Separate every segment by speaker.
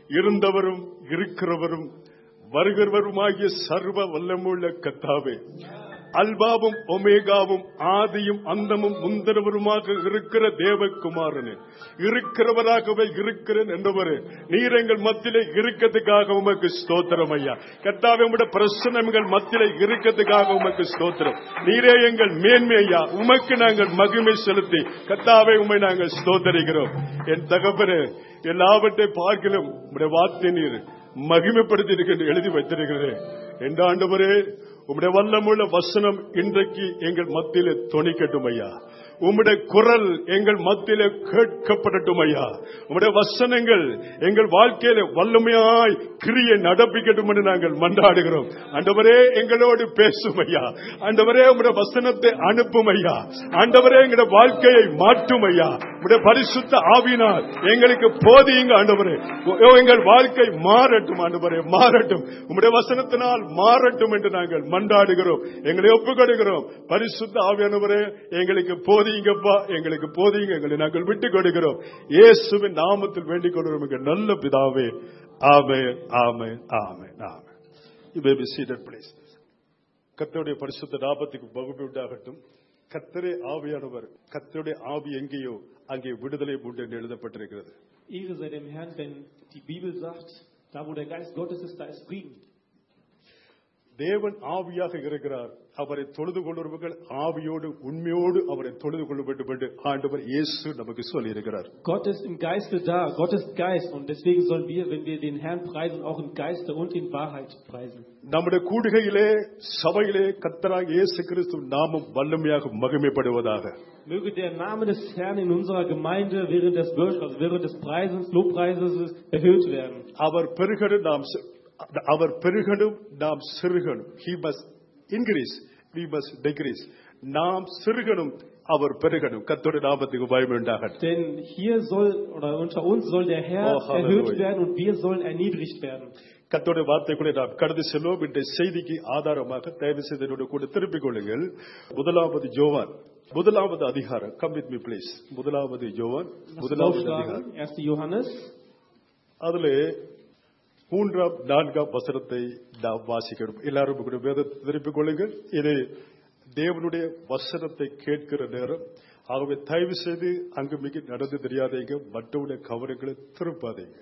Speaker 1: இருந்தவரும் இருக்கிறவரும் வருகிறவருமாகிய சர்வ வல்லமுள்ள கர்த்தாவே, அல்பாவும் ஒமேகாவும் ஆதியும் அந்தமும் முந்திரவருமாக இருக்கிற தேவகுமாரனே, இருக்கிறவராகவே இருக்கிறேன் என்றவரே, நீர் எங்கள் மத்தியிலே இருக்கிறதுக்காக உமக்கு ஸ்தோத்திரம் ஐயா. கர்த்தாவே, உம்முடைய பிரசன்னம் எங்கள் மத்தியிலே இருக்கிறதுக்காக உமக்கு ஸ்தோத்திரம். நீரே எங்கள் மேன்மை ஐயா. உமக்கு நாங்கள் மகிமை செலுத்தி கர்த்தாவே உம்மை நாங்கள் ஸ்தோத்தரிக்கிறோம். என் தகப்பனே, எல்லாவற்றை பார்க்கலும் உம்முடைய வார்த்தை நீர் மகிமைப்படுத்தி இருக்கின்ற எழுதி வைத்திருக்கிறேன். என்ற ஆண்டவரே, உம்முடைய வல்லமுள்ள வசனம் இன்றைக்கு எங்கள் மத்தியிலே தொனிக்கட்டும் ஐயா. உம்முடைய குரல் எங்கள் மத்தியிலே கேட்கப்படட்டும் ஐயா. உம்முடைய வசனங்கள் எங்கள் வாழ்க்கையில வல்லமையாய் கிரியை நடப்பிக்கட்டும் என்று நாங்கள் மன்றாடுகிறோம். ஆண்டவரே, எங்களோடு பேசும் ஐயா. ஆண்டவரே, உம்முடைய வசனத்தை அனுப்பும் ஐயா. ஆண்டவரே, எங்களுடைய வாழ்க்கையை மாற்றும் ஐயா. உம்முடைய பரிசுத்த ஆவியினால் எங்களுக்கு போதியுங்க ஆண்டவரே. எங்கள் வாழ்க்கை மாறட்டும் ஆண்டவரே, மாறட்டும். உம்முடைய வசனத்தினால் மாறட்டும் என்று நாங்கள் மன்றாடுகிறோம். எங்களை ஒப்புக்கொடுக்கிறோம். பரிசுத்த ஆவியானவரே, எங்களுக்கு போதியுங்கப்பா, எங்களுக்கு போதியுங்க. எங்களை நாங்கள் விட்டுக் கொடுக்கிறோம். இயேசுவின் நாமத்தில் வேண்டிக் கொள்கிறோம் எங்கள் நல்ல பிதாவே. ஆமென், ஆமென், ஆமென், ஆமென். You may be seated, please. கர்த்தருடைய பரிசுத்த நாமத்துக்கு மகிமை உண்டாகட்டும். கர்த்தரே ஆவியானவர். கர்த்தருடைய ஆவி எங்கேயோ அங்கே விடுதலை உண்டு என்று எழுதப்பட்டிருக்கிறது.
Speaker 2: Ehre sei dem Herrn, denn die Bibel sagt, da wo der Geist Gottes ist, da ist Frieden.
Speaker 1: தேவன் ஆவியாக இருக்கிறார். அவரை தொழுது கொள்ளுவர்கள் ஆவியோடு உண்மையோடு அவரை தொழுது கொள்ள வேண்டும் என்று ஆண்டவர் இயேசு நமக்கு சொல்லி இருக்கிறார்.
Speaker 2: Gott ist im Geiste da, Gott ist Geist, und deswegen sollen wir, wenn wir den Herrn preisen, auch im Geiste und in Wahrheit preisen.
Speaker 1: நம்முடைய கூடுகையிலே சபையிலே கர்த்தராகிய இயேசு கிறிஸ்து நாமம் வல்லமையாக மகிமைப்படுவதாக.
Speaker 2: Möge der Name des Herrn in unserer Gemeinde während des Worship, also während des Preisens, Lobpreises erhöht werden.
Speaker 1: அவர் பெருகணும், நாம் சிறுகணும். He must increase, we must decrease. நாம் சிறுகணும், அவர் பெருகணும். கர்த்தருடைய நாமத்துக்கு மகிமை உண்டாகட்டும்.
Speaker 2: Denn hier soll, oder unter uns soll der Herr erhöht werden und wir sollen erniedrigt werden.
Speaker 1: கர்த்தருடைய வார்த்தைக்குள்ளே நாம் கடந்து செல்வோம். இந்த செய்திக்கு ஆதாரமாக தயவு செய்து என்னோட கூட திருப்பிக் கொள்ளுங்கள். முதலாவது யோவான், முதலாவது அதிகாரம். Come with me please. முதலாவது யோவான், முதலாவது அதிகாரம்.
Speaker 2: 1. Johannes.
Speaker 1: அதிலே 3, 4 வசனத்தை நாம் வாசிக்கணும். எல்லாரும் கூட வேதத்தை திருப்பிக் கொள்ளுங்கள். இது தேவனுடைய வசனத்தை கேட்கிற நேரம். ஆகவே தயவு செய்து அங்கு மிக நடந்து தெரியாதீங்க, மற்றவருடைய கவனங்களை திருப்பாதீங்க.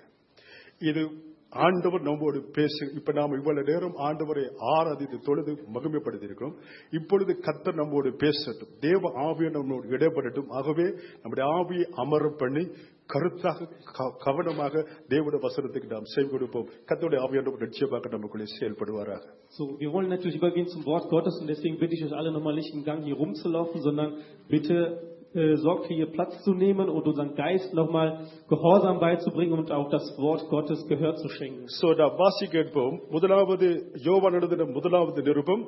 Speaker 1: இது ஆண்டவர் நம்மோடு பேசு. இப்ப நாம் இவ்வளவு நேரம் ஆண்டவரை ஆராதித்து தொழுது மகிமைப்படுத்தி இருக்கிறோம். இப்பொழுது கர்த்தர் நம்மோடு பேசட்டும். தேவ ஆவியை நம்மோடு இடைப்படட்டும். ஆகவே நம்முடைய ஆவியை அமர பண்ணி கருத்தாக கவனமாக தேவனுடைய வசனத்துக்கு நாம் செவி கொடுப்போம். கர்த்தருடைய ஆவியானவர் நிச்சயமாக நமக்குள்ளே செயல்படுவாராக.
Speaker 2: So, wir wollen natürlich übergehen zum Wort Gottes, und deswegen bitte ich euch alle nochmal nicht im Gang hier rumzulaufen, sondern bitte sorgt für ihr Platz zu nehmen und unseren Geist nochmal Gehorsam beizubringen und auch das Wort Gottes Gehör zu schenken.
Speaker 1: So, நாம் வாசிப்போம். முதலாவது யோவான் எழுதின முதலாவது நிருபம்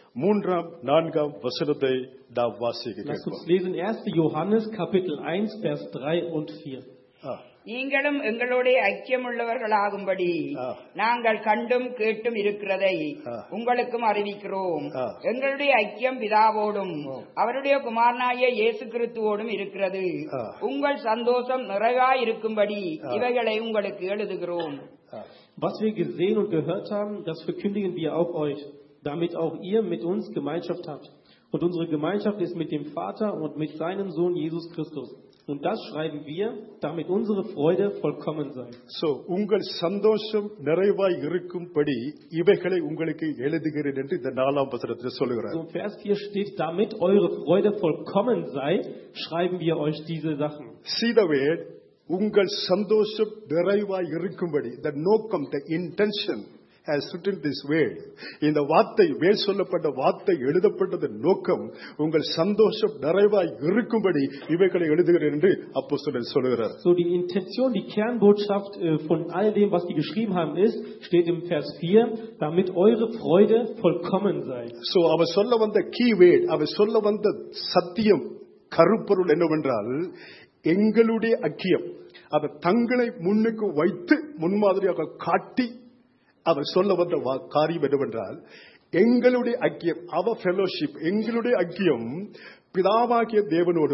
Speaker 1: 3, 4 வசனத்தை நாம் வாசிக்க
Speaker 2: Lasst uns
Speaker 1: கேட்போம்.
Speaker 2: lesen 1. Johannes Kapitel 1, Vers 3 und 4.
Speaker 3: நீங்களும் எங்களோட ஐக்கியமுள்ளவர்களாகும்படி நாங்கள் கண்டும் கேட்டும் இருக்கிறதை உங்களுக்கும் அறிவிக்கிறோம். எங்களுடைய ஐக்கியம் பிதாவோடும் அவருடைய குமாரனாகிய இயேசு கிறிஸ்துவோடும் இருக்கிறது. உங்கள் சந்தோஷம் நிறைவாயிருக்கும்படி இவைகளை உங்களுக்கு எழுதுகிறோம்.
Speaker 2: Was wir gesehen und gehört haben, das verkündigen wir auch euch, damit auch ihr mit uns Gemeinschaft habt. Und unsere Gemeinschaft ist mit dem Vater und mit seinem Sohn Jesus Christus. Und das schreiben wir, damit unsere Freude vollkommen sei.
Speaker 1: So, உங்கள் சந்தோஷம் நிறைவாய் இருக்கும்படி இவைகளை உங்களுக்கு எழுதுகிறேன் என்று இந்த 4ஆம் வசனத்தில் சொல்கிறார்.
Speaker 2: So, Vers 4 steht, damit eure Freude vollkommen sei, schreiben wir euch diese Sachen.
Speaker 1: See the word, உங்கள் சந்தோஷம் நிறைவாய் இருக்கும்படி, the நோக்கம், the intention has written this word. இந்த வார்த்தை, மேல் சொல்லப்பட்ட வார்த்தை எழுதப்பட்டது நோக்கம் உங்கள் சந்தோஷம் நிறைவாய் இருக்கும்படி இவைகளை எழுதுகிறேன் என்று அப்போஸ்தலன் சொல்கிறார்.
Speaker 2: So, die Intention, die Kernbotschaft von all dem, was die geschrieben haben, ist, steht im Vers 4, damit eure Freude vollkommen sei.
Speaker 1: So, அவர் சொல்ல வந்த keyword, அவர் சொல்ல வந்த சத்தியம், கருப்பொருள் என்னவென்றால், எங்களுடைய ஐக்கியம், அதை தங்களை முன்னுக்கு வைத்து முன்மாதிரியாக காட்டி அவர் சொல்ல வந்த காரியம் என்னவென்றால், எங்களுடைய ஐக்கியம், அவர் ஃபெலோஷிப், எங்களுடைய ஐக்கியம் பிதாவாகிய தேவனோடும்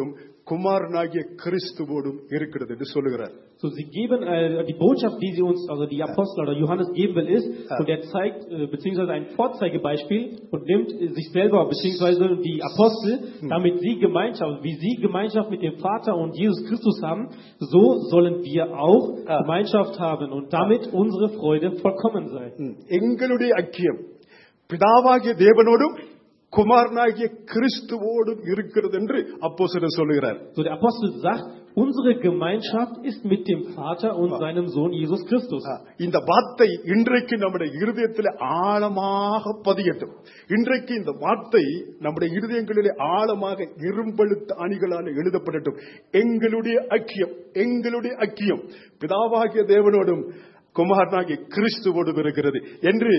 Speaker 1: குமாரனாகிய கிறிஸ்துவோடும் இருக்கிறது என்று சொல்லுகிறார்.
Speaker 2: So, sie geben die Botschaft, die sie uns, also die Apostel oder Johannes geben will, ist, und er zeigt beziehungsweise ein Vorzeigebeispiel und nimmt sich selber beziehungsweise die Apostel, damit sie Gemeinschaft, wie sie Gemeinschaft mit dem Vater und Jesus Christus haben, so sollen wir auch Gemeinschaft haben und damit unsere Freude vollkommen sein.
Speaker 1: எங்களுடைய ஐக்கியம் பிதாவாகிய தேவனோடும் குமாரனாகிய கிறிஸ்துவோடும் இருக்கிறது என்று அப்போஸ்தலர் சொல்லுகிறார்.
Speaker 2: So, der Apostel sagt, unsere Gemeinschaft ist mit dem Vater und seinem Sohn Jesus Christus.
Speaker 1: இந்த வார்த்தை இன்றைக்கு நம்முடைய இருதயத்தில் ஆழமாக பதியட்டும். இன்றைக்கு இந்த வார்த்தை நம்முடைய இருதயங்களிலே ஆழமாக இரும்பெழுத்து அணிகளால் எழுதப்படட்டும். எங்களுடைய ஐக்கியம் பிதாவாகிய தேவனோடும் குமாரனாகிய கிறிஸ்துவோடும் இருக்கிறது என்று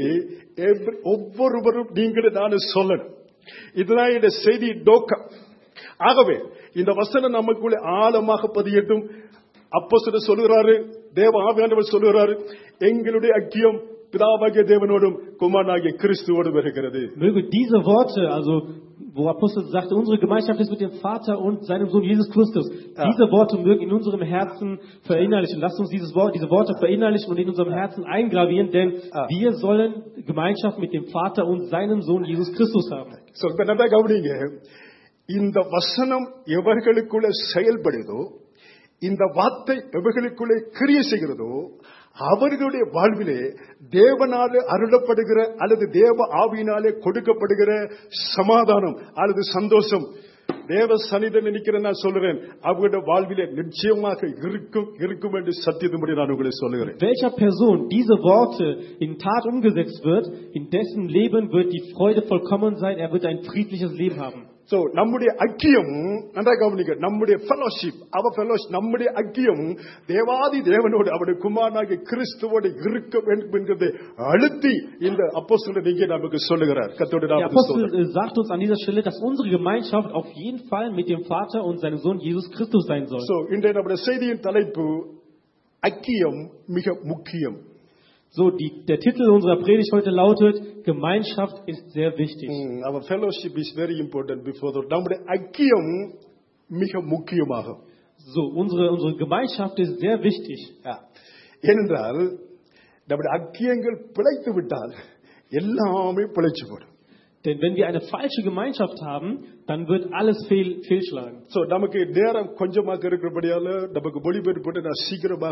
Speaker 1: ஒவ்வொருவரும் நீங்களும் நானும் சொல்லணும். இதுதான் இந்த செய்தி நோக்கம். ஆகவே இந்த வசனம் நமக்குள்ளே ஆழமாக பதியட்டும். அப்போஸ்தலர் சொல்லுகிறாரு, தேவ ஆவியானவர் சொல்லுகிறாரு, எங்களுடைய ஐக்கியம் பிதாவாகிய தேவனோடும் குமாரனாகிய கிறிஸ்துவோடும் இருக்கிறது.
Speaker 2: Möge diese Worte, also wo Apostel sagt, unsere Gemeinschaft ist mit dem Vater und seinem Sohn Jesus Christus. Diese Worte mögen in unserem Herzen verinnerlichen. Lasst uns diese Worte verinnerlichen und in unserem Herzen eingravieren, denn wir sollen Gemeinschaft mit dem Vater und seinem Sohn Jesus Christus haben.
Speaker 1: So, நல்லா கவனிங்க. இந்த வசனம் எவர்களுக்குள்ளே செயல்படுதோ, இந்த வார்த்தை எவர்களுக்குள்ளே கிரியை செய்கிறதோ, அவர்களுடைய வாழ்விலே தேவனாலே அருளப்படுகிற அல்லது தேவ ஆவியினாலே கொடுக்கப்படுகிற சமாதானம் அல்லது சந்தோஷம், தேவ சன்னிதியில் நிற்கிறேன் நான் சொல்லுறேன், அவர்களுடைய வாழ்விலே நிச்சயமாக இருக்கும் என்று சத்தியத்தின்படி நான் உங்களை சொல்லுகிறேன்.
Speaker 2: Welcher Person diese Worte in Tat umgesetzt wird, in dessen Leben wird die Freude vollkommen sein, er wird ein friedliches Leben haben.
Speaker 1: So, நம்முடைய ஐக்கியம் நன்றாக கவனிக்க, நம்முடைய ஃபெலோஷிப், நம்முடைய ஐக்கியம் தேவாதி தேவனோடு அவருடைய குமாரனாகிய கிறிஸ்துவோடு இருக்க வேண்டும் என்கிறதை அழுத்தி இந்த அப்போஸ்தலர் இங்கே நமக்கு சொல்லுகிறார். கர்த்தருடைய
Speaker 2: Der
Speaker 1: நாமத்தில்
Speaker 2: Apostel sagt uns an dieser Stelle, dass unsere Gemeinschaft auf jeden Fall mit dem Vater und seinem Sohn Jesus Christus sein soll.
Speaker 1: So, இன்றைய நம்முடைய செய்தியின் தலைப்பு ஐக்கியம் மிக முக்கியம்.
Speaker 2: So, der Titel unserer Predigt heute lautet, Gemeinschaft ist sehr wichtig.
Speaker 1: Our fellowship is very important before the நம்முடைய ஐக்கியம் மிக முக்கியமாகும்.
Speaker 2: So, unsere Gemeinschaft ist sehr wichtig.
Speaker 1: ஏனென்றால் நம்முடைய ஐக்கியங்கள் பிழைத்து விட்டால் எல்லாமே பிழைச்சு போடும்.
Speaker 2: Denn wenn wir eine falsche Gemeinschaft haben, dann wird alles fehlschlagen.
Speaker 1: So, நமக்கு நேரம் கொஞ்சமாக இருக்கிறபடியால நமக்கு மொழிபெயர்ப்பு போட்டு நான் சீக்கிரமாக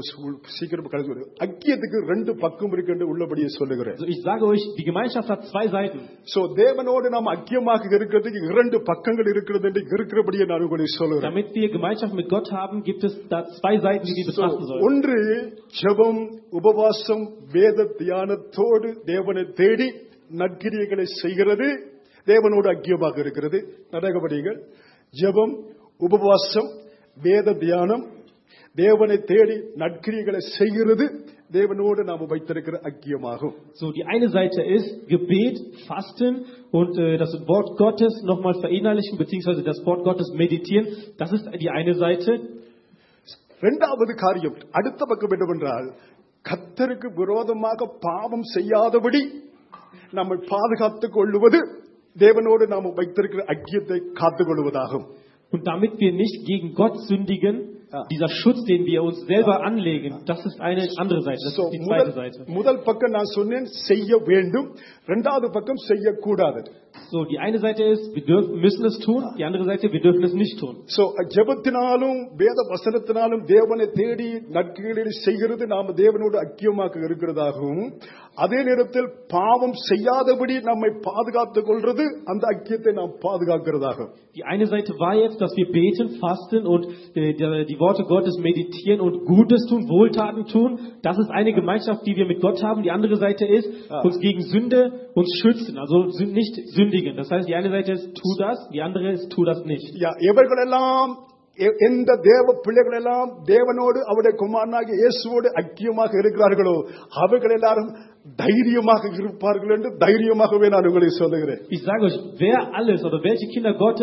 Speaker 1: ஐக்கியத்துக்கு ரெண்டு பக்கம் இருக்கு உள்ளபடியே சொல்லுகிறேன்.
Speaker 2: Also ich sage euch, die Gemeinschaft hat zwei Seiten.
Speaker 1: So, தேவனோடு நாம் ஐக்கியமாக இருக்கிறதுக்கு இரண்டு பக்கங்கள் இருக்கிறது என்று இருக்கிறபடியே நான் உங்களுக்கு சொல்லுகிறேன்.
Speaker 2: Damit wir Gemeinschaft mit Gott haben, gibt es da zwei Seiten, die wir betrachten sollen.
Speaker 1: ஒன்று ஜெபம், உபவாசம், வேத தியானத்தோடு தேவனை தேடி நற்கிரியைகளை செய்கிறது, தேவனோடு ஐக்கியமாக இருக்கிறது. நடக்கப்படுங்கள். ஜெபம், உபவாசம், வேத தியானம், தேவனை தேடி நற்கிரியைகளை செய்கிறது தேவனோடு நாம் வைத்திருக்கிற ஐக்கியமாகும்.
Speaker 2: So, die eine Seite ist Gebet, Fasten und das Wort Gottes nochmal verinnerlichen beziehungsweise das Wort Gottes meditieren. Das ist die eine Seite.
Speaker 1: இரண்டாவது காரியம், அடுத்த பக்கம் என்னவென்றால், கர்த்தருக்கு விரோதமாக பாவம் செய்யாதபடி நம்மை பாதுகாத்துக் கொள்வது தேவனோடு நாம் வைத்திருக்கிற ஐக்கியத்தை காத்துக் கொள்வதாகும்.
Speaker 2: Und damit wir nicht gegen Gott sündigen, dieser Schutz, den wir uns selber anlegen, das ist eine andere Seite, das ist die zweite Seite.
Speaker 1: முதல் பக்கம் நான் சொன்னேன் செய்ய வேண்டும், இரண்டாவது பக்கம் செய்யக்கூடாது.
Speaker 2: So, die eine Seite ist, wir müssen es tun, die andere Seite, wir dürfen es nicht tun.
Speaker 1: So, ஜெபத்தினாலும் வேத வசனத்தினாலும் தேவனை தேடி நற்கிரியைகளை செய்கிறது நாம் தேவனோடு ஐக்கியமாக இருக்கிறதாகவும், அதே நேரத்தில் பாவம் செய்யாதபடி நம்மை பாதுகாத்துக் கொள்வது அந்த ஐக்கியத்தை நாம் பாதுகாக்கிறதாகும்.
Speaker 2: Die eine Seite war jetzt, dass wir beten, fasten und die Worte Gottes meditieren und Gutes tun, Wohltaten tun. Das ist eine Gemeinschaft, die wir mit Gott haben. Die andere Seite ist, uns gegen Sünde uns schützen, also nicht sündigen. Das heißt, die eine Seite ist, tu das, die andere ist, tu das nicht.
Speaker 1: Ja, எவர்களெல்லாம் எந்த தேவ பிள்ளைகள் எல்லாம் தேவனோடு அவருடைய குமாரனாகிய இயேசுவோடு ஐக்கியமாக இருக்கிறார்களோ அவர்கள் எல்லாரும் தைரியமாக இருப்பார்கள் என்று தைரியமாகவே நான் உங்களுக்கு சொல்லுகிறேன்.
Speaker 2: Ich sage euch, wer alles oder welche Kinder Gottes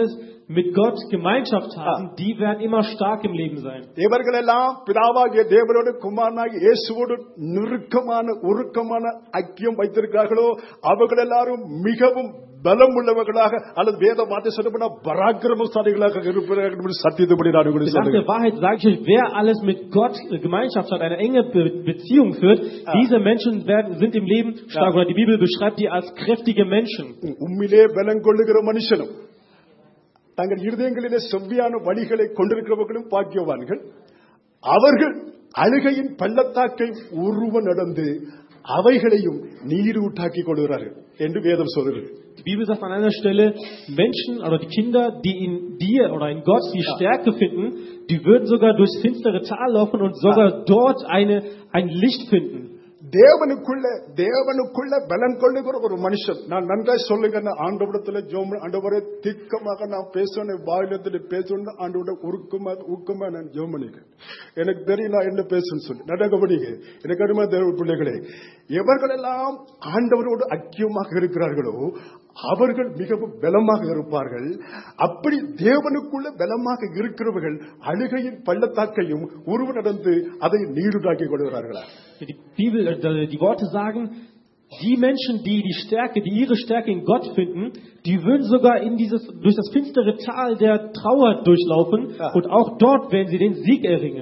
Speaker 2: mit Gott Gemeinschaft haben, die werden immer stark im Leben sein.
Speaker 1: இவர்களெல்லாம் பிதாவாகிய தேவனோடு குமாரனாகிய இயேசுவோடு நெருக்கமான உருக்கமான ஐக்கியம் வைத்திருக்கிறார்களோ அவர்கள் எல்லாரும் மிகவும் பலம் உள்ளவர்களாக அல்லது வேத வார்த்தை சொல்லப்பட்ட பராக்கிரமசாலிகளாக இருப்பார்கள் என்று சத்தியத்தின்படி நான் உங்களுக்கு
Speaker 2: Nach der
Speaker 1: சொல்லுகிறேன்.
Speaker 2: Wahrheit sage ich euch, wer alles mit Gott Gemeinschaft hat, eine enge Beziehung führt, diese Menschen sind im Leben stark. Oder die Bibel beschreibt die als kräftige Menschen.
Speaker 1: உண்மையிலே பலம் கொள்ளுகிற மனுஷனும் தங்கள் இருதயங்களிலே செவ்வியான வழிகளை கொண்டிருக்கிறவர்களும் பாக்கியவான்கள். அவர்கள் அழுகையின் பள்ளத்தாக்கை உருவ நடந்து அவைகளையும் நீரூட்டாக்கிக் கொள்கிறார்கள் என்று வேதம் சொல்கிறது.
Speaker 2: Die Bibel sagt an einer Stelle, Menschen oder die Kinder, die in dir oder in Gott die Stärke finden, die würden sogar durchs finstere Tal laufen und sogar dort ein Licht finden. தேவனுக்குள்ள பலன் கொள்ளுகிற ஒரு மனுஷன் நான் நன்றாய் சொல்லுங்க ஆண்டவரத்துல ஆண்டவரே திக்கமாக நான் பேசணும் வாயிலத்துல பேசணும் ஆண்டோட ஊக்கமா நான் ஜோம் பண்ணிக்கிறேன். எனக்கு தெரியும் நான் என்ன பேசணும்னு சொல்லி நடக்கபடிங்க. எனக்கு அருமை தேவ பிள்ளைகளே, எவர்களெல்லாம் ஆண்டவரோடு ஐக்கியமாக இருக்கிறார்களோ அவர்கள் மிகவும் பலமாக இருப்பார்கள். அப்படி தேவனுக்குள்ள பலமாக இருக்கிறவர்கள் அழுகையின் பள்ளத்தாக்கையும் உருவ நடந்து அதை நீருடாக்கிக் கொள்கிறார்களா? Die Worte sagen, die Menschen, die ihre Stärke in Gott finden, die würden sogar durch das finstere Tal der Trauer durchlaufen und auch dort werden sie den Sieg erringen.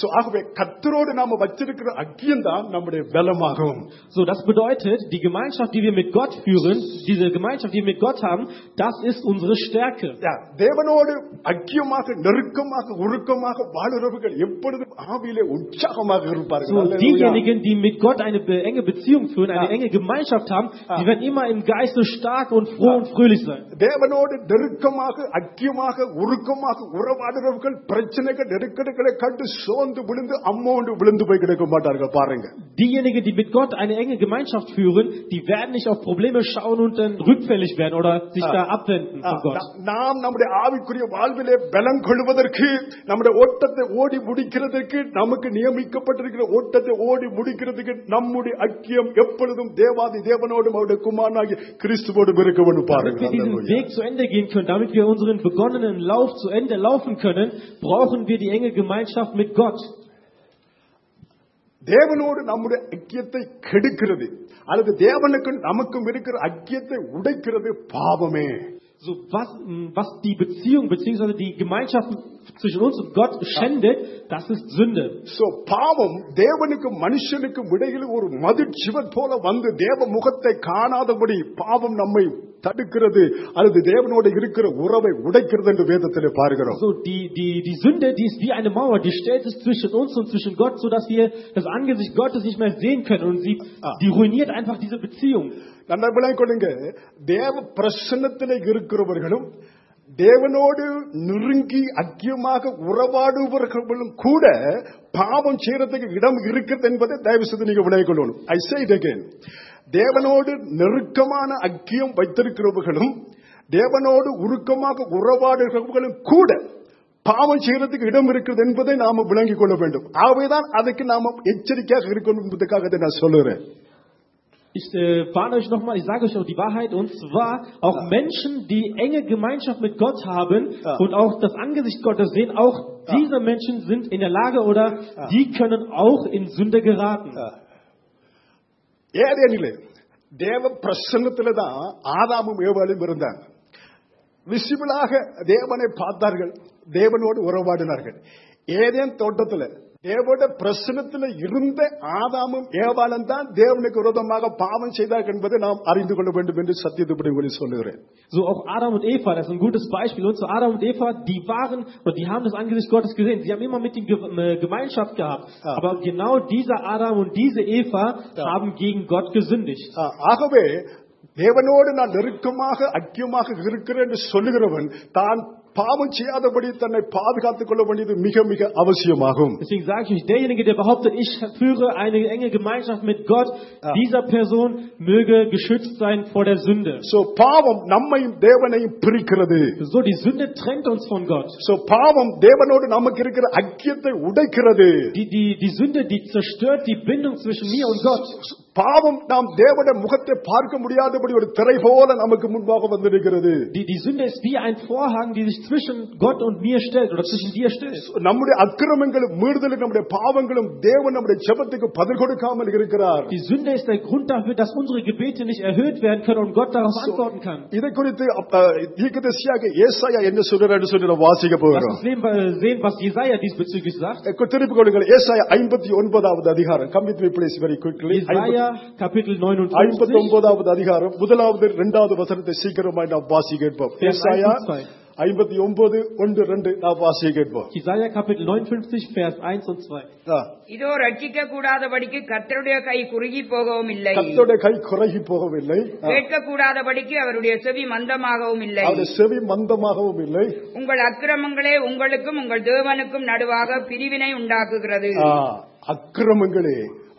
Speaker 2: So, das bedeutet, die Gemeinschaft, die wir mit Gott führen, diese Gemeinschaft, die wir mit Gott haben, das ist unsere Stärke. So, diejenigen, die mit Gott eine enge Beziehung führen, eine enge Gemeinschaft haben, die werden immer im Geiste stark und froh und fröhlich sein.
Speaker 1: தேவனோடு நெருக்கமாக ஐக்கியமாக உருக்கமாக உறவாடுறவர்கள் பிரச்சனைகள் நெருக்கடிகளை கண்டு சோர்ந்து விழுந்து அம்மோண்டு விழுந்து போய் கிடக்க மாட்டார்கள். பாருங்க,
Speaker 2: diejenigen, die mit Gott eine enge Gemeinschaft führen, die werden nicht auf Probleme schauen und dann rückfällig werden oder sich da abwenden von Gott.
Speaker 1: நாம் நம்முடைய ஆவிக்குரிய வாழ்விலே பலம் கொள்வதற்கு, நம்முடைய ஓட்டத்தை ஓடி முடிக்கிறதுக்கு, நமக்கு நியமிக்கப்பட்டிருக்கிற ஓட்டத்தை ஓடி முடிக்கிறதுக்கு நம்முடைய ஐக்கியம் எப்பொழுதும் தேவாதி தேவனோடும் அவருடைய குமாரனாகிய கிறிஸ்துவோடும் இருக்க வேண்டும். பாருங்க,
Speaker 2: damit wir diesen Weg zu Ende gehen können, damit wir unseren begonnenen Lauf zu Ende laufen können, brauchen wir die enge Gemeinschaft mit Gott.
Speaker 1: தேவனோடு நம்முடைய ஐக்கியத்தை கெடுக்கிறது அல்லது தேவனுக்கு நமக்கும் இருக்கிற ஐக்கியத்தை உடைக்கிறது பாவமே.
Speaker 2: So, was die Beziehung bzw. die Gemeinschaft zwischen uns und Gott schändet, das ist Sünde.
Speaker 1: So, பாவம் தேவனுக்கும் மனுஷனுக்கும் இடையில் ஒரு மதிர்ச்சிவன் போல வந்து தேவ முகத்தை காணாதபடி பாவம் நம்மை தடுக்கிறது அல்லது தேவனோடு இருக்கிற உறவை உடைக்கிறது என்று வேதத்திலே பார்க்கிறோம்.
Speaker 2: So, die Sünde, die ist wie eine Mauer, die stellt sich zwischen uns und zwischen Gott, so dass wir das Angesicht Gottes nicht mehr sehen können und die ruiniert einfach diese Beziehung.
Speaker 1: நல்லா விளங்கிக்கொள்ளுங்க, தேவ பிரசன்னத்திலே இருக்கிறவர்களும் தேவனோடு நெருங்கி ஐக்கியமாக உறவாடுபவர்களும் கூட பாவம் செய்யறதுக்கு இடம் இருக்கிறது என்பதை தயவு செய்து நீங்க விளங்கிக்கொள்ளணும். I say it again. தேவனோடு நெருக்கமான ஐக்கியம் வைத்திருக்கிறவர்களும் தேவனோடு உருக்கமாக உறவாடுகிறவர்களும் கூட பாவம் செய்யறதுக்கு இடம் இருக்கிறது என்பதை நாம விளங்கிக் கொள்ள வேண்டும். ஆகவேதான் அதுக்கு நாம எச்சரிக்கையாக இருக்கணும் என்பதற்காக நான் சொல்லுறேன்.
Speaker 2: Ich warne euch nochmal, ich sage euch auch die Wahrheit, und zwar auch Menschen, die enge Gemeinschaft mit Gott haben und auch das Angesicht Gottes sehen, auch diese Menschen sind in der Lage oder die können auch in Sünde geraten.
Speaker 1: ஏதேனிலே தேவ பிரசன்னத்திலே தான் ஆதாமும் ஏவாளும் இருந்தாங்க. விசிபிளாக தேவனை பார்த்தார்கள், தேவனோடு உறவாடினார்கள். Eden தோட்டத்தில் தேவனுடைய பிரசன்னத்தில் இருந்த ஆதாமும் ஏவாளும் தான் தேவனுக்கு விரோதமாக பாவம் செய்தார்கள் என்பதை நாம் அறிந்து கொள்ள வேண்டும் என்று சத்தியத்தை உங்களுக்கு சொல்லுகிறேன்.
Speaker 2: So auch Adam und Eva, das ist ein gutes Beispiel. Und so Adam und Eva, die haben das Angesicht Gottes gesehen. Sie haben immer mit ihm Gemeinschaft gehabt. Aber genau dieser Adam und diese Eva haben gegen Gott gesündigt.
Speaker 1: ஆகவே தேவனோடு நான் நெருக்கமாக ஐக்கியமாக இருக்கிறேன் என்று சொல்லுகிறவன் தான் பாவம் செய்யாதபடி தன்னை பாதுகாத்துக் கொள்ள வேண்டியது மிக மிக அவசியமாகும்.
Speaker 2: Deswegen sage ich euch, derjenige, der behauptet, ich führe eine enge Gemeinschaft mit Gott, dieser Person möge geschützt sein vor der Sünde.
Speaker 1: So பாவம் நம்மையும் தேவனையும் பிரிக்கிறது.
Speaker 2: So die Sünde trennt uns von Gott.
Speaker 1: So பாவம் தேவனோடு நமக்கு இருக்கிற ஐக்கியத்தை உடைக்கிறது.
Speaker 2: Die Sünde, die zerstört die Bindung zwischen mir und Gott.
Speaker 1: பாவம் நாம் தேவனுடைய முகத்தை பார்க்க முடியாதபடி ஒரு திரை போல நமக்கு முன்பாக வந்திருக்கிறது.
Speaker 2: Die Sünde ist wie ein Vorhang, die sich zwischen Gott und mir stellt oder zwischen dir stellt.
Speaker 1: நம்முடைய அக்கிரமங்களும் மீறுதலும் நம்முடைய பாவங்களும் தேவன் நம்முடைய ஜெபத்துக்கு பதில் கொடுக்காமல் இருக்கிறார்.
Speaker 2: Die Sünde ist der Grund dafür, dass unsere Gebete nicht erhöht werden können und Gott darauf antworten kann.
Speaker 1: இதை குறித்து தீர்க்கதரிசியாக ஏசாயா என்ன சொல்றாருன்னு சொல்லி நாம் வாசிக்க
Speaker 2: Lass
Speaker 1: போகிறோம்.
Speaker 2: uns sehen, was Jesaja diesbezüglich sagt.
Speaker 1: திருப்பிக் கொள்ளுங்கள். ஏசாயா 59வது அதிகாரம். Come with me please very quickly.
Speaker 2: Jesaja Kapitel 59.
Speaker 1: 59வது அதிகாரம் முதலாவது இரண்டாவது வசனத்தை சீக்கிரமாய் நாம் வாசிக்க கேட்போம். ஏசாயா 59:1-2 நாம் வாசிக்க கேட்போம்.
Speaker 2: Jesaja Kapitel 59 Vers 1 und 2.
Speaker 3: இதோ ரட்சிக்க கூடாதபடிக்கு கர்த்தருடைய கை குறுகி போகவும் இல்லை,
Speaker 1: கர்த்தருடைய கை குறுகி போகவில்லை,
Speaker 3: கேட்க கூடாதபடிக்கு அவருடைய செவி மந்தமாகவும் இல்லை,
Speaker 1: அவருடைய செவி மந்தமாகவும் இல்லை.
Speaker 3: உங்கள் அக்கிரமங்களே உங்களுக்கும் உங்கள் தேவனுக்கும் நடுவாக பிரிவினை உண்டாக்குகிறது.
Speaker 1: அக்கிரமங்களே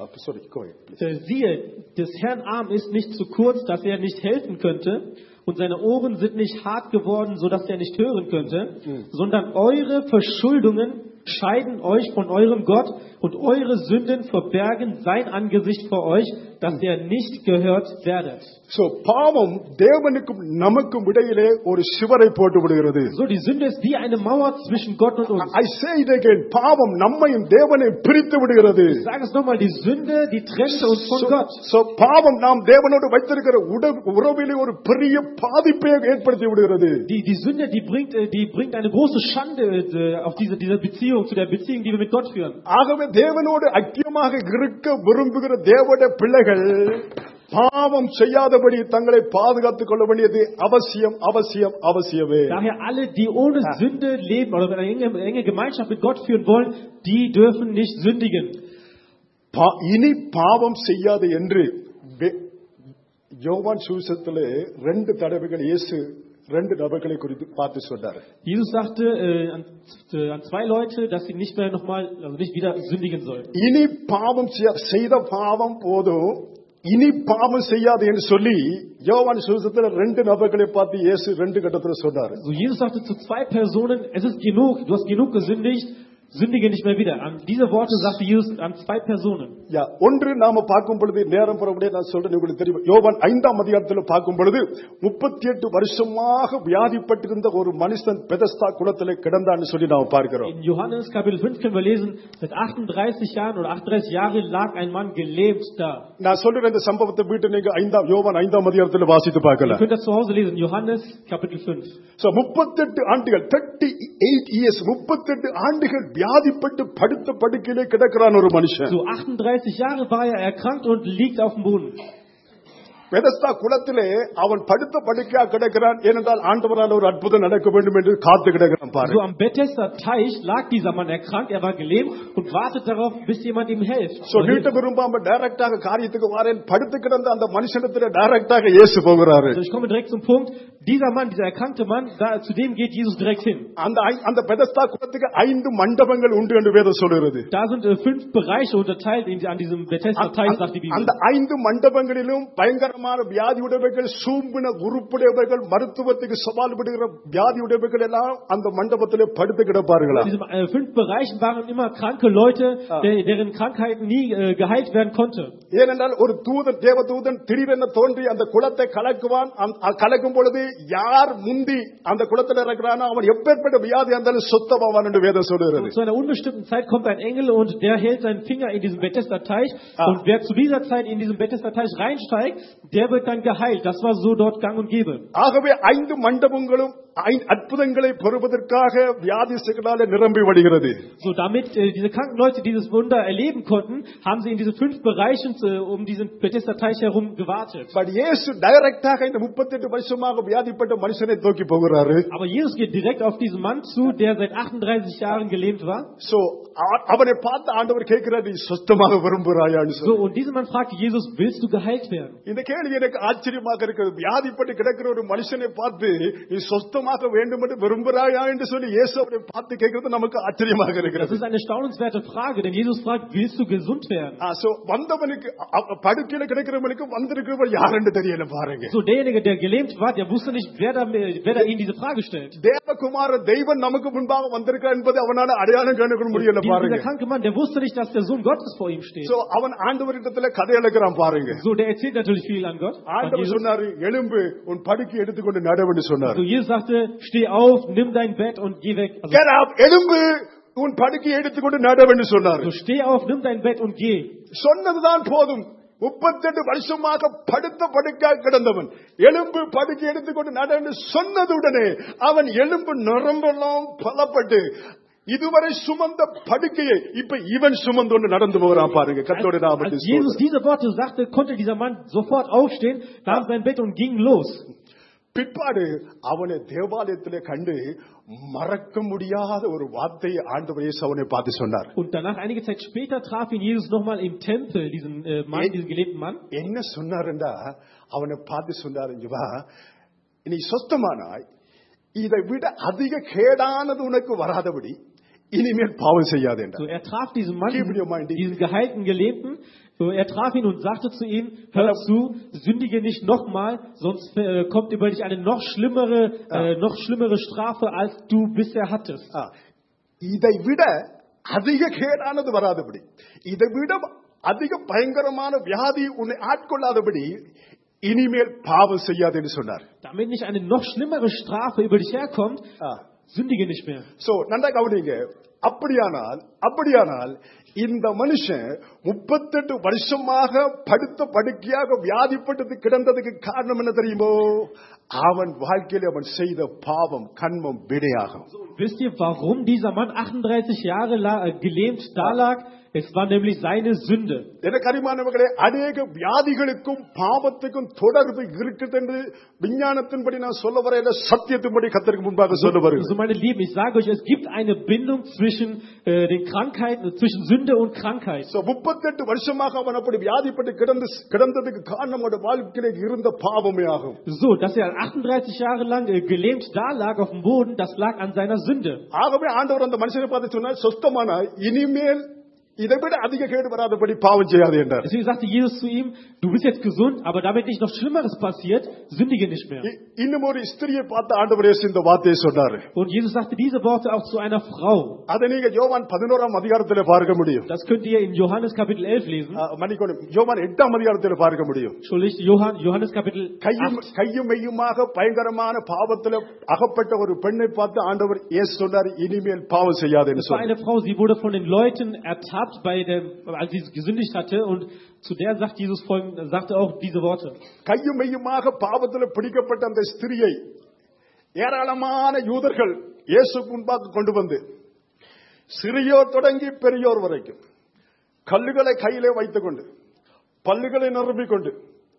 Speaker 2: Siehe, des Herrn Arm ist nicht zu kurz, dass er nicht helfen könnte, und seine Ohren sind nicht hart geworden, so dass er nicht hören könnte, sondern eure Verschuldungen scheiden euch von eurem Gott und eure Sünden verbergen sein Angesicht vor euch, dass ihr nicht gehört werdet.
Speaker 1: So, பாவம் தேவனுக்கும் நமக்கும் இடையிலே ஒரு சுவரை போட்டு விடுகிறது.
Speaker 2: So, die Sünde ist wie eine Mauer zwischen Gott und uns.
Speaker 1: I say it again, பாவம் நம்மையும் தேவனையும் பிரித்து விடுகிறது.
Speaker 2: Ich sage es nochmal, die Sünde, die trennt uns von Gott.
Speaker 1: So, பாவம் நாம் தேவனோடு வைத்திருக்கிற உறவிலே ஒரு பெரிய பாதிப்பை ஏற்படுத்தி விடுகிறது.
Speaker 2: Die Sünde, die bringt eine große Schande auf diese Beziehung, zu der Beziehung, die wir mit Gott führen.
Speaker 1: ஆகவே தேவனோடு ஐக்கியமாக இருக்க விரும்புகிற தேவனுடைய பிள்ளைகள் பாவம் செய்யாதபடி தங்களை பாதுகாத்துக் கொள்ள வேண்டியது அவசியம் அவசியம் அவசியமே.
Speaker 2: Daher alle, die ohne Sünde leben oder eine enge Gemeinschaft mit Gott führen wollen, die dürfen nicht sündigen.
Speaker 1: இனி பாவம் செய்யாது என்று யோவான் சுவிசேஷத்திலே 2 தடவைகள் இயேசு 2 நபர்களை குறித்து பார்த்து சொன்னார்.
Speaker 2: Jesus sagte an 2 Leute, dass sie nicht mehr nochmal, also nicht wieder sündigen sollen.
Speaker 1: இனி பாவம் செய்த பாவம் போதும், இனி பாவம் செய்யாது என்று சொல்லி யோவான் சுவிசேஷத்திலே 2 நபர்களை பார்த்து இயேசு 2 கட்டத்துல சொன்னார்.
Speaker 2: So Jesus sagte zu 2 Personen, es ist genug, du hast genug gesündigt, sündige nicht mehr wieder. An diese Worte sagte Jesus an 2 Personen.
Speaker 1: Ja, ஒன்று நாம பார்க்கும் பொழுது நேரம் போறபடியே நான் சொல்றேன், உங்களுக்கு தெரியும். யோவான் 5ஆம் அதிகாரத்தில் பார்க்கும் பொழுது 38 வருஷமாக வியாதிப்பட்டிருந்த ஒரு மனுஷன் பெதஸ்தா குளத்திலே கிடந்தான்னு சொல்லி நாம பார்க்கிறோம்.
Speaker 2: In Johannes Kapitel 5 können wir lesen, seit 38 Jahren oder 38 Jahre lag ein Mann gelähmt da.
Speaker 1: நான் சொல்ற இந்த சம்பவத்தை வீட்டு நீங்க யோவான் 5ஆம் அதிகாரத்தில் வாசித்து பார்க்கலாம்.
Speaker 2: Ihr könnt das zu Hause lesen, Johannes Kapitel 5.
Speaker 1: So 38 ஆண்டுகள் 38 years 38 ஆண்டுகள் வியாதிப்பட்டு படுத்த படுக்கையிலே கிடக்கிறான் ஒரு மனுஷன்.
Speaker 2: So 38 Jahre war er erkrankt und liegt auf dem Boden.
Speaker 1: Bethesda குளத்திலே அவன் படுத்த படுக்கையா கிடக்கிறான். ஏனென்றால் ஆண்டவரால் ஒரு அற்புதம் நடக்க வேண்டும் என்று காத்து கிடக்கிறான். பாருங்க.
Speaker 2: So am Bethesda Teich lag dieser Mann erkrankt, er war gelähmt und wartet darauf, bis jemand ihm hilft.
Speaker 1: So வீட்டு விரும்பாம டைரக்டாக காரியத்துக்கு வரேன். படுத்து கிடந்த அந்த மனுஷனிடத்திலே டைரக்டாக இயேசு போகிறாரு.
Speaker 2: So ich komme direkt zum Punkt. Dieser Mann, dieser erkrankte Mann, zu dem geht Jesus direkt hin.
Speaker 1: அந்த பெதஸ்தா குளத்துக்கு 5 மண்டபங்கள் உண்டு என்று வேதம் சொல்கிறது.
Speaker 2: Da sind 5 Bereiche unterteilt an diesem Bethesda Teich, sagt die Bibel.
Speaker 1: அந்த 5 மண்டபங்களிலும் பயங்கரமான வியாதியுடையவர்கள், சூம்பின உறுப்புடையவர்கள், மருத்துவத்துக்கு சவால் விடுகிற வியாதியுடையவர்கள் எல்லாம் அந்த மண்டபத்திலே படுத்து கிடப்பார்களா?
Speaker 2: In diesen 5 Bereichen waren immer kranke Leute, deren Krankheiten nie geheilt werden konnte.
Speaker 1: ஏனென்றால் ஒரு தேவதூதன் திடீரென தோன்றி அந்த குளத்தை கலக்குவான். கலக்கும் பொழுது யார் முந்தி அந்த குளத்தில் இறக்குறானோ அவன் எப்பேற்பட்ட வியாதி இருந்தாலும் சுத்தமாவான் என்று வேதம் சொல்கிறது.
Speaker 2: Zu einer unbestimmten Zeit kommt ein Engel und der hält seinen Finger in diesem Bethesda Teich und wer zu dieser Zeit in diesem Bethesda Teich reinsteigt, der wird dann geheilt. Das war so dort gang und gäbe.
Speaker 1: ஆகவே 5 மண்டபங்களும் அற்புதங்களை பெறுவதற்காக வியாதிஸ்தர்களால் நிரம்பி வடிகிறது.
Speaker 2: So damit diese kranken Leute dieses Wunder erleben konnten, haben sie in diese 5 Bereichen um diesen Bethesda Teich herum gewartet.
Speaker 1: But இயேசு டைரக்டாக இந்த 38 வருஷமாக வியாதிப்பட்ட மனுஷனை தூக்கி போகிறாரு.
Speaker 2: Aber Jesus geht direkt auf diesen Mann zu, der seit 38 Jahren gelähmt war.
Speaker 1: So அவனை பார்த்து ஆண்டவர் கேட்கிறார், நீ சுத்தமாக விரும்புகிறாயான்னு
Speaker 2: So
Speaker 1: சொல்லி.
Speaker 2: und dieser Mann fragt Jesus, willst du geheilt werden?
Speaker 1: இந்த கேள்வி உண்மையிலேயே எனக்கு ஆச்சரியமாக இருக்கிறது. வியாதிப்பட்டு கிடக்கிற ஒரு மனுஷனை பார்த்து நீ சொஸ்தமாக வேண்டும் என்று விரும்புகிறாயா என்று சொல்லி இயேசு அவரை பார்த்து கேட்கிறது நமக்கு ஆச்சரியமாக
Speaker 2: Das
Speaker 1: இருக்கிறது.
Speaker 2: ist eine staunenswerte Frage, denn Jesus fragt, willst du gesund werden?
Speaker 1: வந்தவனுக்கு படுக்கையில கிடக்கிறவனுக்கு வந்திருக்கிறவர் யார் என்று தெரியல பாருங்க.
Speaker 2: So derjenige, der gelähmt war, der wusste nicht, wer da ihm diese Frage stellt.
Speaker 1: தேவகுமார தெய்வன் நமக்கு முன்பாக வந்திருக்கிறார் என்பதை அவனால அடையாளம் காண முடியல பாருங்க.
Speaker 2: Dieser kranke Mann, der wusste nicht, dass der Sohn Gottes vor ihm steht.
Speaker 1: அவன் ஆண்டவரிடத்துல கதை எழுக்கிறான் பாருங்க.
Speaker 2: So, der erzählt natürlich viel an Gott.
Speaker 1: ஆண்டவர் சொன்னாரு, எழும்பு உன் படுக்கை எடுத்துக்கொண்டு நடவென்று சொன்னார்.
Speaker 2: So, Jesus sagte, steh auf, nimm dein Bett und geh weg. Also,
Speaker 1: Get up, எழும்பு உன் படுக்கை எடுத்துக்கொண்டு நடவென்று சொன்னார்.
Speaker 2: so, steh auf, nimm dein Bett und geh.
Speaker 1: சொன்னதுதான் போதும். 38 வருஷமாக படுத்த படுக்கையாக கிடந்தவன் எலும்பு படுக்கை எடுத்துக்கொண்டு நடன்னு சொன்னதுடனே அவன் எலும்பு நரம்பெல்லாம் பலப்பட்டு இதுவரை சுமந்த படுக்கையை இப்ப இவன் சுமந்து நடந்து போகிறான் பாருங்க. கர்த்தருடைய
Speaker 2: Als
Speaker 1: நாமத்தில்
Speaker 2: Jesus diese Worte sagte, konnte dieser Mann sofort aufstehen, nahm sein Bett und ging los.
Speaker 1: பிற்பாடு அவனை தேவாலயத்திலே கண்டு மறக்க முடியாத ஒரு வார்த்தையை ஆண்டவர் இயேசு அவனை பார்த்து சொன்னார்.
Speaker 2: Und danach, einige Zeit später, traf ihn Jesus nochmal im Tempel, diesen Mann, diesen gelähmten Mann.
Speaker 1: என்ன சொன்னாருண்டா அவனை பார்த்து சொன்னாரு, வா நீ சொஸ்தமானாய், இதை விட அதிக கேடானது உனக்கு வராதபடி இனிமேல் பாவம் செய்யாதே.
Speaker 2: So, er traf diesen Mann, diesen geheilten Gelähmten. So, er traf ihn und sagte zu ihm, hör zu, sündige nicht nochmal, sonst kommt über dich eine noch schlimmere Strafe, als du bisher hattest.
Speaker 1: இதை விட அதிக கேடானது வராதபடி, இதை விட அதிக பயங்கரமான வியாதி உன்னை ஆட்கொள்ளாதபடி இனிமேல் பாவம் செய்யாதே என்று சொன்னார்.
Speaker 2: Damit nicht eine noch schlimmere Strafe über dich herkommt, sündige nicht mehr.
Speaker 1: So, நன்றா கவனிங்க. அப்படியானால் இந்த மனுஷன் 38 வருஷமாக படுத்த படுக்கையாக வியாதிப்பட்டு கிடந்ததுக்கு காரணம் என்ன தெரியுமோ? அவன் வாழ்க்கையில் அவன் செய்த பாவம் கண்மம் விடையாகும்.
Speaker 2: Wisst ihr, warum dieser Mann 38 Jahre gelähmt da lag? Es war nämlich seine Sünde.
Speaker 1: எனக்கு அருமையானவர்களே, அநேக வியாதிகளுக்கும் பாவத்துக்கும் தொடர்பு இருக்குது என்று விஞ்ஞானத்தின்படி நான் சொல்ல வரையில சத்தியத்தின்படி கர்த்தருக்கு முன்பாக சொல்ல வருகிறேன்.
Speaker 2: So, meine Lieben, ich sage euch, es gibt eine Bindung zwischen den Krankheiten, zwischen Sünde und Krankheit.
Speaker 1: So 38 வருஷமாக அவன் அப்படி வியாதிப்பட்டு கிடந்ததுக்கு காரணம் அவனுடைய வாழ்க்கையிலே இருந்த பாவமே ஆகும்.
Speaker 2: So, dass er 38 Jahre lang gelähmt da lag auf dem Boden, das lag an seiner Sünde.
Speaker 1: ஆகவே ஆண்டவர் அந்த மனுஷனை பார்த்து சொன்னார், சொஸ்தமான இனிமேல் இதை விட அதிக கேடு வராதபடி பாவம் செய்யாதே என்றார்.
Speaker 2: Deswegen sagte Jesus zu ihm, du bist jetzt gesund, aber damit nicht noch Schlimmeres passiert, sündige nicht mehr.
Speaker 1: இன்னும் ஒரு ஸ்திரியை பார்த்து ஆண்டவர் இயேசு இந்த வார்த்தையை சொன்னார்.
Speaker 2: Und Jesus sagte diese Worte auch zu einer Frau.
Speaker 1: அதை நீங்க யோவான் 11ஆம் அதிகாரத்திலே பார்க்க முடியும்.
Speaker 2: Das könnt ihr in Johannes Kapitel 11 lesen.
Speaker 1: மன்னிக்கணும், யோவான் 8ஆம் அதிகாரத்திலே பார்க்க முடியும்.
Speaker 2: Entschuldigt, Johannes Kapitel 8.
Speaker 1: கையும் மெய்யுமாக பயங்கரமான பாவத்திலே அகப்பட்ட ஒரு பெண்ணை பார்த்து ஆண்டவர் இயேசு சொன்னார், இனிமேல் பாவம் செய்யாதே என்று சொன்னார்.
Speaker 2: Eine Frau, sie wurde von den Leuten ertappt, als sie gesündigt hatte, und zu der sagt Jesus sagte auch diese Worte.
Speaker 1: கையும் மெய்யுமாக பாவத்திலே பிடிக்கப்பட்ட அந்த ஸ்திரியை ஏராளமான யூதர்கள் இயேசுக்கு முன்பாக கொண்டு வந்து சிறியோர் தொடங்கி பெரியோர் வரைக்கும் கல்லுகளை கையிலே வைத்துக் கொண்டு பல்லுகளை நிரம்பிக் கொண்டு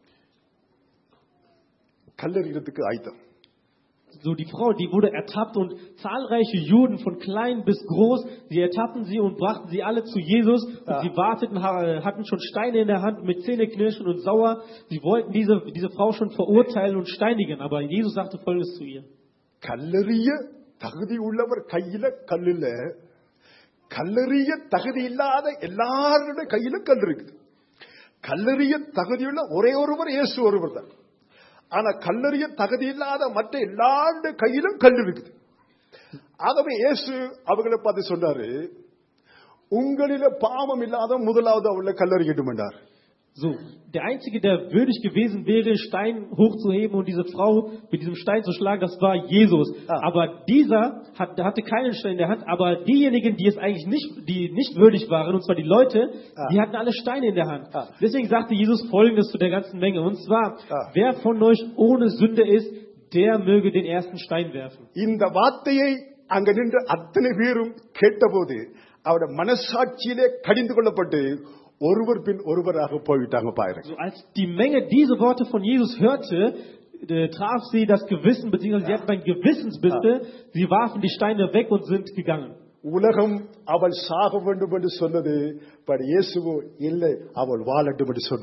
Speaker 1: கல்லெறிகிறதுக்கு ஆயத்தம்.
Speaker 2: So, die Frau, die wurde ertappt, und zahlreiche Juden von klein bis groß, sie ertappten sie und brachten sie alle zu Jesus, und sie hatten schon Steine in der Hand mit Zähneknirschen und sauer. Sie wollten diese Frau schon verurteilen und steinigen, aber Jesus sagte Folgendes zu ihr.
Speaker 1: கல்லெறிய தகுதி உள்ளவர் கையில கல்லில்ல, கல்லெறிய தகுதி இல்லாத எல்லாருடைய கையில கல் இருக்குது. கல்லெறிய தகுதியுள்ள ஒரே ஒருவர் இயேசு ஒருவர் தான். ஆனா கல்லெறிய தகுதி இல்லாத மற்ற எல்லாருடைய கையிலும் கல் இருக்குது. ஆகவே இயேசு அவர்களை பார்த்து சொன்னாரு, உங்களில பாவம் இல்லாத முதலாவது அவளை கல்லெறியட்டும் என்றார்.
Speaker 2: So, der Einzige, der würdig gewesen wäre, Stein hochzuheben und diese Frau mit diesem Stein zu schlagen, das war Jesus. Aber dieser hatte keinen Stein in der Hand, aber diejenigen, die nicht würdig waren, und zwar die Leute, die hatten alle Steine in der Hand. Deswegen sagte Jesus Folgendes zu der ganzen Menge, und zwar, wer von euch ohne Sünde ist, der möge den ersten Stein werfen.
Speaker 1: இந்த வார்த்தையை அங்க நின்று அத்தனை பேரும் கேட்டபோது அவருடைய மனசாட்சியிலே கடிந்து கொள்ளப்பட்டு ஒருவர் பின் ஒருவராக போய்விட்டாங்க பாருங்க.
Speaker 2: So, als die Menge diese Worte von Jesus hörte, traf sie das Gewissen, beziehungsweise sie hatten ein Gewissensbisse, sie warfen die Steine weg und sind gegangen.
Speaker 1: உலகம் அவள் சாக வேண்டும் என்று சொன்னது, இயேசுவோ இல்லை, அவள் வாழட்டும் என்று சொன்னார்.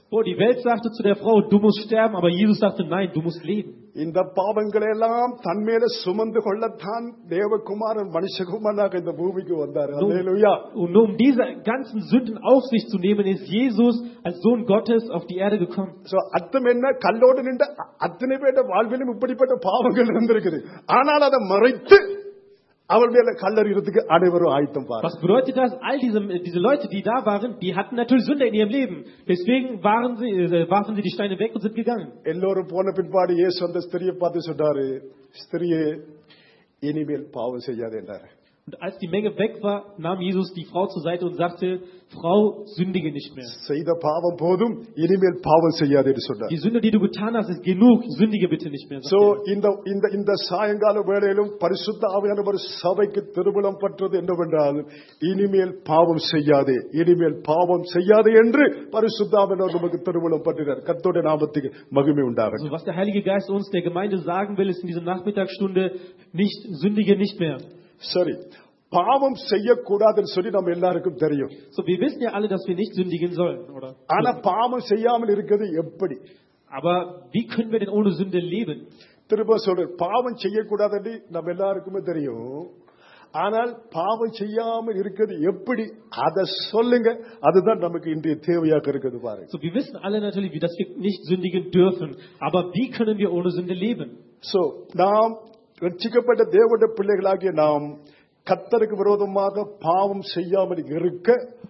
Speaker 2: Oh, die Welt sagte zu der Frau, du musst sterben, aber Jesus sagte, nein, du musst leben.
Speaker 1: இந்த பாவங்களை எல்லாம் தன்மேல சுமந்து கொள்ளத்தான் தேவகுமாரன் மனுஷகுமாரனாக இந்த பூமிக்கு வந்தார். Hallelujah.
Speaker 2: Und nur um diese ganzen Sünden auf sich zu nehmen, ist Jesus als Sohn Gottes auf die Erde gekommen.
Speaker 1: So அர்த்தம் என்ன? கல்லோடு நின்ற அத்தனை பேருடைய வாழ்விலும் இப்படிப்பட்ட பாவங்கள் இருந்திருக்குது. ஆனால் அதை மறைத்து அவள் மேல கல்லறியறதுக்கு அனைவரும் ஆயத்தம் பாரு.
Speaker 2: Was bedeutet das? All diese Leute, die da waren, die hatten natürlich Sünde in ihrem Leben. Deswegen warfen sie die Steine weg und sind gegangen.
Speaker 1: எல்லோரும் போன பிற்பாடு இயேசு அந்த ஸ்திரியை பார்த்து சொன்னாரு, ஸ்திரியே இனிமேல் பாவம் செய்யாதே என்றார்.
Speaker 2: Und als die Menge weg war, nahm Jesus die Frau zur Seite und sagte, Frau, sündige nicht mehr.
Speaker 1: செய்த பாவம் போதும், இனிமேல் பாவம் செய்யாதே என்று சொன்னார்.
Speaker 2: Die Sünde, die du getan hast, ist genug. Sündige bitte nicht mehr.
Speaker 1: So இந்த சாயங்கால வேளையிலும் பரிசுத்த ஆவியானவர் சபைக்கு திருவுளம் பற்றது என்னவென்றால், இனிமேல் பாவம் செய்யாதே, இனிமேல் பாவம் செய்யாதே என்று பரிசுத்த ஆவியானவர் நமக்கு திருவுளம் பற்றினார். கர்த்தருடைய நாமத்துக்கு மகிமை உண்டாகட்டும்.
Speaker 2: Also was der Heilige Geist uns der Gemeinde sagen will, ist in dieser Nachmittagsstunde, nicht sündige nicht mehr.
Speaker 1: சரி, பாவம் செய்யக்கூடாதுன்னு சொல்லி நம்ம எல்லாருக்கும் தெரியும்.
Speaker 2: So, wir wissen ja alle, dass wir nicht sündigen sollen, oder?
Speaker 1: ஆனா பாவம் செய்யாமல் இருக்கிறது எப்படி?
Speaker 2: Aber wie können wir denn ohne Sünde leben?
Speaker 1: திரும்ப சொல்றேன், பாவம் செய்யக்கூடாதுன்னு நம்ம எல்லாருக்குமே தெரியும். ஆனால் பாவம் செய்யாமல் இருக்கிறது எப்படி? அதை சொல்லுங்க. அதுதான் நமக்கு இன்றைய தேவையாக இருக்குது பாருங்க.
Speaker 2: So, wir wissen alle natürlich, dass wir nicht sündigen dürfen. Aber wie können wir ohne Sünde leben?
Speaker 1: So, நாம் ரட்சிக்கப்பட்ட தேவனுடைய பிள்ளைகளாகிய நாம் கர்த்தருக்கு விரோதமாக பாவம் செய்யாமல் இருக்க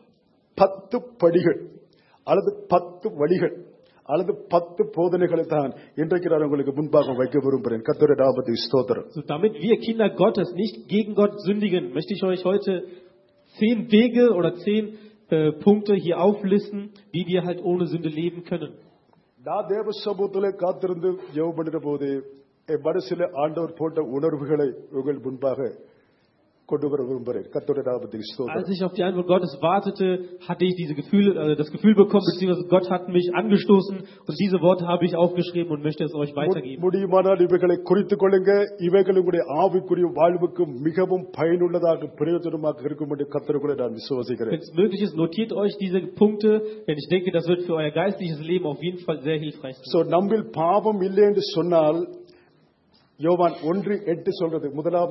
Speaker 1: 10 படிகள் அல்லது 10 வழிகள் அல்லது 10 போதனைகளை தான் இன்றைக்கு நான் உங்களுக்கு முன்பாக வைக்க விரும்புகிறேன். கர்த்தருடைய நாமத்துக்கு ஸ்தோத்திரம்.
Speaker 2: So, damit wir Kinder Gottes nicht gegen Gott sündigen, möchte ich euch heute 10 Wege oder 10 Punkte hier auflisten, wie wir halt ohne Sünde leben können.
Speaker 1: நான் தேவ சமூகத்திலே காத்திருந்து ஜெபம் பண்ணின போது என் மனசிலே ஆண்டவர் போட்ட உணர்வுகளை உங்கள் முன்பாக கொண்டு வர விரும்புகிறேன். கர்த்தருடைய நாமத்துக்கு ஸ்தோத்திரம்.
Speaker 2: Als ich auf die Antwort Gottes wartete, hatte ich das Gefühl bekommen, beziehungsweise Gott hat mich angestoßen und diese Worte habe ich aufgeschrieben und möchte es euch weitergeben.
Speaker 1: முடியுமானால் இவைகளை குறித்துக் கொள்ளுங்க. இவைகள் உங்களுடைய ஆவிக்குரிய வாழ்வுக்கு மிகவும் பயனுள்ளதாக பிரயோஜனமாக இருக்கும் என்று கர்த்தருக்குள்ளே நான் விசுவாசிக்கிறேன்.
Speaker 2: Wenn es möglich ist, notiert euch diese Punkte, denn ich denke, das wird für euer geistliches Leben auf jeden Fall sehr hilfreich sein.
Speaker 1: So, நம்மில் பாவம் இல்லை என்று சொன்னால் யோவான் 1:8 சொல்றது,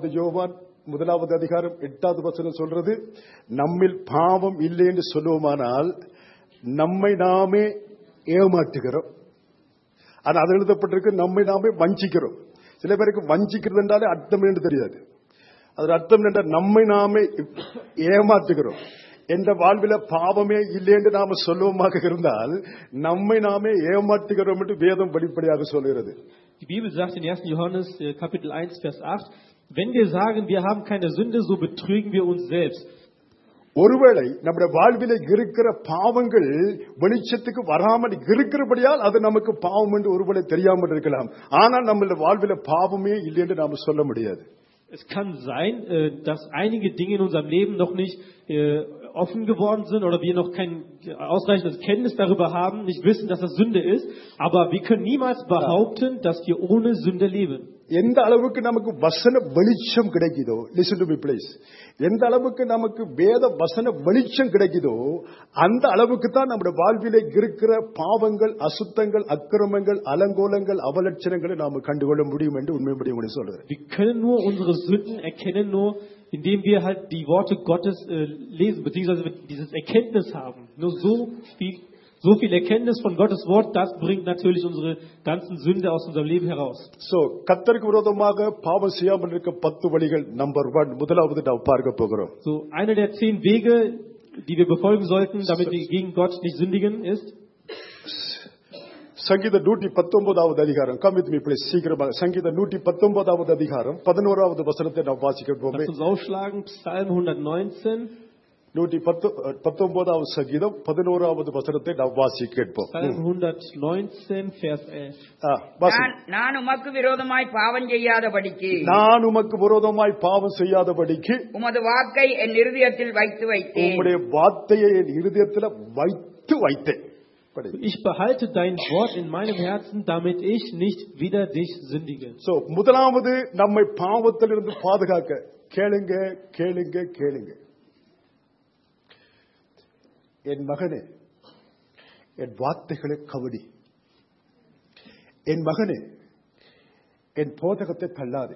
Speaker 1: முதலாவது அதிகாரம் 8வது வசனம் சொல்றது, நம்மில் பாவம் இல்லை என்று சொல்லுவோமானால் நம்மை நாமே ஏமாற்றுகிறோம். ஆனா அது எழுதப்பட்டிருக்கு, நம்மை நாமே வஞ்சிக்கிறோம். சில பேருக்கு வஞ்சிக்கிறது என்றாலே அர்த்தம் என்று தெரியாது. அது அர்த்தம் என்றால் நம்மை நாமே ஏமாற்றுகிறோம். என்ற வாழ்வில பாவமே இல்லை என்று நாம சொல்லுவோமாக இருந்தால் நம்மை நாமே ஏமாற்றுகிறோம் என்று வேதம் வெளிப்படையாக சொல்கிறது.
Speaker 2: Die Bibel sagt in 1. Johannes Kapitel 1 Vers 8, wenn wir sagen, wir haben keine Sünde, so betrügen wir uns selbst.
Speaker 1: ஒருவேளை நம்முடைய வாழ்விலே இருக்கிற பாவங்கள் வெளிச்சத்துக்கு வராமல் இருக்கிறபடியால் அது நமக்கு பாவம் என்று ஒருவேளை தெரியாமல் இருக்கலாம். ஆனால் நம்முடைய வாழ்வில பாவமே இல்லை என்று நாம சொல்ல முடியாது.
Speaker 2: Es kann sein, dass einige Dinge in unserem Leben noch nicht offen geworden sind oder wir noch kein ausreichendes Kenntnis darüber haben, nicht wissen, dass das Sünde ist. Aber wir können niemals behaupten, dass wir ohne Sünde leben.
Speaker 1: எந்த அளவுக்கு நமக்கு வசன வெளிச்சம் கிடைக்குதோ, listen to me please, எந்த அளவுக்கு நமக்கு வேத வசன வெளிச்சம் கிடைக்குதோ அந்த அளவுக்கு தான் நம்முடைய வாழ்விலே இருக்கிற பாவங்கள், அசுத்தங்கள், அக்கிரமங்கள், அலங்கோலங்கள், அவலட்சணங்களை நாம கண்டுகொள்ள முடியும் என்று உண்மைப்படி உங்களுக்கு சொல்றேன்.
Speaker 2: Wir können nur unsere Sünden erkennen, nur indem wir halt die Worte Gottes lesen, beziehungsweise dieses Erkenntnis haben. Nur so viel Erkenntnis von Gottes Wort, das bringt natürlich unsere ganzen Sünde aus unserem Leben heraus.
Speaker 1: So, கர்த்தருக்கு விரோதமாக பாவம் செய்யாமல் இருக்க 10 வழிகள். Number 1, முதலாவது நாம் பார்க்க போகிறோம்.
Speaker 2: So, einer der 10 Wege, die wir befolgen sollten, damit wir gegen Gott nicht sündigen, ist
Speaker 1: சங்கீதம் 119வது அதிகாரம். Come with me please, சீக்கிரமாக. சங்கீதம் 119வது அதிகாரம் 11வது வசனத்தை நாம் வாசிப்போம்.
Speaker 2: Lasst uns aufschlagen, Psalm 119.
Speaker 1: 119வது சங்கீதம் 11வது வசனத்தை நாம் வாசிப்போம்.
Speaker 2: Psalm 119 Vers 11.
Speaker 3: நான் உமக்கு விரோதமாய் பாவம் செய்யாதபடிக்கு உமது வாக்கை என் இருதயத்தில் வைத்து வைத்தேன்.
Speaker 1: உம்முடைய வார்த்தையை என் இருதயத்தில் வைத்து வைத்தேன்.
Speaker 2: Ich behalte dein Wort in meinem Herzen, damit ich nicht wieder dich sündige.
Speaker 1: So, முதலாவது நம்மை பாவத்திலிருந்து பாதுகாக்க கேளுங்க, கேளுங்க, கேளுங்க. என் மகனே, என் வார்த்தைகளை கவனி. என் மகனே, என் போதகத்தை தள்ளாது.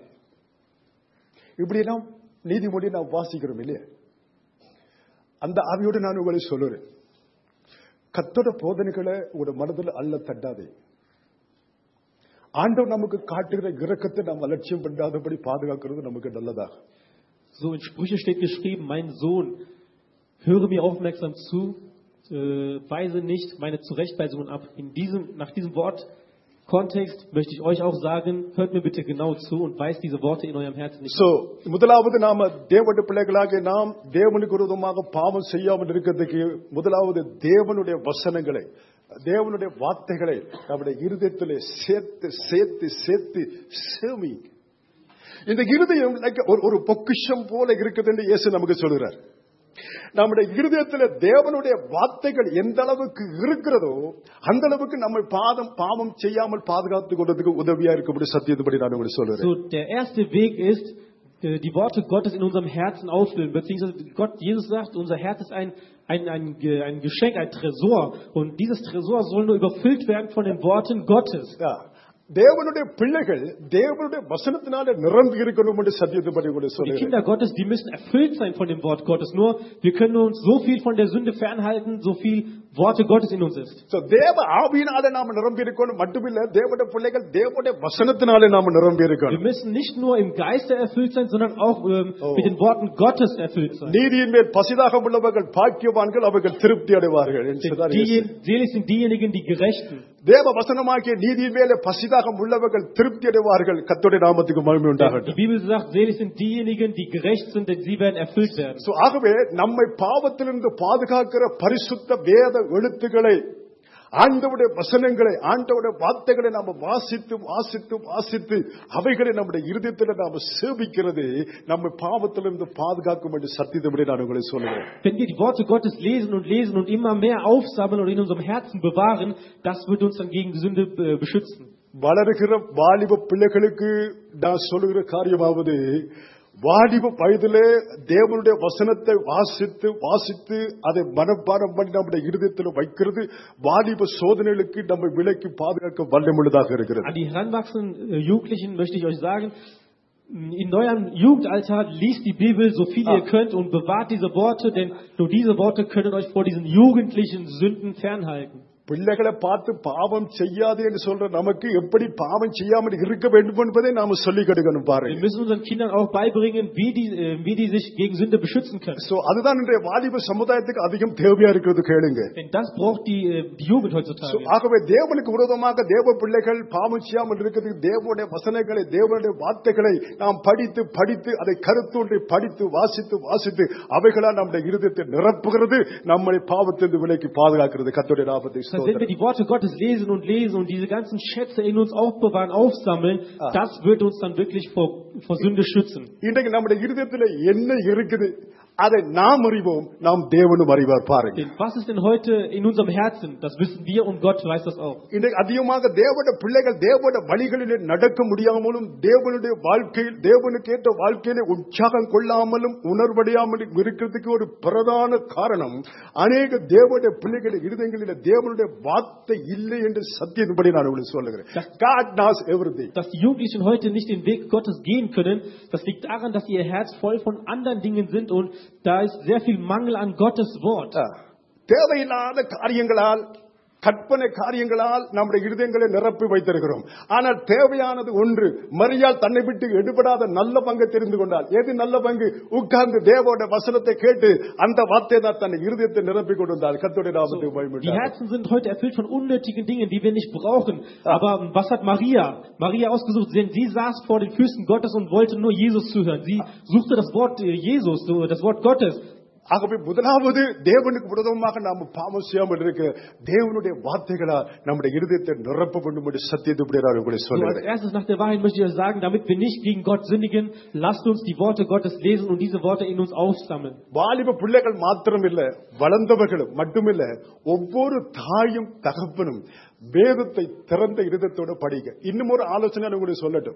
Speaker 1: இப்படி நாம் நீதிமொழி நாம் வாசிக்கிறோம் இல்லையா? அந்த ஆவியோடு நான் உங்களை சொல்லுறேன், கர்த்தரோட போதனைகளை உங்களோட மனதில் அல்ல தட்டாதே. ஆண்டவர் நமக்கு காட்டுகிற இரக்கத்தை நாம் அலட்சியம் பண்ணாதபடி பாதுகாக்கிறது நமக்கு நல்லதாக.
Speaker 2: So in Sprüche steht geschrieben, mein Sohn, höre mir aufmerksam zu, weise nicht meine Zurechtweisungen ab. Nach diesem Wortkontext möchte ich euch auch sagen, hört mir bitte genau zu und weist diese Worte in eurem Herzen nicht.
Speaker 1: So, முதலாவது நாம தேவனுடைய பிள்ளைகளாக நாம் தேவனுக்கு விரோதமாக பாவம் செய்யாமல் இருக்கிறதுக்கு முதலாவது தேவனுடைய வசனங்களை, தேவனுடைய வார்த்தைகளை நம்முடைய இருதயத்திலே சேர்த்து சேர்த்து சேர்த்து சேமி. இந்த இருதயம் ஒரு பொக்கிஷம் போல இருக்குது என்று இயேசு நமக்கு சொல்கிறார். நம்முடைய இருதயத்தில் தேவனுடைய வார்த்தைகள் எந்த அளவுக்கு இருக்கிறதோ அந்த அளவுக்கு நம்ம பாவம் செய்யாமல் பாதுகாத்துக் கொள்வதற்கு உதவியா இருக்கும்படி சத்தியத்துபடி நான் உங்களுக்கு சொல்றேன்.
Speaker 2: So der erste Weg ist, die Worte Gottes in unserem Herzen auffüllen, beziehungsweise Jesus sagt, unser Herz ist ein Geschenk, ein Tresor, und dieses Tresor soll nur überfüllt werden von den Worten Gottes.
Speaker 1: Ja. தேவனுடைய பிள்ளைகள் தேவனுடைய வசனத்தினால நிரம்பி இருக்கணும் என்று சத்தியத்துபடி உங்களுக்கு சொல்றேன்.
Speaker 2: Die Kinder Gottes, die müssen erfüllt sein von dem Wort Gottes. Nur wir können uns so viel von der Sünde fernhalten, so viel Worte Gottes in uns ist.
Speaker 1: So தேவ ஆவியினால நாம நிரம்பி இருக்கணும் மட்டுமில்ல, தேவனுடைய பிள்ளைகள் தேவனுடைய வசனத்தினால நாம நிரம்பி இருக்கணும்.
Speaker 2: Wir müssen nicht nur im Geiste erfüllt sein, sondern auch mit den Worten Gottes erfüllt sein.
Speaker 1: நீதியின் மேல் பசிதாகம் உள்ளவர்கள் பாக்கியவான்கள், அவர்கள் திருப்தி அடைவார்கள்.
Speaker 2: Selig sind diejenigen, die Gerechten.
Speaker 1: தேவ வசனமாகிய நீதியின் மேலே பசிதாகம் உள்ளவர்கள் திருப்தி அடைவார்கள். கர்த்தருடைய நாமத்துக்கு மகிமை உண்டாகட்டும்.
Speaker 2: Die Bibel sagt, selig sind diejenigen, die gerecht sind, denn sie werden erfüllt werden.
Speaker 1: So ஆகவே நம்மை பாவத்திலிருந்து பாதுகாக்கிற பரிசுத்த வேத எழுத்துக்களை, ஆண்டவருடைய வசனங்களை, ஆண்டவருடைய வார்த்தைகளை நாம வாசித்து வாசித்து வாசித்து அவைகளை நம்முடைய இருதயத்தில் நாம சேவிக்கிறது நம்மை பாவத்திலிருந்து பாதுகாக்கும் என்று சத்தியத்தை நான் உங்களுக்கு சொல்லுவேன்.
Speaker 2: Wenn wir die Worte Gottes lesen und immer mehr aufsammeln und in unserem Herzen bewahren, das wird uns dann gegen die Sünde beschützen.
Speaker 1: வளருகிற வாலிப பிள்ளைகளுக்கு நான் சொல்லுகிற காரியமாவது, வாலிப வயதிலே தேவனுடைய வசனத்தை வாசித்து வாசித்து அதை மனப்பாடம் பண்ணி நம்முடைய இருதயத்தில் வைக்கிறது வாலிப சோதனைகளுக்கு நம்மை விலக்கி பாதுகாக்க வல்லமுள்ளதாக இருக்கிறது.
Speaker 2: An die heranwachsenden Jugendlichen möchte ich euch sagen, in eurem Jugendalter liest die Bibel so viel ihr könnt und bewahrt diese Worte, denn nur diese Worte können euch vor diesen jugendlichen Sünden fernhalten.
Speaker 1: பிள்ளைகளை பார்த்து பாவம் செய்யாதே என்று சொல்ற நமக்கு எப்படி பாவம் செய்யாமல் இருக்க வேண்டும் என்பதை நாம சொல்லிக் கொடுக்கணும் பாருங்க.
Speaker 2: Wir müssen unseren Kindern auch beibringen, wie die sich gegen Sünde beschützen können.
Speaker 1: So அதுதான் இன்றைய வாலிப சமுதாயத்துக்கு அதிகம் தேவையா இருக்கிறது. கேளுங்க.
Speaker 2: Denn das braucht die Jugend heutzutage.
Speaker 1: So ஆகவே தேவனுக்கு விரோதமாக தேவ பிள்ளைகள் பாவம் செய்யாமல் இருக்கிறதுக்கு தேவனுடைய வசனங்களை, தேவனுடைய வார்த்தைகளை நாம் படித்து படித்து அதை கருத்தூன்றி படித்து வாசித்து வாசித்து அவைகளால் நம்முடைய இருதயத்தை நிரப்புகிறது, நம்மை பாவத்திலிருந்து விலக்கி பாதுகாக்கிறது. கர்த்தருடைய நாமத்தை
Speaker 2: wenn wir die Worte Gottes lesen und diese ganzen Schätze in uns aufbewahren, aufsammeln, das wird uns dann wirklich vor Sünde schützen.
Speaker 1: இன்றைக்கு நம்முடைய இருதயத்தில் என்ன இருக்குது அதை நாம் அறிவோம், நாம் தேவனும் அறிவார். பாருங்க.
Speaker 2: Was ist denn heute in unserem Herzen? Das wissen wir und Gott weiß das auch.
Speaker 1: இன்றைக்கு அதிகமாக தேவனுடைய பிள்ளைகள் தேவனுடைய வழிகளிலே நடக்க முடியாமலும், தேவனுடைய வாழ்க்கையில் தேவனுக்கு ஏற்ற வாழ்க்கையிலே உற்சாகம் கொள்ளாமலும் உணர்வடையாமலும் இருக்கிறதுக்கு ஒரு பிரதான காரணம், அநேக தேவனுடைய பிள்ளைகள் இருதயங்களில் தேவனுடைய வார்த்தை இல்லை என்று சத்தியத்தின்படி நான் உங்களுக்கு சொல்லுகிறேன். God knows everything.
Speaker 2: Dass die Jugendlichen heute nicht den Weg Gottes gehen können, das liegt daran, dass ihr Herz voll von anderen Dingen sind und da ist sehr viel Mangel an Gottes Wort.
Speaker 1: தேவையில்லாத காரியங்களால், கற்பனை காரியங்களால் நம்முடைய இருதயங்களை நிரப்பி வைத்திருக்கிறோம். ஆனால் தேவையானது ஒன்று, மரியாள் தன்னை விட்டு எடுபடாத நல்ல பங்கை தெரிந்து கொண்டால். எது நல்ல பங்கு? உட்கார்ந்து தேவனுடைய வசனத்தை கேட்டு அந்த வார்த்தை தான் தன்னை இருதயத்தை நிரப்பி கொண்டால். கர்த்தருடைய நாமத்துக்கு மகிமை உண்டாகட்டும்.
Speaker 2: Die Herzen sind heute erfüllt von unnötigen Dingen, die wir nicht brauchen. Aber was hat Maria ausgesucht? Denn sie saß vor den Füßen Gottes und wollte nur Jesus zuhören. Sie suchte das Wort Jesus, das Wort Gottes.
Speaker 1: ஆகவே முதலாவது தேவனுக்கு விரோதமாக நாம் பாவம் செய்யாமல் இருக்க தேவனுடைய வார்த்தைகளால் நம்முடைய இருதயத்தை நிரப்ப வேண்டும் என்று சத்தியத்தை நான் உங்களுக்கு சொல்றேன்.
Speaker 2: Als erstes nach der Wahrheit möchte ich euch sagen, damit wir nicht gegen Gott sündigen, lasst uns die Worte Gottes lesen und diese Worte in uns aufsammeln.
Speaker 1: வாலிப பிள்ளைகள் மாத்திரம் இல்ல, வளர்ந்தவர்களும் மட்டுமில்ல, ஒவ்வொரு தாயும் தகப்பனும் வேதத்தை திறந்த இருதயத்தோட படிக்க. இன்னும் ஒரு ஆலோசனை உங்களுக்கு சொல்லட்டும்.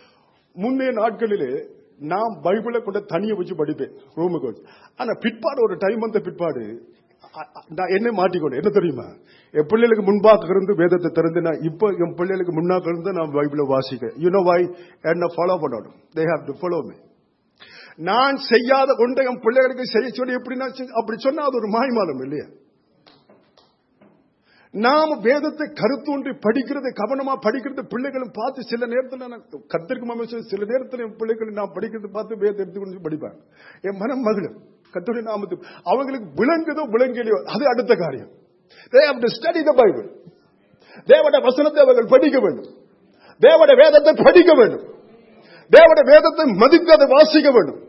Speaker 1: முன்னைய நாட்களிலே நான் பைபிளை கொண்ட தனியை வச்சு படிப்பேன் ரூமுக்கு. ஆனா பிற்பாடு ஒரு டைம் வந்த பிற்பாடு நான் என்ன மாட்டிக்கொண்டேன் என்ன தெரியுமா? என் பிள்ளைகளுக்கு முன்பாக இருந்து வேதத்தை திறந்து நான் இப்ப என் பிள்ளைகளுக்கு முன்னாக இருந்து நான் பைபிளை வாசிக்கிறேன். You know why? என்ன ஃபாலோ பண்ணணும். They have to follow me. நான் செய்யாத ஒன்றை என் பிள்ளைகளுக்கு செய்ய சொல்லி அப்படி சொன்னா அது ஒரு மாய்மாலம் இல்லையா? நாம வேதத்தை கருத்தூன்றி படிக்கிறது, கவனமா படிக்கிறது பிள்ளைகளும் பார்த்து சில நேரத்தில் கத்திற்கு சில நேரத்தில் என் பிள்ளைகள் நான் படிக்கிறது பார்த்து வேதத்தை எடுத்துக்கொண்டு படிப்பாங்க. என் மனம் மகிழும். கர்த்தருடைய நாமத்தில் அவங்களுக்கு விளங்குதோ விளங்கலையோ அது அடுத்த காரியம். They have to study the Bible. தேவனுடைய வசனத்தை அவர்கள் படிக்க வேண்டும். தேவனுடைய வேதத்தை படிக்க வேண்டும். தேவனுடைய வேதத்தை மதித்து அதை வாசிக்க வேண்டும்.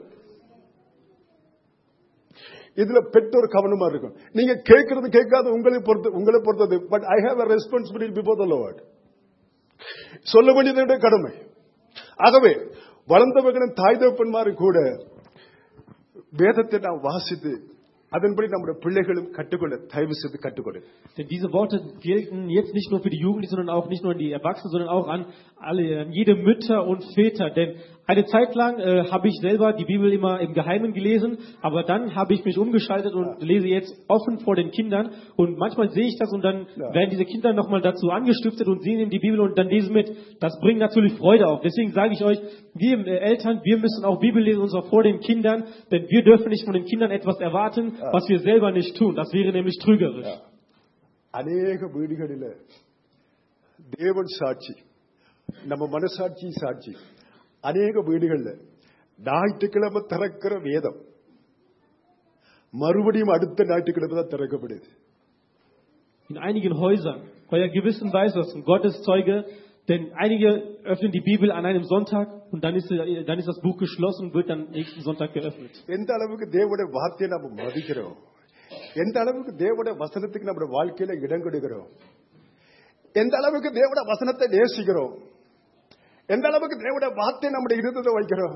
Speaker 1: இதுல பெற்றோர் கவனமா இருக்கும். நீங்க கேட்கறது கேட்காத உங்களை பொறுத்தது. But I have a responsibility before the Lord. சொல்ல வேண்டியது கடமை. ஆகவே வளர்ந்தவர்களின் தாய் தகப்பன்மாரும் கூட வேதத்தை நாம் வாசித்து அதன்படி நம்முடைய பிள்ளைகளும் கற்றுக்கொள்ள தயவு செய்து கற்றுக்கொள்ள.
Speaker 2: Denn diese Worte gelten jetzt nicht nur für die Jugendlichen, sondern auch nicht nur an die Erwachsenen, sondern auch an jede Mütter und Väter. Denn eine Zeit lang habe ich selber die Bibel immer im Geheimen gelesen, aber dann habe ich mich umgeschaltet und lese jetzt offen vor den Kindern. Und manchmal sehe ich das und dann werden diese Kinder nochmal dazu angestiftet und sehen in die Bibel und dann lesen mit. Das bringt natürlich Freude auf. Deswegen sage ich euch, wir Eltern, wir müssen auch Bibel lesen und zwar vor den Kindern, denn wir dürfen nicht von den Kindern etwas erwarten, was wir selber nicht tun. Das wäre nämlich trügerisch.
Speaker 1: அநேக வீடுகளில் தேவன் சாட்சி, நம்ம மனசாட்சி சாட்சி. அநேக வீடுகளில் ஞாயிற்றுக்கிழமை திறக்கிற வேதம் மறுபடியும் அடுத்த ஞாயிற்றுக்கிழமை தான் திறக்கப்படுது.
Speaker 2: In einigen Häusern, euer Gewissen weiß das, und Gott ist Zeuge, denn einige öffnen die Bibel an einem Sonntag und dann ist das Buch geschlossen und wird dann nächsten Sonntag geöffnet.
Speaker 1: எந்த அளவுக்கு தேவனுடைய வார்த்தையை நம்ம மதிக்கிறோம், எந்த அளவுக்கு தேவனுடைய வசனத்துக்கு நம்முடைய வாழ்க்கையில இடம் கொடுக்கிறோம், எந்த அளவுக்கு தேவனுடைய வசனத்தை நேசிக்கிறோம், எந்த அளவுக்கு தேவனுடைய வார்த்தையை நம்முடைய இருதயத்தை வைக்கிறோம்.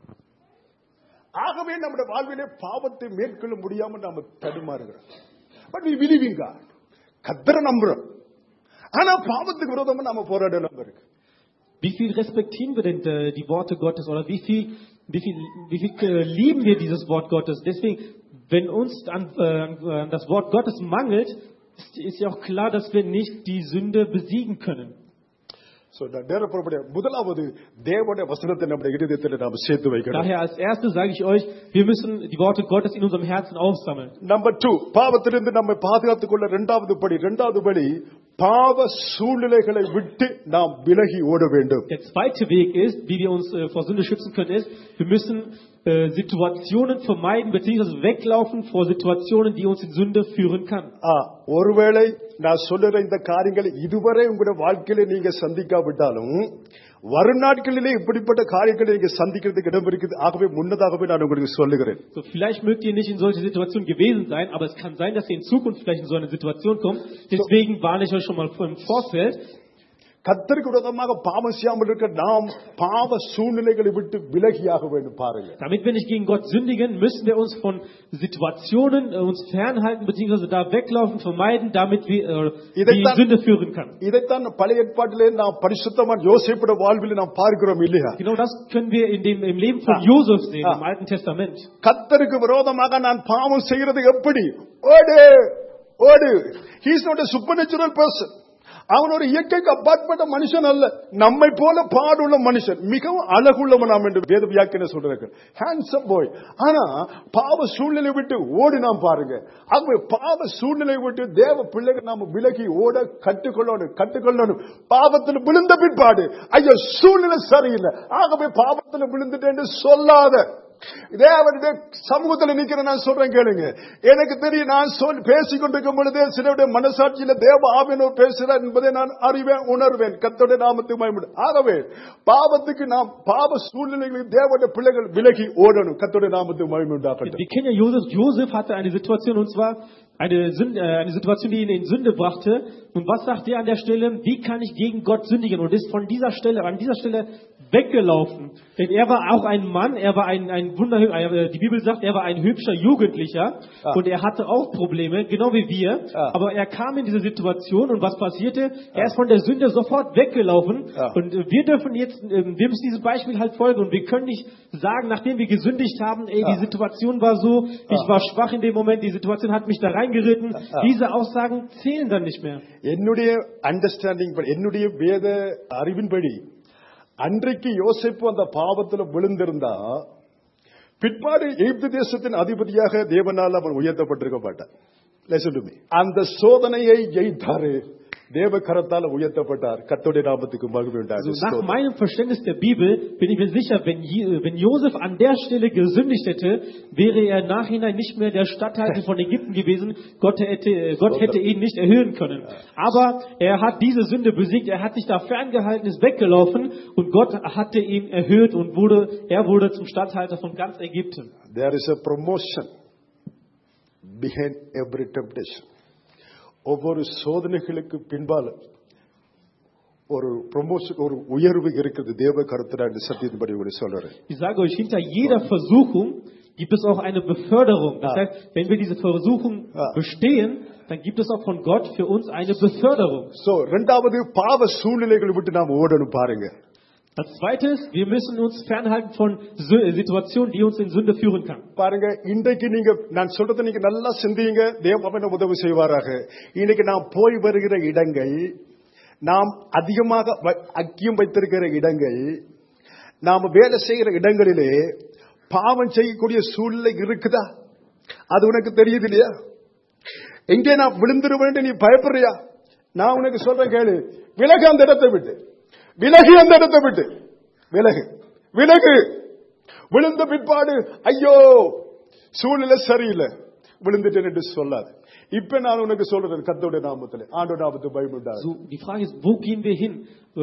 Speaker 1: ஆகவே நம்முடைய வாழ்விலே பாவத்தை மேற்கொள்ள முடியாமல் நாம தடுமாறுகிறோம். But we believe in God. கர்த்தரை நம்புறோம். ஆனா பாவத்துக்கு விரோதமா நாம போராடலாம் இருக்கு.
Speaker 2: Wie viel respektieren wir denn die Worte Gottes oder wie viel lieben wir dieses Wort Gottes? Deswegen, wenn uns an das Wort Gottes mangelt, ist ja auch klar, dass wir nicht die Sünde besiegen können.
Speaker 1: முதலாவது தேவனுடைய வசனத்தை நம்முடைய இதயத்தில் நாம் சேர்த்து வைக்கணும்.
Speaker 2: Daher als erstes sage ich euch, wir müssen die Worte Gottes in unserem Herzen aufsammeln.
Speaker 1: Number 2, பாவத்திலிருந்து நம்மை பாதுகாத்துக் கொள்ள இரண்டாவது படி பாவ சூழ்நிலைகளை விட்டு நாம் விலகி ஓட வேண்டும்.
Speaker 2: Der zweite Weg ist, wie wir uns vor Sünde schützen können, ist, wir müssen Situationen vermeiden bzw. weglaufen vor Situationen, die uns in Sünde führen kann.
Speaker 1: ஒருவேளை நான் சொல்லுற இந்த காரியங்களை இதுவரை உங்களுடைய வாழ்க்கையில நீங்க சந்திக்காவிட்டாலும் வரும் நாட்களிலே இப்படிப்பட்ட காரியங்களை நீங்க சந்திக்கிறதுக்கு இடம் இருக்குது. ஆகவே முன்னதாகவே நான் உங்களுக்கு சொல்லுகிறேன்.
Speaker 2: So vielleicht mögt ihr nicht in solche Situationen gewesen sein, aber es kann sein, dass ihr in Zukunft vielleicht in so eine Situation kommt. Deswegen warne ich euch schon mal im Vorfeld.
Speaker 1: கர்த்தருக்கு விரோதமாக பாவம் செய்யாமல் இருக்க நாம் பாவ சூழ்நிலைகளை விட்டு விலகியாக வேண்டும். பாருங்க.
Speaker 2: Damit wir nicht gegen Gott sündigen, müssen wir uns von Situationen uns fernhalten bzw. da weglaufen, vermeiden, damit wir die in Sünde führen kann.
Speaker 1: இதைத்தான் பழைய ஏற்பாட்டிலே நாம் பரிசுத்தமான யோசேப்புடைய வாழ்வில் நாம் பார்க்கிறோம் இல்லையா?
Speaker 2: Genau das können wir im Leben von Josef sehen im Alten Testament.
Speaker 1: கர்த்தருக்கு விரோதமாக நான் பாவம் செய்கிறது எப்படி? ஓடு. He is not a supernatural person. அவன் ஒரு இயற்கைக்கு அப்பாற்பட்ட மனுஷன் அல்ல, நம்மை போல பாடுள்ள மனுஷன், மிகவும் அழகுள்ளவனாம் என்று வேத வியாக்கியானம் சொல்றாங்க. Handsome boy. ஆனா பாவ சூழ்நிலை விட்டு ஓடி நாம் பாருங்க. ஆகவே பாவ சூழ்நிலை விட்டு தேவ பிள்ளைகள் நாம விலகி ஓட கற்றுக்கொள்ளணும். பாவத்தில் விழுந்த பிற்பாடு ஐயோ சூழ்நிலை சரியில்லை, ஆகவே பாவத்தில் விழுந்துட்டேன்னு சொல்லாத. தேவனுடைய சமூகத்தில் நிக்கிற நான் சொல்றேன் கேளுங்க. எனக்கு தெரியும், நான் பேசிக்கொண்டிருக்கும் பொழுதே சிலருடைய மனசாட்சியில தேவ ஆவியானவர் பேசுகிறார் என்பதை நான் அறிவேன், உணர்வேன். கர்த்தருடைய நாமத்துக்கு மகிமை. ஆகவே பாவத்துக்கு நாம் பாவ சூழ்நிலைகளில் தேவனுடைய பிள்ளைகள் விலகி ஓடணும். கர்த்தருடைய நாமத்துக்கு மகிமை உண்டாகட்டும்.
Speaker 2: Wir kennen ja Josef hatte eine Situation, und zwar eine Situation, die ihn in Sünde brachte. Und was sagt er an der Stelle? Wie kann ich gegen Gott sündigen? Und ist an dieser Stelle weggelaufen. Denn er war auch ein Mann, er war ein die Bibel sagt, er war ein hübscher Jugendlicher und er hatte auch Probleme, genau wie wir. Aber er kam in diese Situation und was passierte? Er ist von der Sünde sofort weggelaufen. Und wir müssen diesem Beispiel halt folgen und wir können nicht sagen, nachdem wir gesündigt haben, die Situation war so, ich war schwach in dem Moment, die Situation hat mich da reingeritten. Diese Aussagen zählen dann nicht mehr.
Speaker 1: என்னுடைய understanding, என்னுடைய வேத அறிவின்படி அன்றைக்கு யோசேப்பு அந்த பாவத்தில் விழுந்திருந்தா பிற்பாடு எகிப்து தேசத்தின் அதிபதியாக தேவனால் அவன் உயர்த்தப்பட்டிருக்க மாட்டான். Listen to me. அந்த சோதனையை ஜெயித்தாரு, தேவ கரத்தால் உயர்த்தப்பட்டார். கர்த்தருடைய நாமத்துக்கு மகிமை உண்டாகட்டும்.
Speaker 2: Nach meinem Verständnis der Bibel bin ich mir sicher, wenn Josef an der Stelle gesündigt hätte, wäre er im Nachhinein nicht mehr der Statthalter von Ägypten gewesen. Gott hätte ihn nicht erhöhen können. Aber er hat diese Sünde besiegt, er hat sich da ferngehalten, ist weggelaufen und Gott hatte ihn erhöht und er wurde zum Statthalter von ganz Ägypten.
Speaker 1: There is a promotion behind every temptation. ஒவ்வொரு சோதனைகளுக்கு pinball ஒரு promotion, ஒரு உயர்வு இருக்கிறது. தேவ கருத்தினால சத்தியத்தின்படி உங்களுக்கு சொல்றேன்.
Speaker 2: Ich sage euch, hinter jeder Versuchung gibt es auch eine Beförderung. Das heißt, wenn wir diese Versuchung bestehen, dann gibt es auch von Gott für uns eine Beförderung.
Speaker 1: So, இரண்டாவது பாவ சூழ்நிலைகளை விட்டு நாம் ஓடணும் பாருங்க.
Speaker 2: Als zweites, wir müssen uns fernhalten von Situationen, die uns in Sünde führen kann.
Speaker 1: பாருங்க, இன்றைக்கு நீங்க நான் சொல்றதை நீங்க நல்லா சிந்தியுங்க, தேவன் உதவி செய்வாராக. இன்னைக்கு நாம் போய் வருகிற இடங்கள், நாம் அதிகமாக ஐக்கியம் வைத்திருக்கிற இடங்கள், நாம் வேலை செய்கிற இடங்களிலே பாவம் செய்யக்கூடிய சூழ்நிலை இருக்குதா? அது உனக்கு தெரியுது இல்லையா? எங்கே நான் விழுந்துருவேன் நீ பயப்படுறியா? நான் உனக்கு சொல்றேன் கேளு, விலகு அந்த இடத்தை விட்டு, விலகு அந்த இடத்தை விட்டு, விலகு விலகு. விழுந்த பிற்பாடு ஐயோ சூழ்நிலை சரியில்லை விழுந்துட்டேன் என்று சொல்லாது. இப்ப நான் உனக்கு சொல்றேன், கர்த்தருடைய நாமத்திலே, ஆண்டவருடைய நாமத்துக்கு பயமுண்டாக.
Speaker 2: So, die Frage ist, wo gehen wir hin?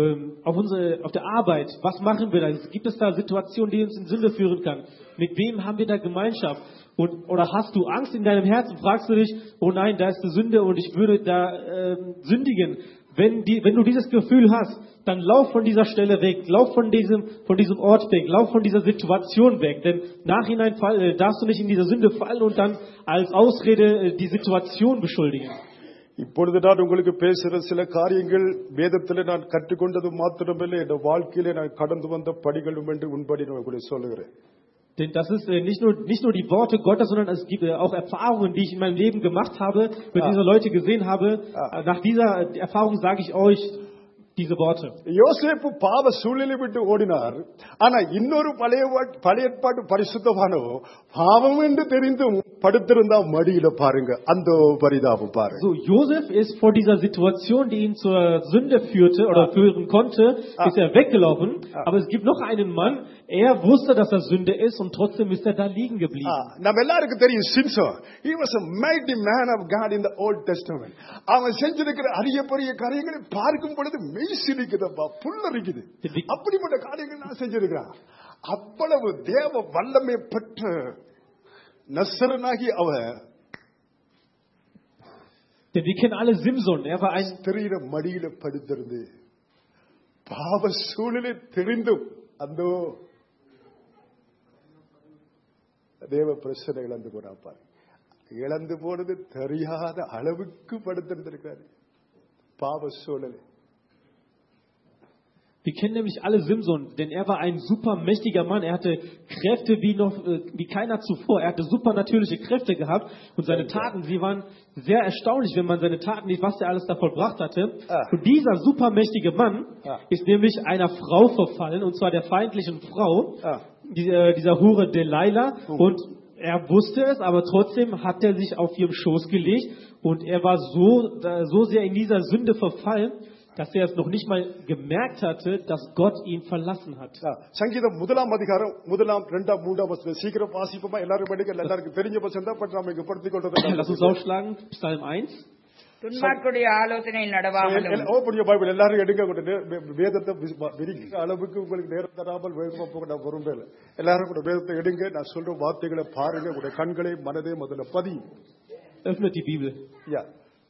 Speaker 2: Auf der Arbeit, was machen wir da? Gibt es da Situationen, die uns in Sünde führen kann? Mit wem haben wir da Gemeinschaft? Oder hast du Angst in deinem Herzen? Fragst du dich, oh nein, da ist eine Sünde und ich würde da sündigen. Wenn du dieses Gefühl hast, dann lauf von dieser Stelle weg, lauf von diesem Ort weg, lauf von dieser Situation weg, denn nachhinein darfst du nicht in diese Sünde fallen und dann als Ausrede die Situation beschuldigen.
Speaker 1: இப்பொழுது நான் உங்களுக்கு பேசுகிற சில காரியங்கள் வேதத்தில் நான் கற்றுக்கொண்டது மாத்திரமல்ல, என் வாழ்க்கையிலே நான் கடந்து வந்த படிகளும் என்று உன்படி நான் உங்களுக்கு சொல்லுகிறேன்.
Speaker 2: Denn das ist nicht nur die Worte Gottes, sondern es gibt auch Erfahrungen, die ich in meinem Leben gemacht habe, mit dieser Leute gesehen habe. Nach dieser Erfahrung sage ich euch diese Worte.
Speaker 1: யோசேப்பு பாவ சூழ்நிலை விட்டு ஓடினார். ஆனா இன்னொரு பழைய ஏற்பாட்டு பரிசுத்தவானோ பாவம் என்று தெரிந்தும் படுத்திருந்தா மடியில பாருங்க, அந்த பரிதாபம் பாருங்க.
Speaker 2: So, Josef ist vor dieser Situation, die ihn zur Sünde führte oder führen konnte, ist er weggelaufen. Aber es gibt noch einen Mann, er wusste, dass er Sünde ist und trotzdem ist er da liegen geblieben.
Speaker 1: நம்ம எல்லாருக்கும் தெரியும் Samson. He was a mighty man of God in the Old Testament. அவன் செஞ்சிருக்கிற அரிய பெரிய காரியங்களை பார்க்கும் பொழுது மெய்சிலிக்குதப்பா, புல்லரிக்குது. அப்படிப்பட்ட காரியங்கள் நான் செஞ்சிருக்கிறான். அவ்வளவு தேவ வல்லமை பெற்ற நசரனாகி அவன்.
Speaker 2: Denn wir kennen alle Simson. Er war ein
Speaker 1: தெரிகிற மடியில படுத்திருந்து பாவ சூழ்நிலை தெரிந்தும் அந்த தேவ பிரச்சனை இழந்து போனாப்பார். இழந்து போனது தெரியாத அளவுக்கு படுத்திருந்திருக்காரு பாவ சூழலை.
Speaker 2: Wir kennen nämlich alle Simson, denn er war ein super mächtiger Mann. Er hatte Kräfte wie keiner zuvor. Er hatte supernatürliche Kräfte gehabt und seine Taten, sie waren sehr erstaunlich, wenn man seine Taten nicht, was er alles da vollbracht hatte. Und dieser supermächtige Mann ist nämlich einer Frau verfallen, und zwar der feindlichen Frau, dieser Hure Delilah. Und er wusste es, aber trotzdem hat er sich auf ihrem Schoß gelegt und er war so sehr in dieser Sünde verfallen, dass er es noch nicht mal gemerkt hatte, dass Gott ihn verlassen hat.
Speaker 1: சங்கீதம் 1ஆம் அதிகாரம் 1ஆம் 2ஆம் 3ஆம் வசனம் சீக்கிரம் வாசிப்போமா? எல்லாரும் படிக்க, எல்லாருக்கும் தெரிஞ்ச வசனம் தான், பட் நாம இங்க படுத்திக் கொள்றது.
Speaker 2: Lass uns aufschlagen, Psalm 1.
Speaker 3: துன்மார்க்குடைய ஆலோசனையில் நடவாமலும்.
Speaker 1: ஓபன் யுவர் பைபிள், எல்லாரும் எடுங்க, வேதத்தை விரிக்கிற அளவுக்கு உங்களுக்கு நேரம் தராமல் வேகமா போக நான் விரும்பல. எல்லாரும் கூட வேதத்தை எடுங்க, நான் சொல்ற வார்த்தைகளை பாருங்க, உங்களுடைய கண்களை மனதை முதல்ல பதியும்.
Speaker 2: Öffnet die Bibel.
Speaker 1: Ja.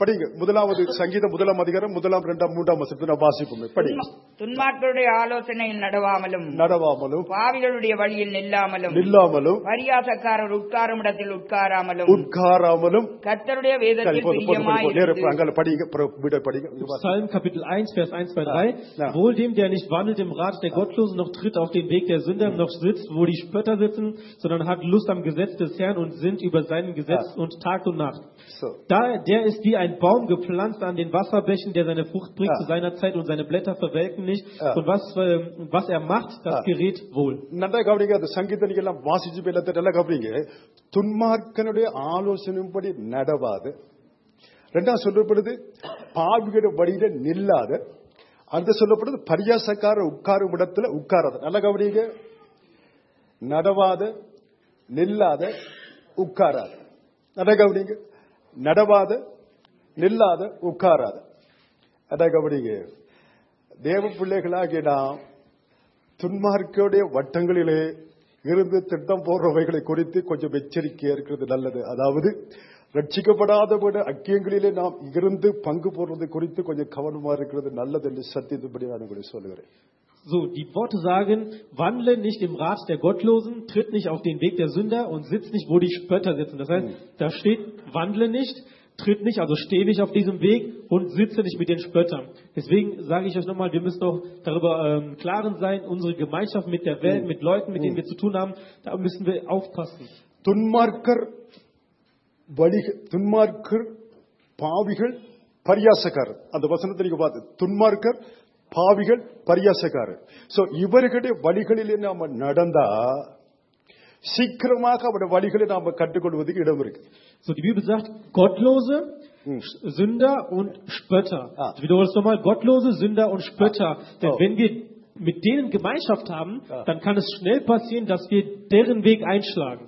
Speaker 1: படிங்க. முதலாவது சங்கீதம் 1 அதிகாரம் 1, 2, 3 வசனத்தை நான் வாசிப்போம். படிங்க.
Speaker 3: துன்மார்க்கருடைய ஆலோசனையில் நடவாமலும் பாவிகளுடைய வழியில் நில்லாமலும் பரியாசக்காரர் உட்காரும் இடத்தில் உட்காராமலும் கர்த்தருடைய வேதத்தில் பிரியமாய்
Speaker 1: படிங்க. படிங்க.
Speaker 2: Psalm Kapitel 1, Vers 1, 2, 3. Wohl dem, der nicht wandelt im Rat der Gottlosen, noch tritt auf den Weg der Sünder, noch sitzt, wo die Spötter sitzen, sondern hat Lust am Gesetz des Herrn und sinnt über sein Gesetz und Tag und Nacht. Der ist wie ein Baum gepflanzt an den Wasserbächen, der seine Frucht bringt zu seiner Zeit und seine Blätter verwelken nicht. Und was er macht, das gerät wohl.
Speaker 1: நல்லா கவனிங்க. அந்த சங்கீதம் எல்லாம் வாசிச்சு போயில நல்லா கவனிங்க. துன்மார்க்கனுடைய ஆலோசனைப்படி நடவாது. ரெண்டாவது சொல்லப்படுது பாவிகளுடைய வழியில நில்லாத. அடுத்து சொல்லப்படுது பரியாசக்கார உட்காரும் இடத்துல உட்காராத. நல்லா கவனிங்க. நடவாத, நில்லாத, உட்காராத. நல்லா கவனிங்க. நடவாத, நில்லாத, உட்காராத. நல்லா கவனிங்க. தேவ பிள்ளைகளாகிய நாம் துன்மார்க்கருடைய வட்டங்களிலே இருந்து திட்டம் போடுறவைகளை குறித்து கொஞ்சம் எச்சரிக்கையா இருக்கிறது நல்லது. அதாவது ரட்சிக்கப்படாத அக்கியங்களிலே நாம் இருந்து பங்கு போடுறது குறித்து கொஞ்சம் கவனமா இருக்கிறது நல்லது என்று சத்தியத்துப்படி நான் உங்களுக்கு சொல்லுகிறேன்.
Speaker 2: So, die Worte sagen, wandle nicht im Rat der Gottlosen, tritt nicht auf den Weg der Sünder und sitz nicht, wo die Spötter sitzen. Das heißt, da steht, wandle nicht, tritt nicht, also steh nicht auf diesem Weg und sitze nicht mit den Spöttern. Deswegen sage ich euch nochmal, wir müssen doch darüber Klaren sein, unsere Gemeinschaft mit der Welt, mit Leuten, mit denen wir zu tun haben, da müssen wir aufpassen.
Speaker 1: துன்மார்க்கர் பாவிகள் பரியாசக்காரர். அந்த வசனத்தை நீங்க பார்த்து துன்மார்க்கர் பாவிகள் பரியாசக்காரர். So இவர்களுடைய வழிகளிலே நாம நடந்தா சீக்கிரமாக அவருடைய வழிகளை நாம கற்றுக்கொள்வதற்கு இடம் இருக்கு.
Speaker 2: So die Bibel sagt, Gottlose, Sünder und Spötter. Ich wiederhole es nochmal, Gottlose, Sünder und Spötter. Denn wenn wir mit denen Gemeinschaft haben, dann kann es schnell passieren, dass wir deren Weg einschlagen.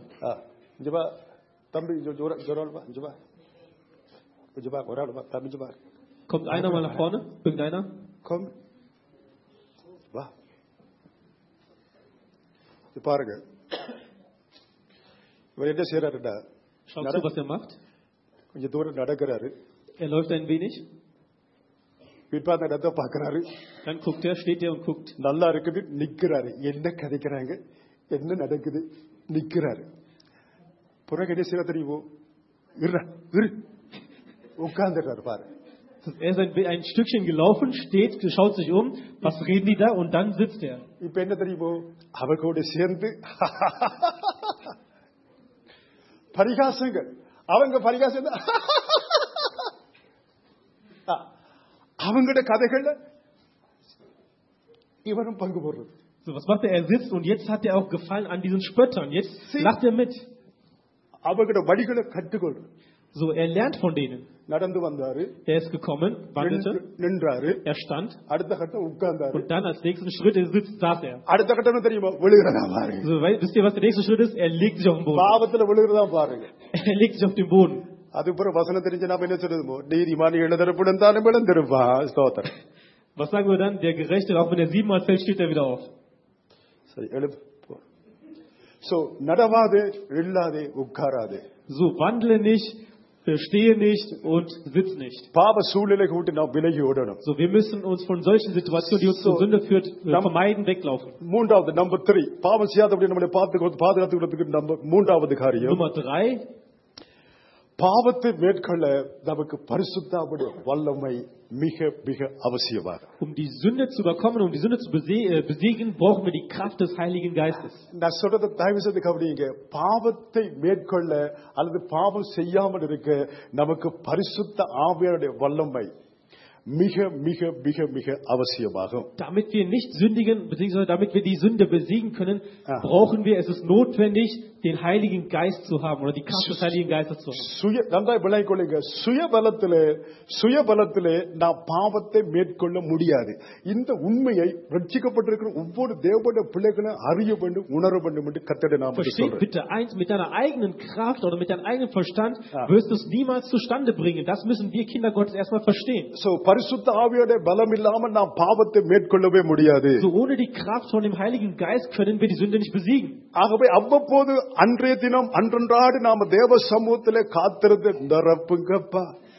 Speaker 2: Kommt einer mal nach vorne? Irgendeiner?
Speaker 1: Komm. பாருங்க. இவர் என்ன செய்யறாருடா?
Speaker 2: Schaut zu, was er macht.
Speaker 1: கொஞ்சம் தூரம் நடக்கிறாரு.
Speaker 2: Er läuft ein wenig.
Speaker 1: பிற்பாத இடத்தை பார்க்கறாரு.
Speaker 2: Dann guckt er, steht er und guckt.
Speaker 1: நல்லா இருக்குது, நிக்கிறாரு. என்ன கதைக்கிறாங்க? என்ன நடக்குது? நிக்கிறாரு. புறகு என்ன செய்யற தெரியுமோ? இரு. உட்கார்ந்துறாரு பாரு.
Speaker 2: Er ist ein Stückchen gelaufen, steht, schaut sich um, was reden die da und dann sitzt er.
Speaker 1: இப்ப என்ன தெரியுமோ? அவர்களோடு சேர்ந்து பரிகாசங்கள். அவங்க பரிகாசம் அவங்களோட கதைகள்ல இவரும் பங்கு போடுறது.
Speaker 2: So, was macht er? Er sitzt und jetzt hat er auch Gefallen an diesen Spöttern. Jetzt lacht er mit.
Speaker 1: அவங்களோட வழிகளை கற்றுக்கொள்றது.
Speaker 2: So, er lernt von denen.
Speaker 1: நடந்து வந்தாரு.
Speaker 2: Er ist gekommen, wandelte,
Speaker 1: நின்றாரு.
Speaker 2: er stand.
Speaker 1: அடுத்த கட்டம் உட்கார்ந்தாரு.
Speaker 2: Und dann als nächsten Schritt saß er.
Speaker 1: அடுத்த கட்டம் தெரியுமா? விழுகிறதா பாருங்க.
Speaker 2: So, wisst ihr, was der nächste Schritt ist? Er legt sich auf den Boden.
Speaker 1: பாவத்துல விழுகிறதா பாருங்க.
Speaker 2: Er legt sich auf den Boden.
Speaker 1: அதுக்கப்புறம் வசனம் தெரிஞ்ச நாம என்ன சொல்றதுமோ? நீதிமான் எழுதப்படும் விழுந்திருப்பா. ஸ்தோத்திரம்.
Speaker 2: Was sagen wir dann? Der Gerechte, auch wenn er 7-mal fällt, steht er wieder auf.
Speaker 1: சரி, எழுப்பு. So, நடவாதே, இல்லாதே, உட்காராதே.
Speaker 2: So, wandle nicht, stehe nicht und sitz nicht.
Speaker 1: பாவ சூழ்நிலை கூட்டி நாம் விலகி ஓடணும்.
Speaker 2: So, wir müssen uns von solchen Situationen, die uns zur Sünde führt, vermeiden, weglaufen.
Speaker 1: மூன்றாவது, Number 3, பாவம் செய்யாதபடி நம்மளை பாதுகாத்துக்கிறதுக்கு மூன்றாவது காரியம்.
Speaker 2: Nummer 3.
Speaker 1: பாவத்தை மேற்கொள்ள நமக்கு பரிசுத்தாவுடைய வல்லமை மிக மிக அவசியமாகும்.
Speaker 2: Die Sünde zu überkommen, die Sünde zu besiegen, brauchen wir die Kraft des Heiligen Geistes.
Speaker 1: நான் சொல்றதை தயவு செய்து கவனிங்க. பாவத்தை மேற்கொள்ள அல்லது பாவம் செய்யாமல் இருக்க நமக்கு பரிசுத்த ஆவியாருடைய வல்லமை மிக மிக மிக மிக அவசியமாகும்.
Speaker 2: Damit wir nicht sündigen, beziehungsweise damit wir die Sünde besiegen können, brauchen wir, es ist notwendig, den Heiligen Geist zu haben oder die Kraft des Heiligen Geistes zu haben.
Speaker 1: நன்றாய் விளங்கிக் கொள்ளுங்க. சுயபலத்திலே நாம் பாவத்தை மேற்கொள்ள முடியாது. இந்த உண்மையை ரட்சிக்கப்பட்டிருக்கிற ஒவ்வொரு தேவனுடைய பிள்ளைகளும் அறிய வேண்டும், உணர வேண்டும் என்று கர்த்தர் நாமத்தில்
Speaker 2: Versteht
Speaker 1: சொல்றார்.
Speaker 2: bitte eins, mit deiner eigenen Kraft oder mit deinem eigenen Verstand wirst du es niemals zustande bringen. Das müssen wir Kinder Gottes erstmal verstehen.
Speaker 1: So, பரிசுத்த ஆவியோட பலம் இல்லாமல் நாம் பாவத்தை மேற்கொள்ளவே முடியாது.
Speaker 2: So, ohne die Kraft von dem Heiligen Geist können wir die Sünde nicht besiegen.
Speaker 1: ஆகவே அவ்வப்போது அன்றைய தினம் அன்றன்றாடு நாம தேவ சமூகத்திலே காத்திருந்து நிரப்புங்கப்பா,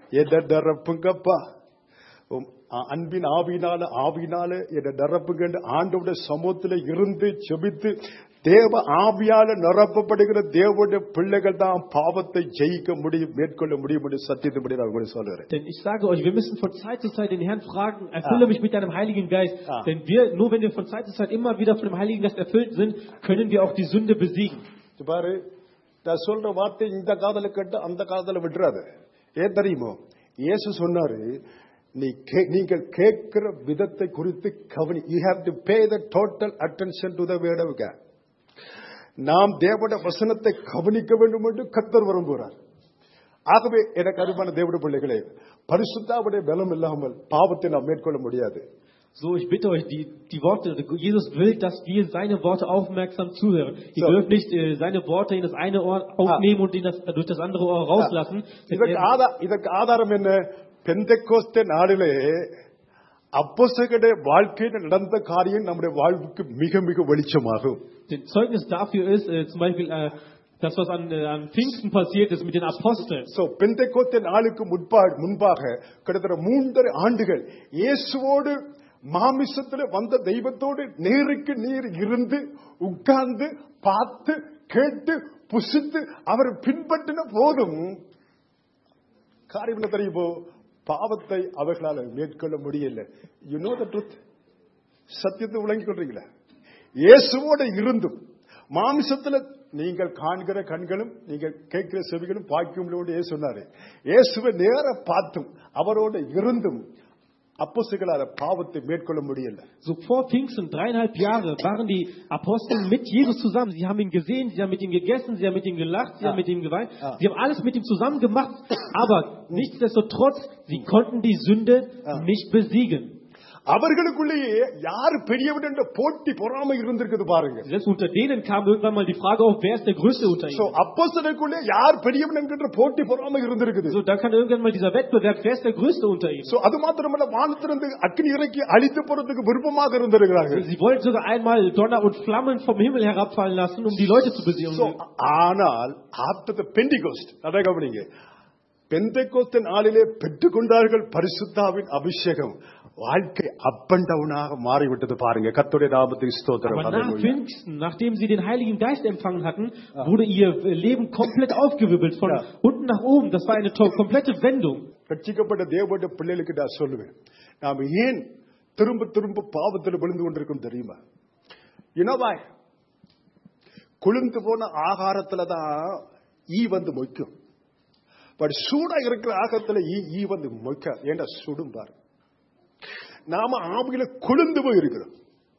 Speaker 1: என்னை நிரப்புங்கப்பா. அன்பின் ஆவியினால என்னை நிரப்புங்க என்று ஆண்டவருடைய சமூகத்தில் இருந்து ஜெபித்து தேவ ஆவியால நிரப்பப்படுகிற தேவனுடைய பிள்ளைகள் தான் பாவத்தை ஜெயிக்க முடியும், மேற்கொள்ள முடியும் என்று சத்தியத்தின்படி நான் உங்களுக்கு சொல்றேன்.
Speaker 2: Denn ich sage euch, wir müssen von Zeit zu Zeit den Herrn fragen, erfülle mich mit deinem Heiligen Geist. Denn nur wenn wir von Zeit zu Zeit immer wieder von dem Heiligen Geist erfüllt sind, können wir auch die Sünde besiegen.
Speaker 1: பாரு, நான் சொல்ற வார்த்தை இந்த காதல கேட்டு அந்த காதல விட்டுறாது. ஏன் தெரியுமோ? இயேசு சொன்னாரு, நீங்கள் கேட்கிற விதத்தை குறித்து கவனி. You have to pay the total attention to the word of God. நாம் தேவனுடைய வசனத்தை கவனிக்க வேண்டும் என்று கர்த்தர் விரும்புகிறார். ஆகவே எனக்கு அருமையான தேவனுடைய பிள்ளைகளே, பரிசுத்தாவுடைய பலம் இல்லாமல் பாவத்தை நாம் மேற்கொள்ள முடியாது.
Speaker 2: So, ich bitte euch, die Worte, Jesus will, dass wir seine Worte aufmerksam zuhören. Ihr dürft nicht seine Worte in das eine Ohr aufnehmen und durch das andere Ohr rauslassen.
Speaker 1: இதற்கு ஆதாரம் என்ன? பெந்தெக்கோஸ்தே நாளிலே அப்போஸ்தலர்களுடைய வாழ்க்கையில் நடந்த காரியம் நம்முடைய வாழ்வுக்கு மிக மிக வெளிச்சமாகும்.
Speaker 2: Das Zeugnis dafür ist zum Beispiel das, was an Pfingsten passiert ist mit den Aposteln.
Speaker 1: So, பெந்தெக்கோஸ்தே நாளுக்கு முன்பாக கிட்டத்தட்ட 3.5 ஆண்டுகள் இயேசுவோடு மாமிசத்தில் வந்த தெய்வத்தோடு நேருக்கு நேர் இருந்து உட்கார்ந்து பார்த்து கேட்டு புசித்து அவர் பின்பற்றின போதும் காரியம் என்ன தெரியுமோ? பாவத்தை அவர்களால் மேற்கொள்ள முடியல. You know the truth? சத்தியத்தை விளங்கிக் கொள்றீங்களா? இயேசுவோட இருந்தும் மாமிசத்துல நீங்கள் காண்கிற கண்களும் நீங்கள் கேட்கிற செவிகளும் பாக்கியம் சொன்னாரு. இயேசுவை நேர பார்த்தும் அவரோட இருந்தும் அப்போஸ்தலர்களால பாவத்தை மேற்கொள்ள முடியல.
Speaker 2: So vor Pfingsten 3,5 Jahre waren die Apostel mit Jesus zusammen. Sie haben ihn gesehen, sie haben mit ihm gegessen, sie haben mit ihm gelacht, sie haben mit ihm geweint. Sie haben alles mit ihm zusammen gemacht. Aber nichtsdestotrotz, sie konnten die Sünde nicht besiegen.
Speaker 1: அவர்களுக்குள்ளேயே யார் பெரியவர் என்ற போட்டி பொறாமை இருந்திருக்குது பாருங்க.
Speaker 2: Selbst unter denen kam irgendwann mal die Frage auf, wer ist der Größte unter ihnen.
Speaker 1: So அப்போஸ்தலர்களுக்குள்ளே யார் பெரியவர் என்கிற போட்டி பொறாமை இருந்திருக்குது.
Speaker 2: So da kann irgendwann mal dieser Wettbewerb, wer ist der Größte unter ihnen.
Speaker 1: So அது மாத்திரமல்ல, வானத்திலிருந்து அக்கினி இறக்கி அழித்து போறதுக்கு விருப்பமாக இருந்திருக்கிறார்கள்.
Speaker 2: Sie wollten sogar einmal Donner und Flammen vom Himmel herabfallen lassen, um die Leute zu besiegen.
Speaker 1: So ஆனால் after the Pentecost, அதை கவனிங்க, பெந்தெக்கோஸ்தே நாளிலே பெற்றுக்கொண்டார்கள் பரிசுத்தாவின் அபிஷேகம். வாழ்க்கை அப் அண்ட் டவுனாக மாறிவிட்டது பாருங்க. கர்த்தருடைய நாமத்துக்கு ஸ்தோத்திரம்.
Speaker 2: Aber nach Pfingsten, nachdem sie den Heiligen Geist empfangen hatten, wurde ihr Leben komplett aufgewirbelt von unten nach oben. Das war eine komplette Wendung.
Speaker 1: ரட்சிக்கப்பட்ட தேவனுடைய பிள்ளைகளுக்கு நான் சொல்லுவேன், நாம் ஏன் திரும்ப திரும்ப பாவத்தில் விழுந்து கொண்டிருக்கோம் தெரியுமா? இனவாய் குளிர்ந்து போன ஆகாரத்துல தான் ஈ வந்து மொய்க்கும். பட் சூடா இருக்கிற ஆகாரத்துல ஈ வந்து மொய்க்க. ஏண்டா சுடும் பாரு. நாம ஆவியில குளிர்ந்து போய் இருக்கிறோம்.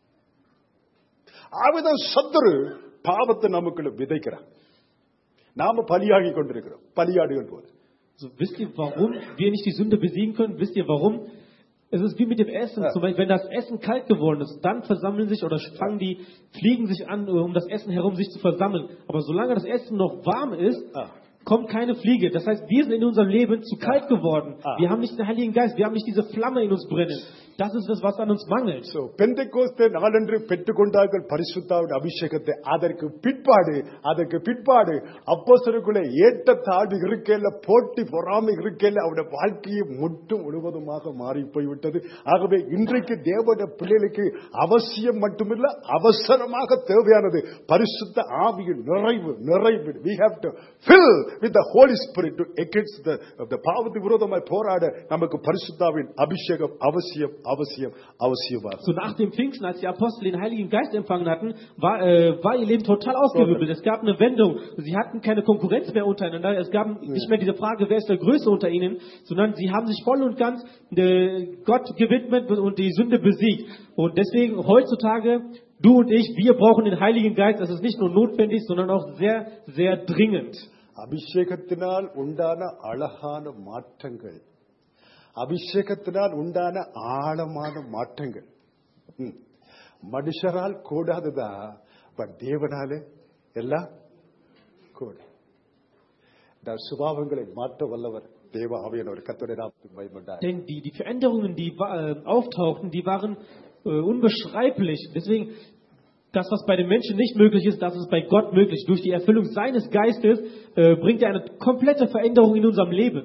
Speaker 1: ஆவிதான் சத்துரு பாவத்தை நமக்குள்ள விதைக்கிறான். நாம பலியாகி கொண்டிருக்கிறோம், பலியாடுகள் போல.
Speaker 2: So, wisst ihr, warum wir nicht die Sünde besiegen können? Wisst ihr, warum? Es ist wie mit dem Essen. Zum Beispiel, wenn das Essen kalt geworden ist, dann versammeln sich oder fangen die Fliegen sich an, um das Essen herum sich zu versammeln. Aber solange das Essen noch warm ist, kommt keine Fliege. Das heißt, wir sind in unserem Leben zu kalt geworden. Wir haben nicht den Heiligen Geist, wir haben nicht diese Flamme in uns brennen. Das ist das, was an uns mangelt.
Speaker 1: So, பெந்தெக்கோஸ்தே நாளன்று பெற்றுக்கொண்டார்கள் பரிசுத்தாவின் அபிஷேகத்தை. அதற்கு பிற்பாடு அப்போஸ்தலருக்குள்ளே ஏற்ற தாழ்வு இருக்கையில, போட்டி பொறாமை இருக்கையில அவருடைய வாழ்க்கையை முற்றும் முழுவதுமாக மாறி போய்விட்டது. ஆகவே இன்றைக்கு தேவனுடைய பிள்ளைகளுக்கு அவசியம் மட்டுமில்ல, அவசரமாக தேவையானது பரிசுத்த ஆவியின் நிறைவு. We have to fill with the Holy Spirit to against the பாவத்துக்கு விரோதமாய் போராட நமக்கு பரிசுத்தாவின் அபிஷேகம் அவசியம்.
Speaker 2: So nach dem Pfingsten, als die Apostel den Heiligen Geist empfangen hatten, war ihr Leben total aufgewirbelt. Es gab eine Wendung. Sie hatten keine Konkurrenz mehr untereinander. Es gab nicht mehr diese Frage, wer ist der Größte unter ihnen, sondern sie haben sich voll und ganz Gott gewidmet und die Sünde besiegt. Und deswegen heutzutage, du und ich, wir brauchen den Heiligen Geist. Das ist nicht nur notwendig, sondern auch sehr, sehr dringend.
Speaker 1: அபிஷேகத்தினால் உண்டான அழகான மாற்றங்கள், அபிஷேகத்தினால் உண்டான ஆழமான மாற்றங்கள் மனுஷரால் கூடாதுதான், but தேவனாலே எல்லாம் கூடும். சுபாவங்களை மாற்ற வல்லவர் தேவ ஆவியானவர். கர்த்தருடைய நாமத்துக்கு மகிமை.
Speaker 2: Denn die Veränderungen, die auftauchten, die waren unbeschreiblich. Deswegen, das, was bei den Menschen nicht möglich ist, das ist bei Gott möglich. Durch die Erfüllung seines Geistes bringt er eine komplette Veränderung in unserem Leben.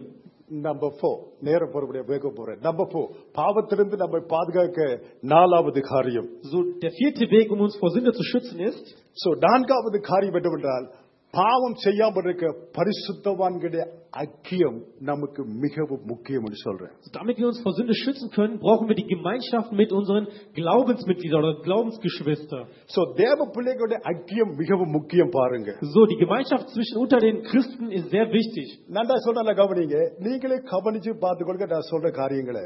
Speaker 1: Number 4. நேர பொறுப்புடைய வேக போறேன். Number 4. பாவத்திலிருந்து நம்மை பாதுகாக்க நாலாவது காரியம்.
Speaker 2: So, der vierte Weg, um uns vor Sünde zu schützen, ist,
Speaker 1: So நான்காவது காரியம் என்னவென்றால் பாவம் செய்யாமல் இருக்க பரிசுத்தவான்களுடைய ஐக்கியம் நமக்கு மிகவும் முக்கியம் என்று சொல்றேன்.
Speaker 2: damit wir uns vor Sünde schützen können, brauchen wir die Gemeinschaft mit unseren Glaubensmitgliedern oder Glaubensgeschwistern.
Speaker 1: So தேவ பிள்ளைகளுடைய ஐக்கியம் மிகவும் முக்கியம் பாருங்க.
Speaker 2: So, die Gemeinschaft unter den Christen ist sehr wichtig.
Speaker 1: நான் சொன்ன கவனிங்க, நீங்களே கவனிச்சு பார்த்துக்கொள்ளுங்க. நான் சொல்ற காரியங்களை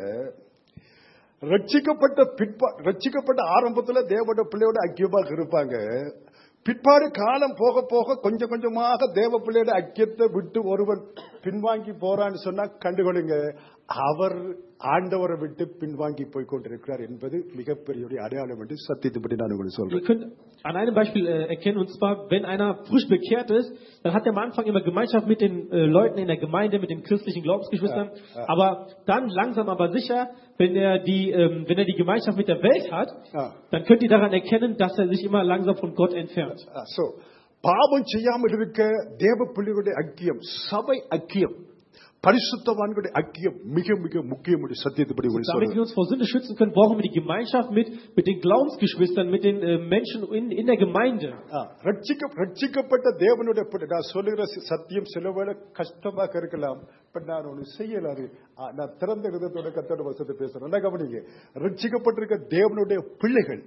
Speaker 1: ரட்சிக்கப்பட்ட ஆரம்பத்துல தேவனுடைய பிள்ளையோட ஐக்கியமாக இருப்பாங்க. பிற்பாடு காலம் போக போக கொஞ்சம் கொஞ்சமாக தேவ பிள்ளையோட ஐக்கியத்தை விட்டு ஒருவன் பின்வாங்கி போறான்னு சொன்னா கண்டுகொள்ளுங்க, அவர் ஆண்டவரை விட்டு பின்வாங்கி போய் கொண்டிருக்கிறார் என்பது மிகப்பெரிய அடையாளம் என்று சத்தியத்தின்படி நான் உங்களுக்கு
Speaker 2: Wir
Speaker 1: சொல்றேன்.
Speaker 2: können an einem Beispiel erkennen, und zwar, wenn einer frisch bekehrt ist, dann hat er am Anfang immer Gemeinschaft mit den Leuten in der Gemeinde, mit den christlichen Glaubensgeschwistern, aber dann langsam aber sicher, wenn er die Gemeinschaft mit der Welt hat, dann könnt ihr daran erkennen, dass er sich immer langsam von Gott entfernt.
Speaker 1: So பாவம் செய்யாமல் இருக்க தேவ பிள்ளைகளுடைய ஐக்கியம், சபை ஐக்கியம், பரிசுத்தவான்களுடைய ஐக்கியம் மிக மிக முக்கியம் என்று சத்தியத்தின்படி
Speaker 2: Damit wir
Speaker 1: சொல்றேன்.
Speaker 2: uns vor Sünde schützen können, brauchen wir die Gemeinschaft mit den Glaubensgeschwistern, mit den Menschen in der Gemeinde.
Speaker 1: ரட்சிக்கப்பட்ட தேவனுடைய பிள்ளை, நான் சொல்லுகிற சத்தியம் சிலவேளை கஷ்டமாக இருக்கலாம், பட் நான் ஒன்று செய்யலாது. நான் திறந்த விதத்தோட கத்தோட வசத்தை பேசுறேன். நல்லா கவனிங்க, ரட்சிக்கப்பட்டிருக்க தேவனுடைய பிள்ளைகள்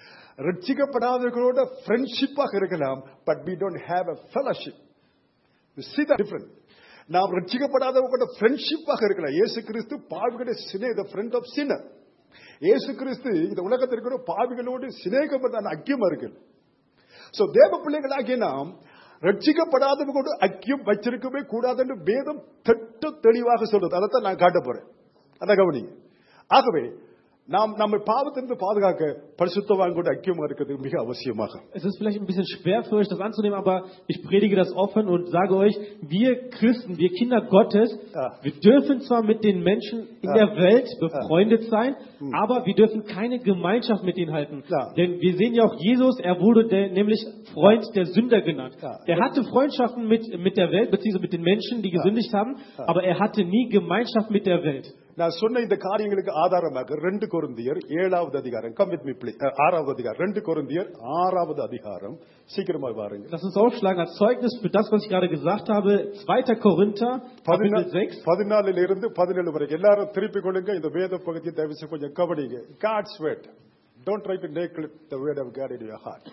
Speaker 1: ரட்சிக்கப்படாதவர்களோட ஃப்ரெண்ட்ஷிப்பாக இருக்கலாம், but we don't have a fellowship. You see the difference? நாம் ரட்சிக்கப்படாதவர்களோட ஃப்ரெண்ட்ஷிப்பாக இருக்கலாம். இயேசு கிறிஸ்து பாவிகளுடைய சிநேக, ஃப்ரெண்ட் ஆஃப் சின்னர். இயேசு கிறிஸ்து இந்த உலகத்தில் இருக்கிற பாவிகளோடு சிநேகப்பட்ட ஐக்கியமா இருக்கு. சோ தேவ பிள்ளைகளாகிய நாம் ரட்சிக்கப்படாதவர்களோடு ஐக்கியம் வச்சிருக்கவே கூடாதுன்னு வேதம் தெளிவாக சொல்றது. அதைத்தான் நான் காட்ட போறேன். அத கவனிங்க. ஆகவே நாம் நம்மை பாவத்திலிருந்து பாதுகாக்க பரிசுத்தவான்களோடு ஐக்கியமாக இருக்கிறது மிக அவசியமாக.
Speaker 2: Es ist vielleicht ein bisschen schwer für euch, das anzunehmen, aber ich predige das offen und sage euch, wir Christen, wir Kinder Gottes, wir dürfen zwar mit den Menschen in der Welt befreundet sein, aber wir dürfen keine Gemeinschaft mit ihnen halten. Denn wir sehen ja auch Jesus, er wurde nämlich Freund der Sünder genannt. Er hatte Freundschaften mit der Welt, beziehungsweise mit den Menschen, die gesündigt haben, aber er hatte nie Gemeinschaft mit der Welt.
Speaker 1: நான் சொன்ன இந்த காரியங்களுக்கு ஆதாரமாக 2 கொரிந்தியர் 7வது அதிகாரம், come with me please, 6வது அதிகாரம், 2 கொரிந்தியர் 6வது அதிகாரம், சீக்கிரமா பாருங்க.
Speaker 2: Lass uns aufschlagen als Zeugnis für das, was ich gerade gesagt habe, 2. Korinther, Kapitel 6.
Speaker 1: 14 இருந்து 17 வரைக்கும் எல்லாரும் திருப்பிக் கொள்ளுங்க. இந்த வேத பகுதியை தயவு செய்து கொஞ்சம் கவனிங்க. God's word. Don't try to neglect the word of God in your heart.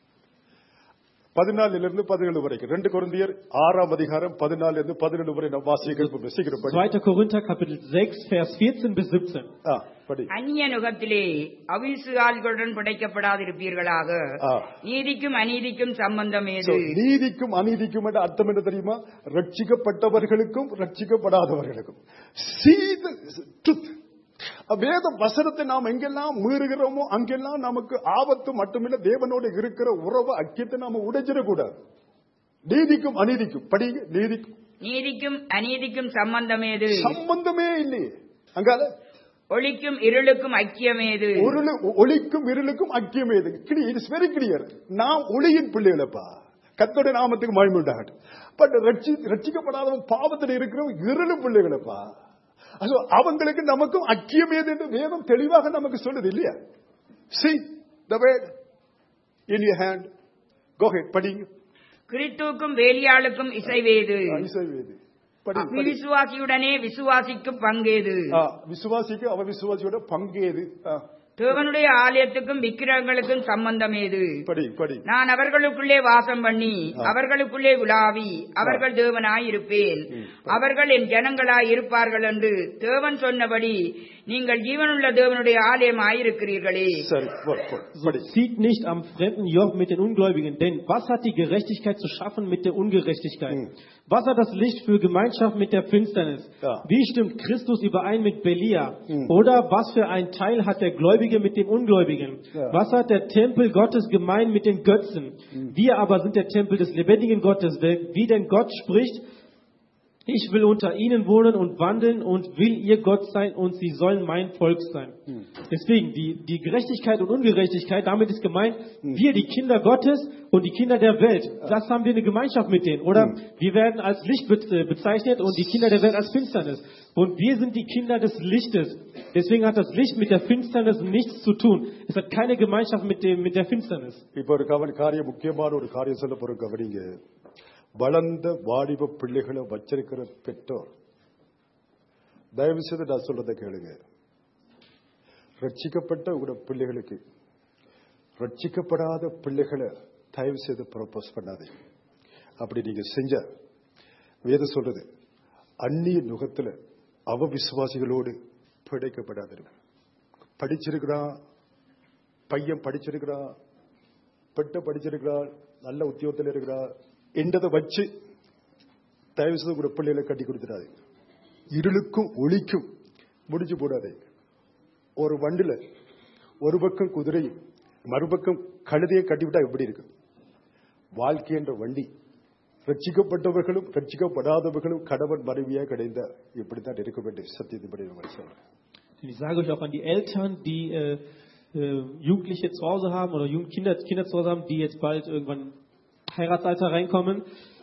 Speaker 1: 14 இருந்து 17 வரைக்கும் 2 கொரிந்தியர் 6ஆம் அதிகாரம் 14 இருந்து 17 வரை நாம் வாசிக்கிறோம். சீக்கிரம் படி.
Speaker 2: 2. Korinther Kapitel 6 Vers 14 bis 17.
Speaker 1: படி.
Speaker 3: அந்நிய நுகத்திலே அவிசுவாசிகளுடன் படைக்கப்படாதிருப்பீர்களாக. நீதிக்கும் அநீதிக்கும் சம்பந்தம் ஏது?
Speaker 1: நீதிக்கும் அநீதிக்கும் என்ற அர்த்தம் என்ன தெரியுமா? ரட்சிக்கப்பட்டவர்களுக்கும் ரட்சிக்கப்படாதவர்களுக்கும். See the truth. வேத வசனத்தை நாம் எங்கெல்லாம் மீறுகிறோமோ அங்கெல்லாம் நமக்கு ஆபத்து மட்டுமில்ல, தேவனோடு இருக்கிற உறவு ஐக்கியத்தை நாம உடைச்சிடக்கூடாது. நீதிக்கும் அநீதிக்கும் படிங்க.
Speaker 3: நீதிக்கும் அநீதிக்கும் சம்பந்தம் ஏது?
Speaker 1: சம்பந்தமே இல்லையே. அங்கால
Speaker 3: ஒளிக்கும் இருளுக்கும் ஐக்கியம் ஏது?
Speaker 1: ஒளிக்கும் இருளுக்கும் ஐக்கியம் ஏது? It is very clear. நாம் ஒளியின் பிள்ளைகளப்பா, கர்த்தருடைய நாமத்துக்கு மகிமை உண்டாகட்டும். பட் ரட்சிக்கப்படாதவன் பாவத்தில் இருக்கிறவன் இருளு பிள்ளைகளப்பா. அவங்களுக்கு நமக்கும் ஐக்கியம் ஏது என்று வேதம் தெளிவாக நமக்கு சொல்லுது இல்லையா? See the word in your hand. Go ahead, படிங்க.
Speaker 3: கிறிஸ்துவுக்கும் வேலியாளுக்கும் இசைவேது?
Speaker 1: இசைவேது.
Speaker 3: விசுவாசியுடனே விசுவாசிக்கும் பங்கேது?
Speaker 1: விசுவாசிக்கு அவ விசுவாசியோட பங்கேது?
Speaker 3: தேவனுடைய ஆலயத்துக்கும் விக்கிரகங்களுக்கும் சம்பந்தம் ஏது?
Speaker 1: படி.
Speaker 3: நான் அவர்களுக்குள்ளே வாசம் பண்ணி அவர்களுக்குள்ளே உலாவி அவர்கள் தேவனாய் இருப்பேன், அவர்கள் என் ஜனங்களாய் இருப்பார்கள் என்று தேவன் சொன்னபடி நீங்கள் ஜீவனுள்ள தேவனுடைய ஆலயமாய் இருக்கிறீர்களே.
Speaker 2: Zieht nicht am fremden Joch mit den Ungläubigen, denn was hat die Gerechtigkeit zu schaffen mit der Ungerechtigkeit? Was hat das Licht für Gemeinschaft mit der Finsternis? Wie stimmt Christus überein mit Belia? Oder was für ein Teil hat der Gläubige mit dem Ungläubigen? Was hat der Tempel Gottes gemein mit den Götzen? Wir aber sind der Tempel des lebendigen Gottes, wie denn Gott spricht: Ich will unter ihnen wohnen und wandeln und will ihr Gott sein und sie sollen mein Volk sein. Deswegen, die Gerechtigkeit und Ungerechtigkeit, damit ist gemeint, wir, die Kinder Gottes und die Kinder der Welt, das haben wir eine Gemeinschaft mit denen. Oder wir werden als Licht bezeichnet und die Kinder der Welt als Finsternis. Und wir sind die Kinder des Lichtes. Deswegen hat das Licht mit der Finsternis nichts zu tun. Es hat keine Gemeinschaft mit der Finsternis.
Speaker 1: இப்போ ஒரு காரியம், முக்கியமான ஒரு காரியம் சொல்ல போற கவனிங்க. வளர்ந்த வாலிப பிள்ளைகளை வச்சிருக்கிற பெற்றோர் தயவு செய்து நான் சொல்றதை கேளுங்க. ரட்சிக்கப்பட்ட உங்களோட பிள்ளைகளுக்கு ரட்சிக்கப்படாத பிள்ளைகளை தயவு செய்து ப்ரொபோஸ் பண்ணாதீங்க. அப்படி நீங்க செஞ்ச வேதம் சொல்றது அந்நிய நுகத்துல அவ விசுவாசிகளோடு பிழைக்கப்படாதீர்கள். படிச்சிருக்கிறான் பையன், படிச்சிருக்கிறான் பெட்ட, படிச்சிருக்கிறான் நல்ல உத்தியோகத்தில் இருக்கிறார் என்றதை வச்சு தயவு செய்து கூட பிள்ளைகளை கட்டி கொடுத்துடாதீங்க. இருளுக்கும் ஒளிக்கும் முடிச்சு போடாதீங்க. ஒரு வண்டில ஒரு பக்கம் குதிரையும் மறுபக்கம் கழுதையை கட்டிவிட்டா எப்படி இருக்கு? வாழ்க்கை என்ற வண்டி ரட்சிக்கப்பட்டவர்களும் ரட்சிக்கப்படாதவர்களும் கணவன் மனைவியாக கிடைந்த இப்படித்தான் இருக்க வேண்டிய சத்தியத்தின்படி சொல்றேன்.
Speaker 2: Ich sage euch auch an die Eltern, die Jugendliche zu Hause haben oder Kinder zu Hause haben, die jetzt bald irgendwann Heiratsalter reinkommen,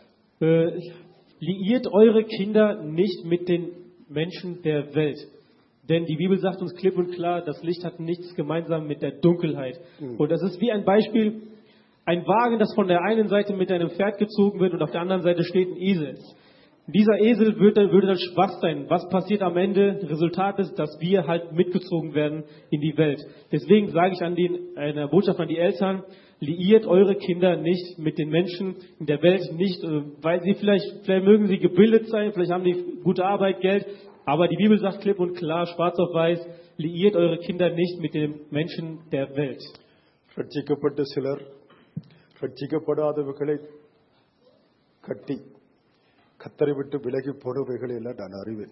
Speaker 2: liiert eure Kinder nicht mit den Menschen der Welt. Denn die Bibel sagt uns klipp und klar, das Licht hat nichts gemeinsam mit der Dunkelheit. Und das ist wie ein Beispiel, ein Wagen, das von der einen Seite mit einem Pferd gezogen wird und auf der anderen Seite steht ein Esel. Dieser Esel würde dann schwach sein. Was passiert am Ende? Resultat ist, dass wir halt mitgezogen werden in die Welt. Deswegen sage ich eine Botschaft an die Eltern, liiert eure Kinder nicht mit den Menschen in der Welt, nicht, weil sie vielleicht mögen sie gebildet sein, vielleicht haben die gute Arbeit, Geld, aber die Bibel sagt klipp und klar, schwarz auf weiß, liiert eure Kinder nicht mit den Menschen der Welt.
Speaker 1: ரட்சிக்கப்பட்ட சிலர் ரட்சிக்கப்படாதவர்களை கட்டி கத்தரை விட்டு விலகி போனவைகளை எல்லாம் நான் அறிவேன்.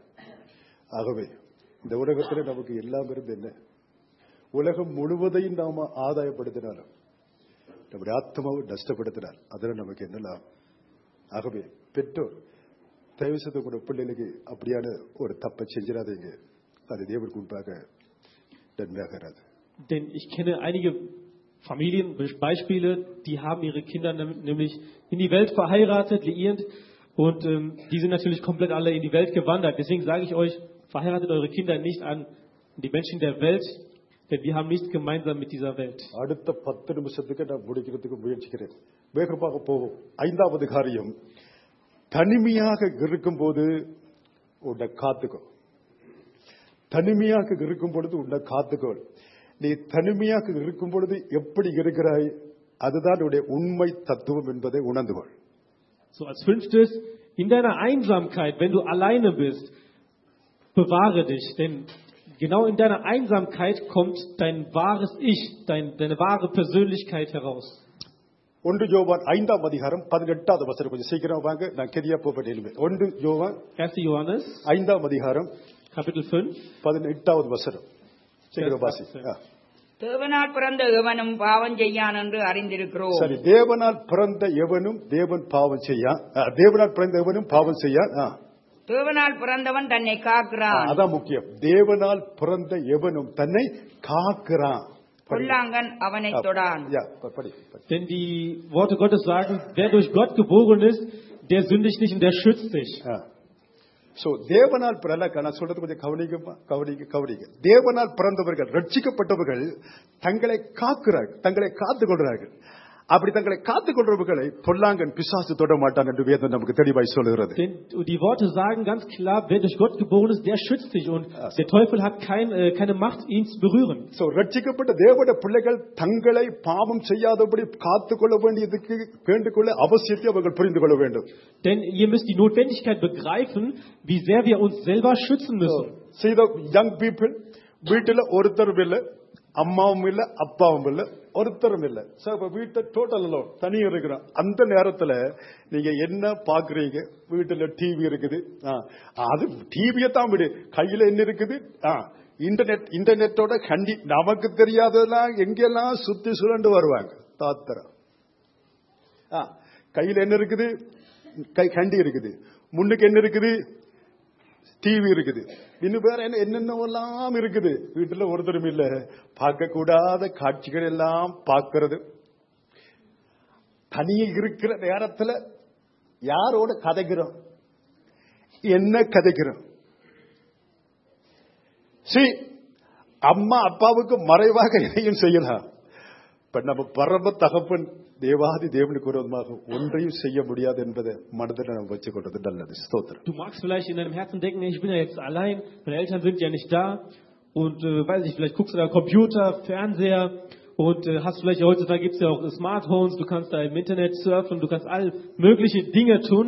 Speaker 1: ஆகவே இந்த உலகத்தில் நமக்கு எல்லாம் இருந்து என்ன, உலகம் முழுவதையும் நாம ஆதாயப்படுத்தினாலும் நம்முடைய ஆத்மாவை நஷ்டப்படுத்தினார் அதில் நமக்கு என்னலாம். ஆகவே பெற்றோர் தயவு செய்து கூட பிள்ளைகளுக்கு அப்படியான ஒரு தப்பை செஞ்சிடாதீங்க. அது தேவனுக்கு முன்பாக நன்மையாக இராது.
Speaker 2: Denn ich kenne einige Familienbeispiele, die haben ihre Kinder nämlich in die Welt verheiratet, liiert, und die sind natürlich komplett alle in die Welt gewandert. Deswegen sage ich euch, verheiratet eure Kinder nicht an die Menschen der Welt, denn wir haben nichts gemeinsam mit dieser Welt.
Speaker 1: அடுத்த 10 நிமிஷத்துக்கு நான் முடிக்கிறதுக்கு முயற்சிக்கிறேன். வேகமாக போவோம். 5வது காரியம், தனிமையாக இருக்கும்போது உன்னை காத்துக்கோ. தனிமையாக இருக்கும் பொழுது உன்னை காத்துக்கோ. நீ தனிமையாக இருக்கும் பொழுது எப்படி இருக்கிறாய், அதுதான் உன்னுடைய உண்மை தத்துவம் என்பதை உணர்ந்து கொள்.
Speaker 2: So als 5. in deiner Einsamkeit, wenn du alleine bist, bewahre dich, denn genau in deiner Einsamkeit kommt dein wahres Ich, deine wahre Persönlichkeit heraus.
Speaker 1: 1 யோவான் 5ஆம் அதிகாரம் 18வது வசனம், கொஞ்சம் சீக்கிரம் வாங்க, நான் கெதியா போவேன். 1 யோவான்
Speaker 2: 1. Johannes
Speaker 1: 5ஆம் அதிகாரம்
Speaker 2: Kapitel 5
Speaker 1: 18வது வசனம். சீக்கிரம் வாசி.
Speaker 3: தேவனால் பிறந்த எவனும் பாவம் செய்யான் என்று அறிந்திருக்கிறோம்.
Speaker 1: சரி, தேவனால் பிறந்த எவனும் பாவம் செய்யான். தேவனால் பிறந்த எவனும் பாவம் செய்யான்.
Speaker 3: தேவனால் பிறந்தவன் தன்னை காக்கிறான்.
Speaker 1: அதான் முக்கியம். தேவனால் பிறந்த எவனும் தன்னை காக்கிறான்.
Speaker 3: பொல்லாங்கன் அவனை தொடான்.
Speaker 2: Denn die Worte Gottes sagen, wer durch Gott geboren ist, der sündigt nicht und der schützt sich.
Speaker 1: So, தேவனால் பிறந்த, நான் சொல்றது கொஞ்சம் கவனிக்க. தேவனால் பிறந்தவர்கள், ரட்சிக்கப்பட்டவர்கள் தங்களை காக்கிறார்கள், தங்களை காத்துக் கொள்கிறார்கள். அப்படி தங்களை காத்துக் கொள்றவர்களை பொல்லாங்கன் பிசாசு தொட மாட்டான் என்று வேதம் நமக்கு தெளிவாய் சொல்கிறது.
Speaker 2: Die Worte sagen ganz klar, wer durch Gott geboren ist, der schützt sich und der Teufel hat keine Macht, ihn zu berühren.
Speaker 1: So, ரட்சிக்கப்பட்ட தேவனுடைய பிள்ளைகள் தங்களை பாவம் செய்யாதபடி காத்துக் கொள்ள வேண்டியதுக்கு வேண்டுகொள்ள அவசியத்தை அவர்கள் புரிந்து கொள்ள வேண்டும்.
Speaker 2: Denn ihr müsst die Notwendigkeit begreifen, wie sehr wir uns selber schützen müssen.
Speaker 1: See the young people, வீட்டில் ஒருத்தரும் இல்லை, அம்மாவும் இல்ல, அப்பாவும் இல்ல, ஒருத்தரும் இல்ல. வீட்டை டோட்டல் அலோன், தனியா இருக்கிறோம். அந்த நேரத்துல நீங்க என்ன பாக்குறீங்க? வீட்டுல டிவி இருக்குது, அது டிவியை தான் விடு, கையில என்ன இருக்குது? இன்டர்நெட்டோட கண்டி நமக்கு தெரியாததெல்லாம் எங்கெல்லாம் சுத்தி சுழண்டு வருவாங்க. தாத்தரா கையில என்ன இருக்குது? கண்டி இருக்குது. முன்னுக்கு என்ன இருக்குது? டிவி இருக்குது. இன்னும் வேற என்னென்னவெல்லாம் இருக்குது. வீட்டுல ஒருத்தரும் இல்ல. பார்க்க கூடாத காட்சிகள் எல்லாம் பார்க்கிறது. தனியே இருக்கிற நேரத்துல யாரோட கதைக்கிறோம்? என்ன கதைக்கிறோம்? சரி, அம்மா அப்பாவுக்கு மறைவாக எதையும் செய்யலாம். நம்ம பரம தகப்பன் தேவாதி தேவனுக்கு விரோதமாக ஒன்றையும் செய்ய முடியாது என்பதை மனதில் நம்ம வச்சுக்கொண்டது நல்லது. ஸ்தோத்திரம்.
Speaker 2: Du magst vielleicht in deinem Herzen denken, ich bin ja jetzt allein, meine Eltern sind ja nicht da und weiß ich, vielleicht guckst du da Computer, Fernseher und hast vielleicht heutzutage gibt es ja auch Smartphones, du kannst da im Internet surfen, du kannst all mögliche Dinge tun.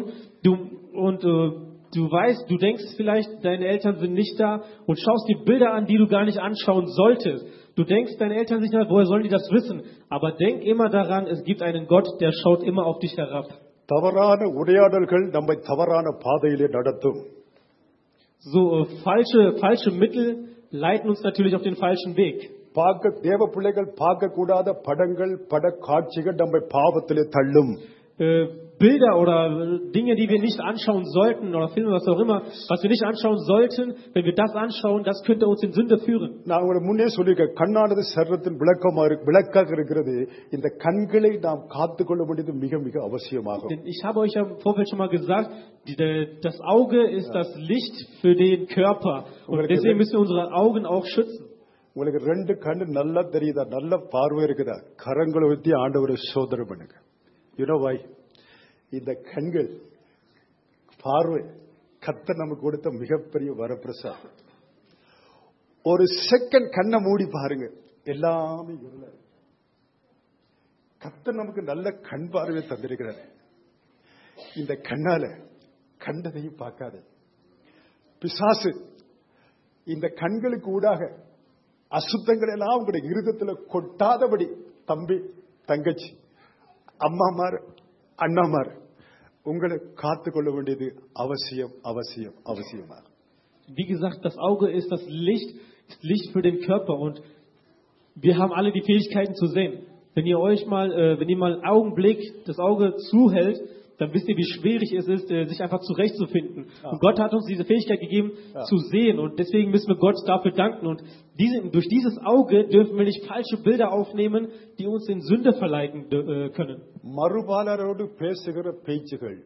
Speaker 2: Du weißt, du denkst vielleicht, deine Eltern sind nicht da und schaust dir Bilder an, die du gar nicht anschauen solltest. Du denkst, deine Eltern sind nicht da, woher sollen die das wissen? Aber denk immer daran, es gibt einen Gott, der schaut immer auf dich herab.
Speaker 1: தவறான உரையாடல்கள் நம்மை தவறான பாதையிலே நடத்தும்.
Speaker 2: So falsche Mittel leiten uns natürlich auf den falschen Weg.
Speaker 1: தேவ பிள்ளைகள் பார்க்க கூடாத படங்கள், பட காட்சிகள் நம்மை பாவத்திலே தள்ளும்.
Speaker 2: Bilder oder Dinge, die wir nicht anschauen sollten oder Filme, was auch immer, was wir nicht anschauen sollten, wenn wir das anschauen, das könnte uns in Sünde führen.
Speaker 1: நான் உங்களுக்கு முன்னே சொல்லிருக்கேன், கண்ணானது சரீரத்தின் விளக்காக இருக்கிறது. இந்த கண்களை நாம் காத்துக்கொள்ள வேண்டியது மிக மிக அவசியமாகும்.
Speaker 2: Denn ich habe euch ja im Vorfeld schon mal gesagt, das Auge ist das Licht für den Körper und deswegen müssen wir unsere Augen auch schützen.
Speaker 1: உங்களுக்கு ரெண்டு கண்ணு நல்லா தெரியுதா? நல்ல பார்வை இருக்குதா? கரங்களை ஊத்தி ஆண்டவரை சோதனை பண்ணுங்க. You know why? இந்த கண்கள் பார்வை கர்த்தர் நமக்கு கொடுத்த மிகப்பெரிய வரப்பிரசாதம். ஒரு செகண்ட் கண்ணை மூடி பாருங்க, எல்லாமே இருள. கர்த்தர் நமக்கு நல்ல கண் பார்வை தந்திருக்கிறார். இந்த கண்ணால கண்டதையும் பார்க்காத பிசாசு இந்த கண்களுக்கு ஊடாக அசுத்தங்கள் எல்லாம் உங்களுடைய இருதயத்தில் கொட்டாதபடி தம்பி, தங்கச்சி, அம்மாமார், அண்ணாமார் உங்களை காத்துக்கொள்ள வேண்டியது அவசியம் அவசியம் அவசியமாக.
Speaker 2: Wie gesagt, das Auge ist das Licht für den Körper und wir haben alle die Fähigkeiten zu sehen. Wenn ihr mal einen Augenblick das Auge zuhält, dann wisst ihr, wie schwierig es ist, sich einfach zurechtzufinden. Ja. Und Gott hat uns diese Fähigkeit gegeben, zu sehen. Und deswegen müssen wir Gott dafür danken. Und durch dieses Auge dürfen wir nicht falsche Bilder aufnehmen, die uns in Sünde verleiten können.
Speaker 1: மறுபாலரோடு பேசுகிற பேச்சுகள்,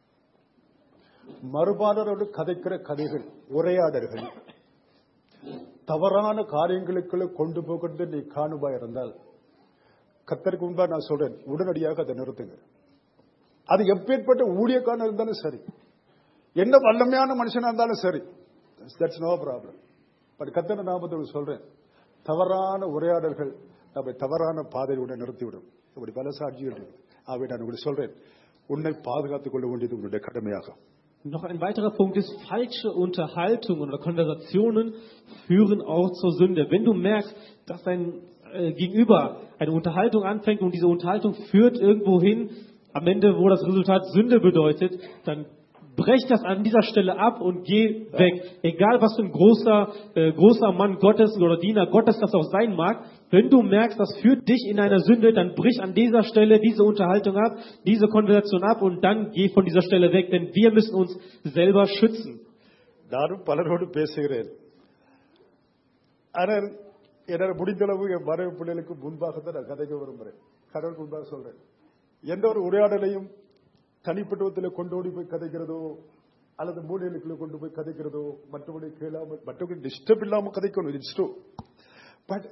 Speaker 1: மறுபாலரோடு கதைக்கிற கதைகள், உரையாடல்கள் தவறான காரியங்களுக்குள்ள கொண்டு போகிறது நீ காணுபா இருந்தால், கர்த்தருக்கு முன்பா நான் சொல்றேன், உடனடியாக அதை நிறுத்துங்க. அது எப்பேற்பட்ட ஊழியக்காரன் இருந்தாலும் சரி, என்ன வல்லமையான மனுஷனா இருந்தாலும் சரி, தட்ஸ் நோ ப்ராப்ளம். பட் கர்த்தர் நாமத்தோடு சொல்றேன், தவறான உரையாடல்கள் நம்மை தவறான பாதையுடன் நிறுத்திவிடும். இப்படி பல சாட்சிகள் இருக்கு. அவை நான் உங்களுக்கு சொல்றேன், உன்னை பாதுகாத்துக் கொள்ள வேண்டியது உன்னுடைய கடமையாகும்.
Speaker 2: Noch ein weiterer Punkt ist, falsche Unterhaltungen oder Konversationen führen auch zur Sünde. Wenn du merkst, dass dein Gegenüber eine Unterhaltung anfängt und diese Unterhaltung führt irgendwo hin, am Ende, wo das Resultat Sünde bedeutet, dann brech das an dieser Stelle ab und geh weg. Egal, was für ein großer Mann Gottes oder Diener Gottes das auch sein mag, wenn du merkst, das führt dich in eine Sünde, dann brich an dieser Stelle diese Unterhaltung ab, diese Konversation ab und dann geh von dieser Stelle weg, denn wir müssen uns selber schützen.
Speaker 1: நானும் பலரோடு பேசுகிறேன். ஆனால் என்னால் முடிந்தளவு என் மனைவி பிள்ளைகளுக்கு முன்பாகத்தான் நான் கதைக்க விரும்புகிறேன். கடவுளுக்கு முன்பாக சொல்றேன், எந்த ஒரு உரையாடலையும் தனிப்பட்டவத்தில் கொண்டோடி போய் கதைக்கிறதோ அல்லது மூலைகளுக்குள்ள கொண்டு போய் கதைக்கிறதோ, மற்றவர்களை கேளாமல், மற்றவர்கள் டிஸ்டர்ப் இல்லாமல் கதைக்கணும். It's true. But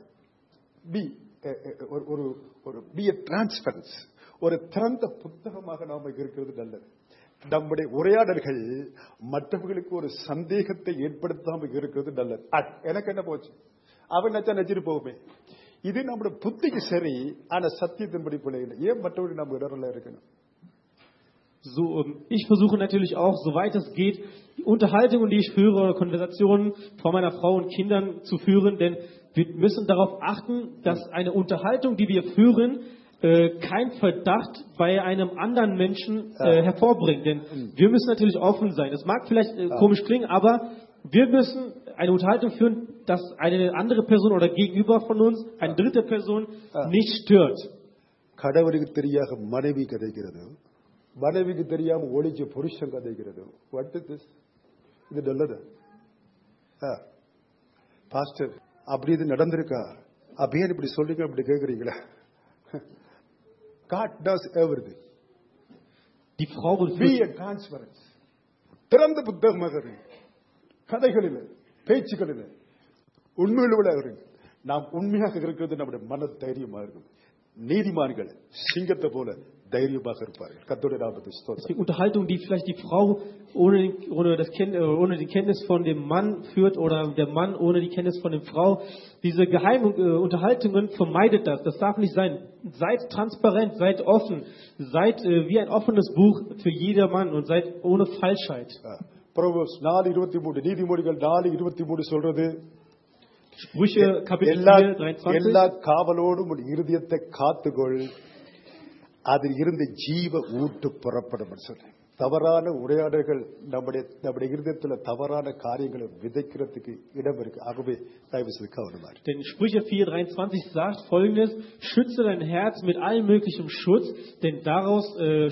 Speaker 1: be a transparence, ஒரு திறந்த புத்தகமாக நாம இருக்கிறது நல்லது. நம்முடைய உரையாடல்கள் மற்றவர்களுக்கு ஒரு சந்தேகத்தை ஏற்படுத்தாமல் இருக்கிறது நல்லது. எனக்கு என்ன போச்சு, அவன் நச்சா நச்சிட்டு போகுமே, இது நம்முடைய புத்திக்கு சரி, ஆனா சத்தியத்தின்படி பிள்ளைகள் ஏன் மற்றவர்கள் நம்ம இடர்ல இருக்கணும்?
Speaker 2: So, ich versuche natürlich auch, soweit es geht, die Unterhaltungen, die ich führe, oder Konversationen vor meiner Frau und Kindern zu führen, denn wir müssen darauf achten, dass eine Unterhaltung, die wir führen, kein Verdacht bei einem anderen Menschen hervorbringt. Denn wir müssen natürlich offen sein. Es mag vielleicht komisch klingen, aber wir müssen eine Unterhaltung führen, dass eine andere Person oder gegenüber von uns, eine dritte Person, nicht stört.
Speaker 1: கடவுளுக்கு தெரியாத மனைவி கதைக்கிறது, மனைவிக்கு தெரியாம ஒளிச்சு புருஷன் கதைக்கிறது. What is this? இது நல்லது பாஸ்டர், அப்படி இது நடந்திருக்கா? அப்படியே இப்படி சொல்றீங்க, அப்படி கேக்குறீங்களா? God does everything.
Speaker 2: Die Frau wird
Speaker 1: Be a transparency. திறந்த புத்தகமாக இருங்க. கதைகளில், பேச்சுகளில் உண்மையுள்ளவளாக இருங்க. நாம் உண்மையாக இருக்கிறது நம்முடைய மன தைரியமா இருக்கும். நீதிமான்கள் சிங்கத்தை போல தைரியமாக இருப்பார்கள். கர்த்தருடைய நாமத்துக்கு ஸ்தோத்திரம்.
Speaker 2: Die Unterhaltung, die vielleicht die Frau ohne die Kenntnis von dem Mann führt oder der Mann ohne die Kenntnis von der Frau, diese geheimen Unterhaltungen, vermeidet das. Das darf nicht sein. Seid transparent, seid offen, seid wie ein offenes Buch für jedermann und seid ohne Falschheit.
Speaker 1: Proverbs 4:23, நீதிமொழிகள் 4:23 சொல்றது,
Speaker 2: Sprüche Kapitel 4:23.
Speaker 1: எல்லா காவலோடும் உன் இருதயத்தை காத்துக்கொள், அதில் இருந்து ஜீவ ஊட்டு புறப்படும் சொல்லி. தவறான உரையாடல்கள் நம்முடைய இருதயத்தில் தவறான காரியங்களை விதைக்கிறதுக்கு இடம் இருக்கு. ஆகவே தயவு செய்து கவனமாக.
Speaker 2: Denn Sprüche 4:23 sagt Folgendes: Schütze dein Herz mit allem möglichen Schutz, denn daraus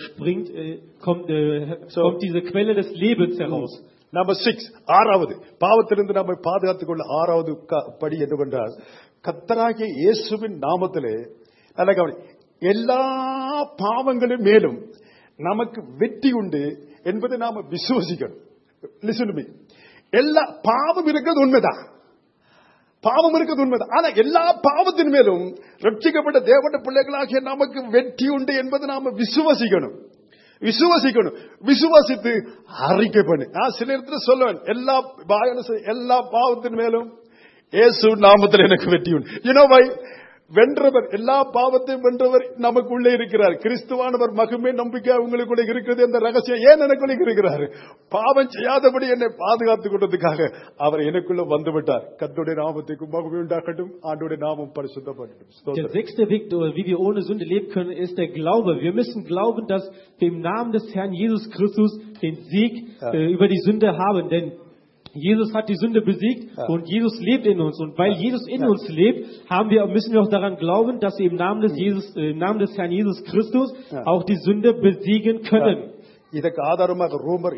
Speaker 2: kommt diese Quelle des Lebens heraus.
Speaker 1: Number 6, ஆறாவது, பாவத்திலிருந்து நம்மை பாதுகாத்துக் கொள்ள ஆறாவது படி என்னவென்றால், கர்த்தராகிய இயேசுவின் நாமத்திலே, நல்ல கவனி, எல்லா பாவங்களின் மேலும் நமக்கு வெற்றி உண்டு என்பதை நாம விசுவசிக்கணும். Listen to me. எல்லா பாவம் இருக்கிறது உண்மைதான், பாவம் இருக்கிறது உண்மைதான். ஆனா எல்லா பாவத்தின் மேலும் ரட்சிக்கப்பட்ட தேவனுடைய பிள்ளைகளாகிய நமக்கு வெற்றி உண்டு என்பதை நாம விசுவசிக்கணும். விசுவாசித்து அறிக்கை பண்ணு. நான் சில இடத்துல சொல்லுவேன், எல்லா பாவத்தின் மேலும் இயேசு நாமத்தில் எனக்கு வெற்றி உண்டு. You know why? வென்றவர், எல்லா பாவத்தையும் வென்றவர் நமக்குள்ளே இருக்கிறார். கிறிஸ்துவானவர் மகிமை நம்பிக்கை உங்களுக்குள்ளே இருக்கிறது என்ற ரகசியம் ஏன் எனக்குள்ளே இருக்கிறார்? பாவம் செய்யாதபடி என்னை பாதுகாத்துக் கொண்டதுக்காக அவர் எனக்குள்ள வந்துவிட்டார். கர்த்தருடைய நாமத்துக்கு மகிமை உண்டாகட்டும். ஆண்டவருடைய நாமம் பரிசுத்தப்படட்டும்.
Speaker 2: Der sechste Weg, wie wir ohne Sünde leben können, ist der Glaube. Wir müssen glauben, dass wir im Namen des Herrn Jesus Christus den Sieg über die Sünde haben. Denn Jesus hat die Sünde besiegt und Jesus lebt in uns. Und weil Jesus in uns lebt, müssen wir auch daran glauben, dass wir im Namen des Herrn Jesus Christus auch die Sünde besiegen können.
Speaker 1: இதற்கு ஆதாரமாக ரோமர்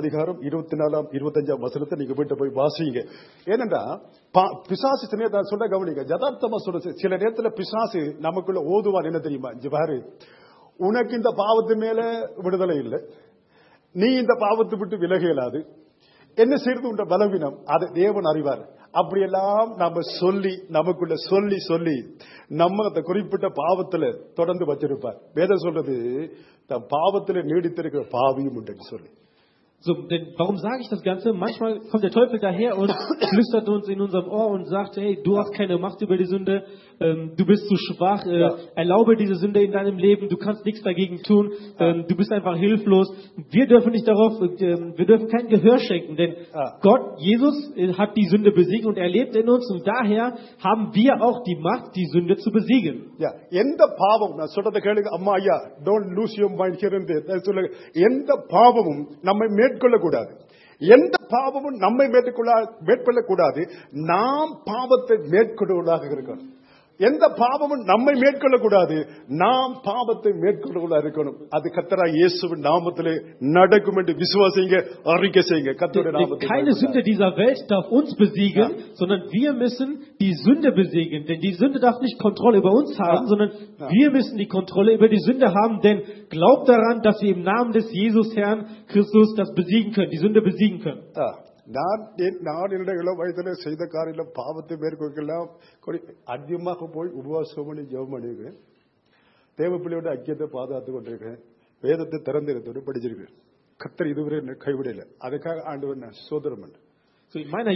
Speaker 1: 7:24-25 நீங்க வீட்டை போய் வாசிங்க. ஏனென்றா பிசாசு சொல்ல கவனிங்க, யதார்த்தமா சொல்ற சில நேரத்துல பிசாசு நமக்குள்ள ஓதுவான். என்ன தெரியுமா? பாரு, உனக்கு இந்த பாவத்து மேல விடுதலை இல்லை, நீ இந்த பாவத்தை விட்டு விலக இயலாது, என்ன செய்யறது உண்ட பலவீனம், அதை தேவன் அறிவார். அப்படியெல்லாம் நம்ம சொல்லி நமக்குள்ள சொல்லி நம்ம அந்த குறிப்பிட்ட பாவத்துல தொடர்ந்து வச்சிருப்பார். வேதம் சொல்றது, தன் பாவத்துல நீடித்திருக்கிற பாவியும் உண்டு சொல்லி.
Speaker 2: So, denn warum sage ich das Ganze? Manchmal kommt der Teufel daher und flüstert uns in unserem Ohr und sagt, hey, du hast keine Macht über die Sünde, du bist zu schwach, erlaube diese Sünde in deinem Leben, du kannst nichts dagegen tun, du bist einfach hilflos. Wir dürfen kein Gehör schenken, denn Gott, Jesus, hat die Sünde besiegt und er lebt in uns und daher haben wir auch die Macht, die Sünde zu besiegen.
Speaker 1: Ja, எந்த பாவம், நான் சொல்றத கேளுங்க அம்மா ஐயா, don't lose your mind here and there. சொல்லுங்க, எந்த பாவமும் நம்மை மேற்கொள்ளக்கூடாது, எந்த பாவமும் நம்மை மேற்கொள்ளக்கூடாது, நாம் பாவத்தை மேற்கொள்வதாக இருக்கணும். எந்த பாவமும் நம்மை மேற்கொள்ளக்கூடாது, நாம் பாவத்தை மேற்கொள்ளக்கூடாது இருக்கணும். அது கர்த்தராகிய இயேசுவின் நாமத்திலே நடக்கும் என்று விசுவாசிங்க, அறிக்கை செய்யுங்க. கர்த்தருடைய நாமத்தில்
Speaker 2: keine Sünde dieser Welt darf uns besiegen, sondern wir müssen die Sünde besiegen. Denn die Sünde darf nicht Kontrolle über uns haben, sondern wir müssen die Kontrolle über die Sünde haben. Denn glaubt daran, dass wir im Namen des Jesus Herrn Christus das besiegen können, die Sünde besiegen können.
Speaker 1: நான் என்னுடைய இளம் வயதில் செய்த காரியம் பாவத்தை மேற்கொள்ளலாம் அதிகமாக போய் உபவாசம் பண்ணி ஜெபம் பண்ணிருக்கேன். தேவ பிள்ளையோட ஐக்கியத்தை பாதுகாத்து கொண்டிருக்கேன். வேதத்தை திறந்திருந்தோடு படிச்சிருக்கேன். கர்த்தர் இதுவரை கைவிடல. அதுக்காக ஆண்டவர் நான் சோதரம் பண்ணேன். In meiner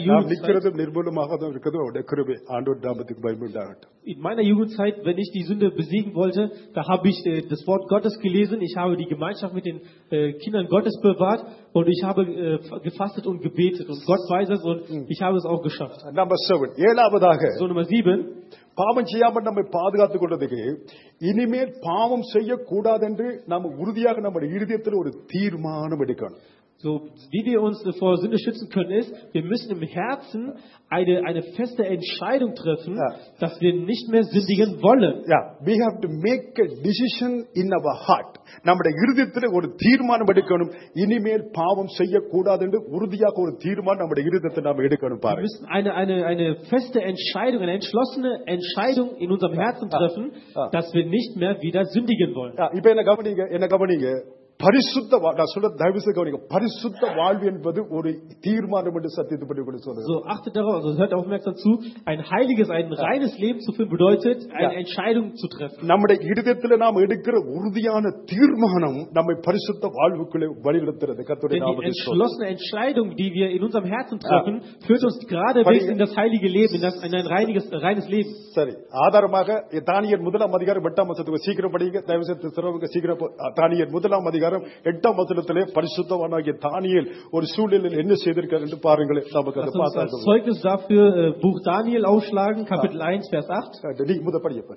Speaker 2: Jugendzeit, wenn ich die Sünde besiegen wollte, da habe ich das Wort Gottes gelesen, ich habe die Gemeinschaft mit den Kindern Gottes bewahrt und ich habe gefastet und gebetet und Gott weiß es und ich habe es auch geschafft.
Speaker 1: Number 7.
Speaker 2: So Nummer 7.
Speaker 1: பாவம் செய்யாமல் நம்மை பாதுகாத்துக் கொண்டதுக்கு இனிமேல் பாவம் செய்யக்கூடாது என்று நாம் உறுதியாக நம்முடைய இருதயத்தில் ஒரு தீர்மானம் எடுக்கணும்.
Speaker 2: So, wie wir uns vor Sünde schützen können, ist, wir müssen im Herzen eine feste Entscheidung treffen,
Speaker 1: Ja.
Speaker 2: dass wir nicht mehr sündigen wollen.
Speaker 1: Yeah, we have to make a decision in our heart. நம்முடைய இருதயத்தில் ஒரு தீர்மானம் எடுக்கணும். இனிமேல் பாவம் செய்யக்கூடாது என்று உறுதியாக ஒரு தீர்மானம் நம்முடைய இருதயத்தில் நாம் எடுக்கணும்
Speaker 2: Wir
Speaker 1: பாருங்க.
Speaker 2: müssen eine feste Entscheidung, eine entschlossene Entscheidung in unserem Herzen treffen, dass wir nicht mehr wieder sündigen wollen.
Speaker 1: இப்ப என்ன கவனிங்க பரிசுத்த நான் சொல்ற தயவு செய்து கவனிங்க பரிசுத்த வாழ்வு என்பது ஒரு தீர்மானம் என்று சத்தியத்தை பற்றி கூட சொல்றது.
Speaker 2: So, achtet darauf, also hört aufmerksam zu, ein heiliges, ein reines Leben zu führen bedeutet, eine Entscheidung zu treffen.
Speaker 1: நம்முடைய இருதயத்தில் நாம் எடுக்கிற உறுதியான தீர்மானம் நம்மை பரிசுத்த வாழ்வுக்குள்ளே வழிநடத்துறது. கர்த்தருடைய
Speaker 2: Denn die
Speaker 1: நாமத்தில்
Speaker 2: entschlossene Entscheidung, die wir in unserem Herzen treffen, führt uns geradewegs in das heilige Leben, in ein reines Leben.
Speaker 1: சரி, ஆதாரமாக தானியேல் 1:8 சீக்கிரம் படிங்க, தயவு செய்து சிறவங்க சீக்கிரம் தானியேல் 1 8 பரிசுத்தவானாகிய தானியேல் ஒரு சூழ்நிலையில் என்ன செய்திருக்கார் என்று பாருங்களேன். நமக்கு அதை
Speaker 2: Lass uns als
Speaker 1: பார்த்தா
Speaker 2: Zeugnis dafür Buch Daniel aufschlagen, Kapitel 1, Vers 8.
Speaker 1: நீ முதல் படி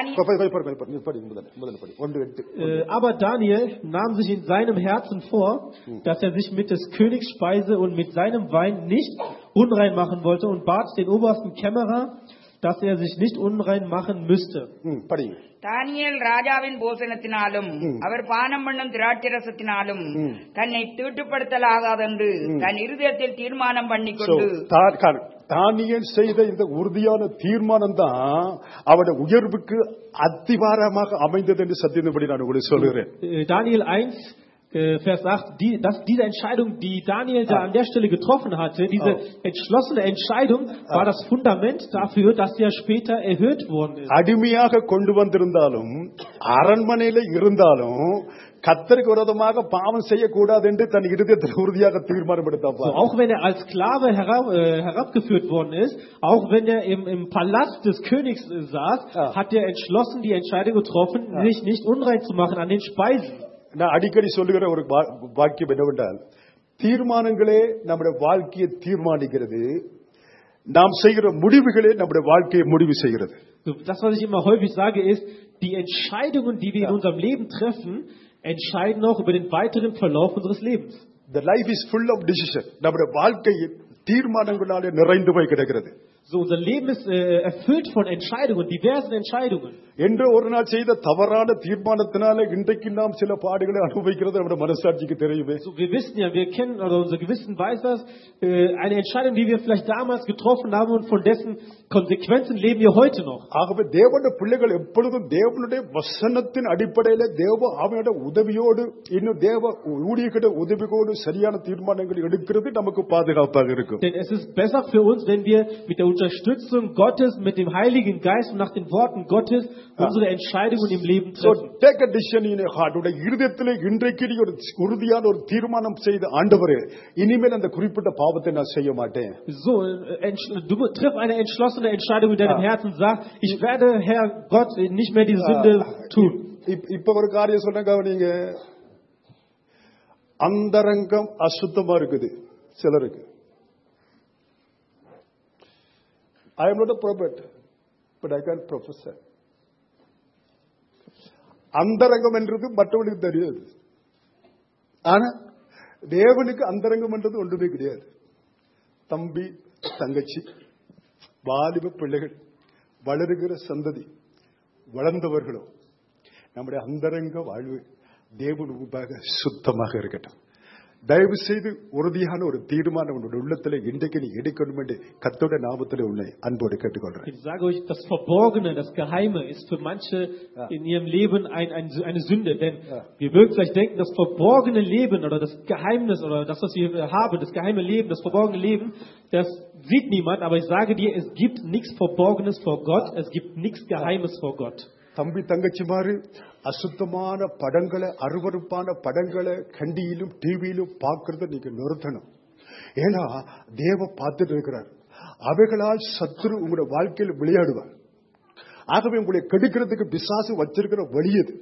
Speaker 1: 1:8.
Speaker 2: Aber Daniel nahm sich in seinem Herzen vor, dass er sich mit des Königs Speise und mit seinem Wein nicht unrein machen wollte und bat den obersten Kämmerer, dass er sich nicht unrein machen müsste.
Speaker 1: படிங்க.
Speaker 3: தானியேல் ராஜாவின் போசனத்தினாலும் அவர் பானம் பண்ணும் திராட்சரசத்தினாலும் தன்னை தீட்டுப்படுத்தலாகாதென்று தன் இருதயத்தில் தீர்மானம் பண்ணிக்கொண்டு
Speaker 1: தானியேல் செய்த இந்த உறுதியான தீர்மானம் தான் அவருடைய உயர்வுக்கு அத்திவாரமாக அமைந்தது என்று சத்தியத்தின்படி நான் உங்களுக்கு சொல்கிறேன்.
Speaker 2: Daniel 1 Vers 8, diese Entscheidung, die Daniel da an der Stelle getroffen hatte, diese entschlossene Entscheidung, war das Fundament dafür, dass er später erhöht worden ist.
Speaker 1: அடிமையாக கொண்டு வந்திருந்தாலும் அரண்மனையில இருந்தாலும் கர்த்தருக்கு விரோதமாக பாவம் செய்யக்கூடாது என்று தன் இருதயத்தில் உறுதியாக தீர்மானம் எடுத்தார்.
Speaker 2: So, auch wenn er als Sklave herabgeführt worden ist, auch wenn er im Palast des Königs saß, hat er entschlossen die Entscheidung getroffen, sich nicht unrein zu machen an den Speisen.
Speaker 1: நான் அடிக்கடி சொல்லுகிற ஒரு வாக்கியம் என்னவென்றால், தீர்மானங்களே நம்முடைய வாழ்க்கையை தீர்மானிக்கிறது, நாம் செய்கிற முடிவுகளே நம்முடைய வாழ்க்கையை முடிவு செய்கிறது.
Speaker 2: Das, was ich immer häufig sage, ist, die Entscheidungen, die wir in unserem Leben treffen, entscheiden auch über den weiteren Verlauf unseres Lebens.
Speaker 1: The life is full of decision. நம்முடைய வாழ்க்கை தீர்மானங்களாலே நிறைந்து போய் கிடக்கிறது.
Speaker 2: So, unser Leben ist erfüllt von Entscheidungen, diversen Entscheidungen.
Speaker 1: என்று ஒரு நாள் செய்த தவறான தீர்மானத்தினால இன்றைக்கு நாம் சில பாடுகளை அனுபவிக்கிறது நம்முடைய மனசாட்சிக்கு தெரியுமே.
Speaker 2: So, wir wissen ja, wir kennen, oder unser Gewissen weiß das, eine Entscheidung, die wir vielleicht damals getroffen haben und von dessen Konsequenzen leben wir heute noch.
Speaker 1: ஆகவே தேவனுடைய பிள்ளைகள் எப்பொழுதும் தேவனுடைய வசனத்தின் அடிப்படையில் தேவ ஆவியோட உதவியோடு இன்னும் தேவ ஊழியர்களுடைய உதவியோடு சரியான தீர்மானங்கள் எடுக்கிறது நமக்கு பாதுகாப்பாக இருக்கும்.
Speaker 2: Denn es ist besser für uns, wenn wir mit der Unterstützung Gottes, mit dem Heiligen Geist und nach den Worten Gottes unsere Entscheidungen im Leben treffen.
Speaker 1: So take a decision in your heart. உடைய இருதயத்திலே இன்றைக்கு நீ ஒரு உறுதியான ஒரு தீர்மானம் செய்த ஆண்டவரே, இனிமேல் அந்த குறிப்பிட்ட பாவத்தை நான் செய்ய மாட்டேன்.
Speaker 2: So, du triff eine entschlossene Entscheidung in deinem Herzen, sag, ich werde, Herr Gott, nicht mehr die Sünde tun.
Speaker 1: இப்ப ஒரு காரியம் சொன்ன கவனிங்க, அந்தரங்கம் அசுத்தமா இருக்குது சிலருக்கு. I am not a prophet, but I can prophesy. அந்தரங்கம் என்றது மற்றவர்களுக்கு தெரியாது, ஆனா தேவனுக்கு அந்தரங்கம் என்றது ஒன்றுமே கிடையாது. தம்பி, தங்கச்சி, வாலிப பிள்ளைகள், வளருகிற சந்ததி, வளர்ந்தவர்களோ நம்முடைய அந்தரங்க வாழ்வு தேவன் முன்பாக சுத்தமாக இருக்கட்டும். தயவு செய்து உறுதியான ஒரு தீர்மானம் உன்னுடைய உள்ளத்தில் இன்றைக்கு நீ எடுக்கணும் என்று கர்த்தருடைய நாமத்தில் உன்னை அன்போடு கேட்டுக்கொள்கிறேன்.
Speaker 2: Ich sage euch, das Verborgene, das Geheime ist für manche in ihrem Leben eine Sünde. Denn wir mögen vielleicht denken, das verborgene Leben oder das Geheimnis oder das, was wir haben, das geheime Leben, das verborgene Leben, das sieht niemand. Aber ich sage dir, es gibt nichts Verborgenes vor Gott, es gibt nichts Geheimes vor Gott.
Speaker 1: தம்பி தங்கச்சிமாரு, அசுத்தமான படங்களை, அருவருப்பான படங்களை கண்டியிலும் டிவியிலும் பார்க்கறத நீங்க நிறுத்தணும். ஏன்னா தேவ பார்த்துட்டு இருக்கிறார். அவைகளால் சத்துரு உங்களுடைய வாழ்க்கையில் விளையாடுவார். ஆகவே உங்களை கெடுக்கிறதுக்கு பிசாசு வச்சிருக்கிற வழியது.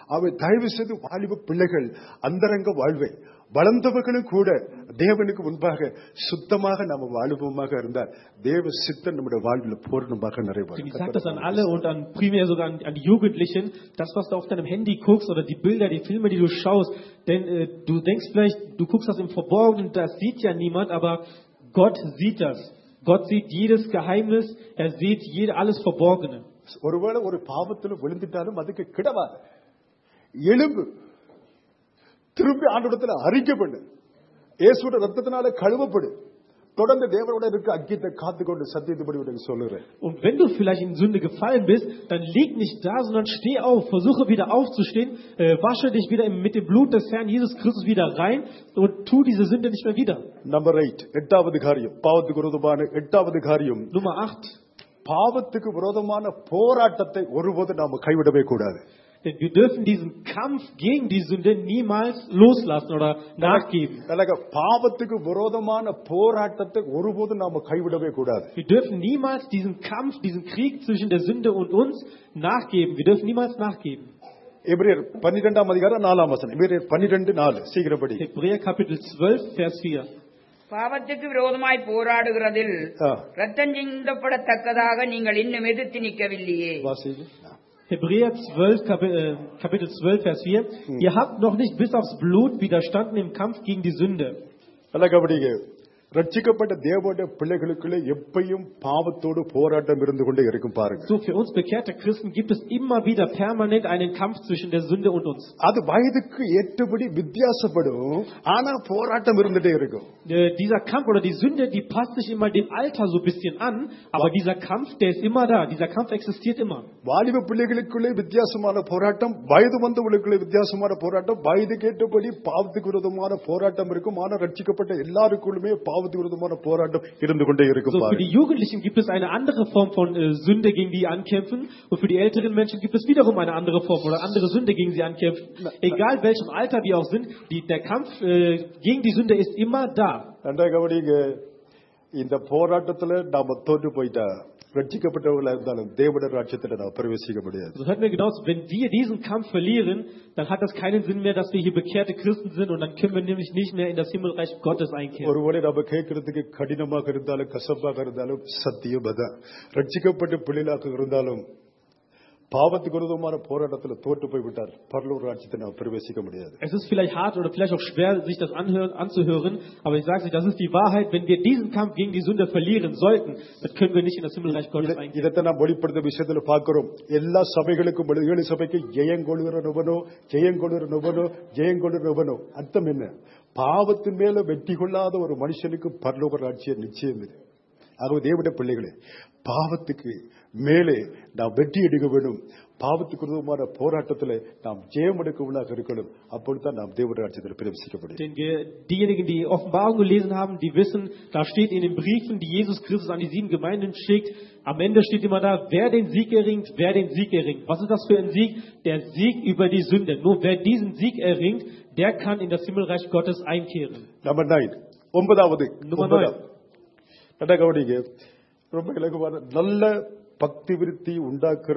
Speaker 1: அவை தயவு செய்து வாலிப பிள்ளைகள் அந்தரங்க வாழ்வை வளர்ந்தவர்களும் கூட தேவனுக்கு முன்பாக சுத்தமாக நாம் வாழுவோமாக இருந்தால் தேவ சித்தம் நம்முடைய வாழ்வில் பூர்ணமாக
Speaker 2: Ich sage
Speaker 1: நிறைவேறும்.
Speaker 2: das an alle und an primär sogar an die Jugendlichen, das was du auf deinem Handy guckst oder die Bilder, die Filme, die du schaust, denn du denkst vielleicht, du guckst das im Verborgenen, das sieht ja niemand, aber Gott sieht das. Gott sieht jedes Geheimnis, er sieht alles Verborgene.
Speaker 1: ஒருவேளை ஒரு பாவத்தில் விழுந்துட்டாலும் அதுக்கு கிடவாது, எலும்பு திரும்பி ஆண்டவரிடத்தில் அறிக்கை பண்ணு, இயேசுவோட ரத்தத்தினால கழுவப்படு, தொடர்ந்து தேவனோட இருக்க அக்கியத்தை காத்துக்கொண்டு சத்தியத்தைப்படி உனக்கு சொல்லுறேன்.
Speaker 2: Und wenn du vielleicht in Sünde gefallen bist, dann lieg nicht da, sondern steh auf, versuche wieder aufzustehen, wasche dich wieder mit dem Blut des Herrn Jesus Christus wieder rein und tu diese Sünde nicht mehr wieder.
Speaker 1: Number 8, எட்டாவது காரியம், பாவத்துக்கு விரோதமான எட்டாவது காரியம்.
Speaker 2: Nummer 8.
Speaker 1: பாவத்துக்கு விரோதமான போராட்டத்தை ஒருபோது நாம கைவிடவே கூடாது.
Speaker 2: Denn wir dürfen diesen Kampf gegen die Sünde niemals loslassen oder nachgeben.
Speaker 1: பாவத்துக்கு விரோதமான போராட்டத்தை ஒருபோது நாம கைவிடவே கூடாது.
Speaker 2: Wir dürfen niemals diesen Kampf, diesen Krieg zwischen der Sünde und uns nachgeben. Wir dürfen niemals nachgeben.
Speaker 1: எபிரேயர் 12ஆம் அதிகாரம் 4ஆம் வசனம். எபிரேயர் 12:4 சீக்கிரப்படி.
Speaker 2: Hebräer Kapitel 12 Vers 4.
Speaker 3: பாவத்துக்கு விரோதமாய் போராடுகிறதில் ரத்தம் சிந்தப்படத்தக்கதாக நீங்கள் இன்னும் எதிர்த்து நிற்கவில்லையே.
Speaker 2: Hebräer 12, Kapitel 12, Vers 4. Ihr habt noch nicht bis aufs Blut widerstanden im Kampf gegen die Sünde. ரட்சிக்கப்பட்ட தேவனுடைய பிள்ளைகளுக்குள்ளே எப்பயும் பாவத்தோடு போராட்டம் இருந்து கொண்டே இருக்கும் பாருங்க. So für uns bekehrte Christen gibt es immer wieder permanent einen Kampf zwischen der Sünde und uns.
Speaker 1: அது வயதுக்கு ஏற்றபடி வித்தியாசப்படும், ஆனா போராட்டம் இருந்துட்டே இருக்கும்.
Speaker 2: Dieser Kampf oder die Sünde, die passt sich immer dem Alter so ein bisschen an, aber dieser Kampf, der ist immer da. Dieser Kampf existiert immer.
Speaker 1: வாலிப பிள்ளைகளுக்குள்ளே வித்தியாசமான போராட்டம், வயது வந்தவர்களுக்குள்ளே வித்தியாசமான போராட்டம், வயதுக்கு ஏற்றபடி பாவத்துக்கு விரோதமான போராட்டம் இருக்கும். ஆனா ரட்சிக்கப்பட்ட எல்லாருக்குள்ளுமே
Speaker 2: So für die Jugendlichen gibt es eine andere Form von Sünde, gegen die ankämpfen, und für die älteren Menschen gibt es wiederum eine andere Form oder andere Sünde, gegen sie ankämpfen. Egal welchem Alter wir auch sind, der Kampf gegen die Sünde ist immer da.
Speaker 1: இந்த போராட்டத்துல நாம தோற்று போயிட்டா ரட்சிக்கப்பட்டவர்களா இருந்தாலும் தேவனுடைய ராஜ்யத்துல நாம் பிரவேசிக்க முடியாது.
Speaker 2: So hört mir genau zu, wenn wir diesen Kampf verlieren, dann hat das keinen Sinn mehr, dass wir hier bekehrte Christen sind, und dann können wir nämlich nicht mehr in das Himmelreich Gottes einkehren.
Speaker 1: ஒருவேளை நாம கேட்கிறதுக்கு கடினமாக இருந்தாலும் கசப்பாக இருந்தாலும் சத்தியம் அதான். ரட்சிக்கப்பட்ட பிள்ளைகளாக இருந்தாலும் பாவத்துக்கு விரோதமான போராட்டத்துல தோற்று போய் விட்டார், பரலோக ராஜ்யத்தை நாம் பிரவேசிக்க முடியாது.
Speaker 2: Es ist vielleicht hart oder vielleicht auch schwer, sich das anzuhören, aber ich sage euch, das ist die Wahrheit. Wenn wir diesen Kampf gegen die Sünde verlieren sollten, dann können wir nicht in das Himmelreich Gottes einkehren.
Speaker 1: இதைத்தான் நாம் வெளிப்படுத்த விஷயத்துல பார்க்கிறோம். எல்லா சபைகளுக்கும் 7 சபைக்கு ஜெயங்கொள்ளுகிறவனோ ஜெயங்கொள்ளுகிறவனோ அர்த்தம் என்ன? பாவத்தின் மேல வெற்றி கொள்ளாத ஒரு மனுஷனுக்கு பரலோக ராஜ்யம் நிச்சயம் இல்லை. ஆகவே தேவனுடைய பிள்ளைகளே, பாவத்துக்கு மேலே நாம் வெற்றி எடுக்க வேண்டும். பாவத்துக்கு விரோதமான போராட்டத்தில் நாம் ஜெயம் எடுக்கவனாக இருக்கணும். அப்பொழுதுதான் நாம் தேவனுடைய ராஜ்யத்தில் பிரவேசிக்க முடியும்.
Speaker 2: Denn diejenigen, die Offenbarung gelesen haben, die wissen, da steht in den Briefen, die Jesus Christus an die 7 Gemeinden schickt, am Ende steht immer da, wer den Sieg erringt, wer den Sieg erringt. Was ist das für ein Sieg? Der Sieg über die Sünde. Nur wer diesen Sieg erringt, der kann in das Himmelreich Gottes einkehren.
Speaker 1: Number 9. 9வது.
Speaker 2: Nummer 9.
Speaker 1: நல்ல கவனிங்க. ரொம்ப இலகுவான நல்ல பக்தி விருத்தி உண்டாக்குற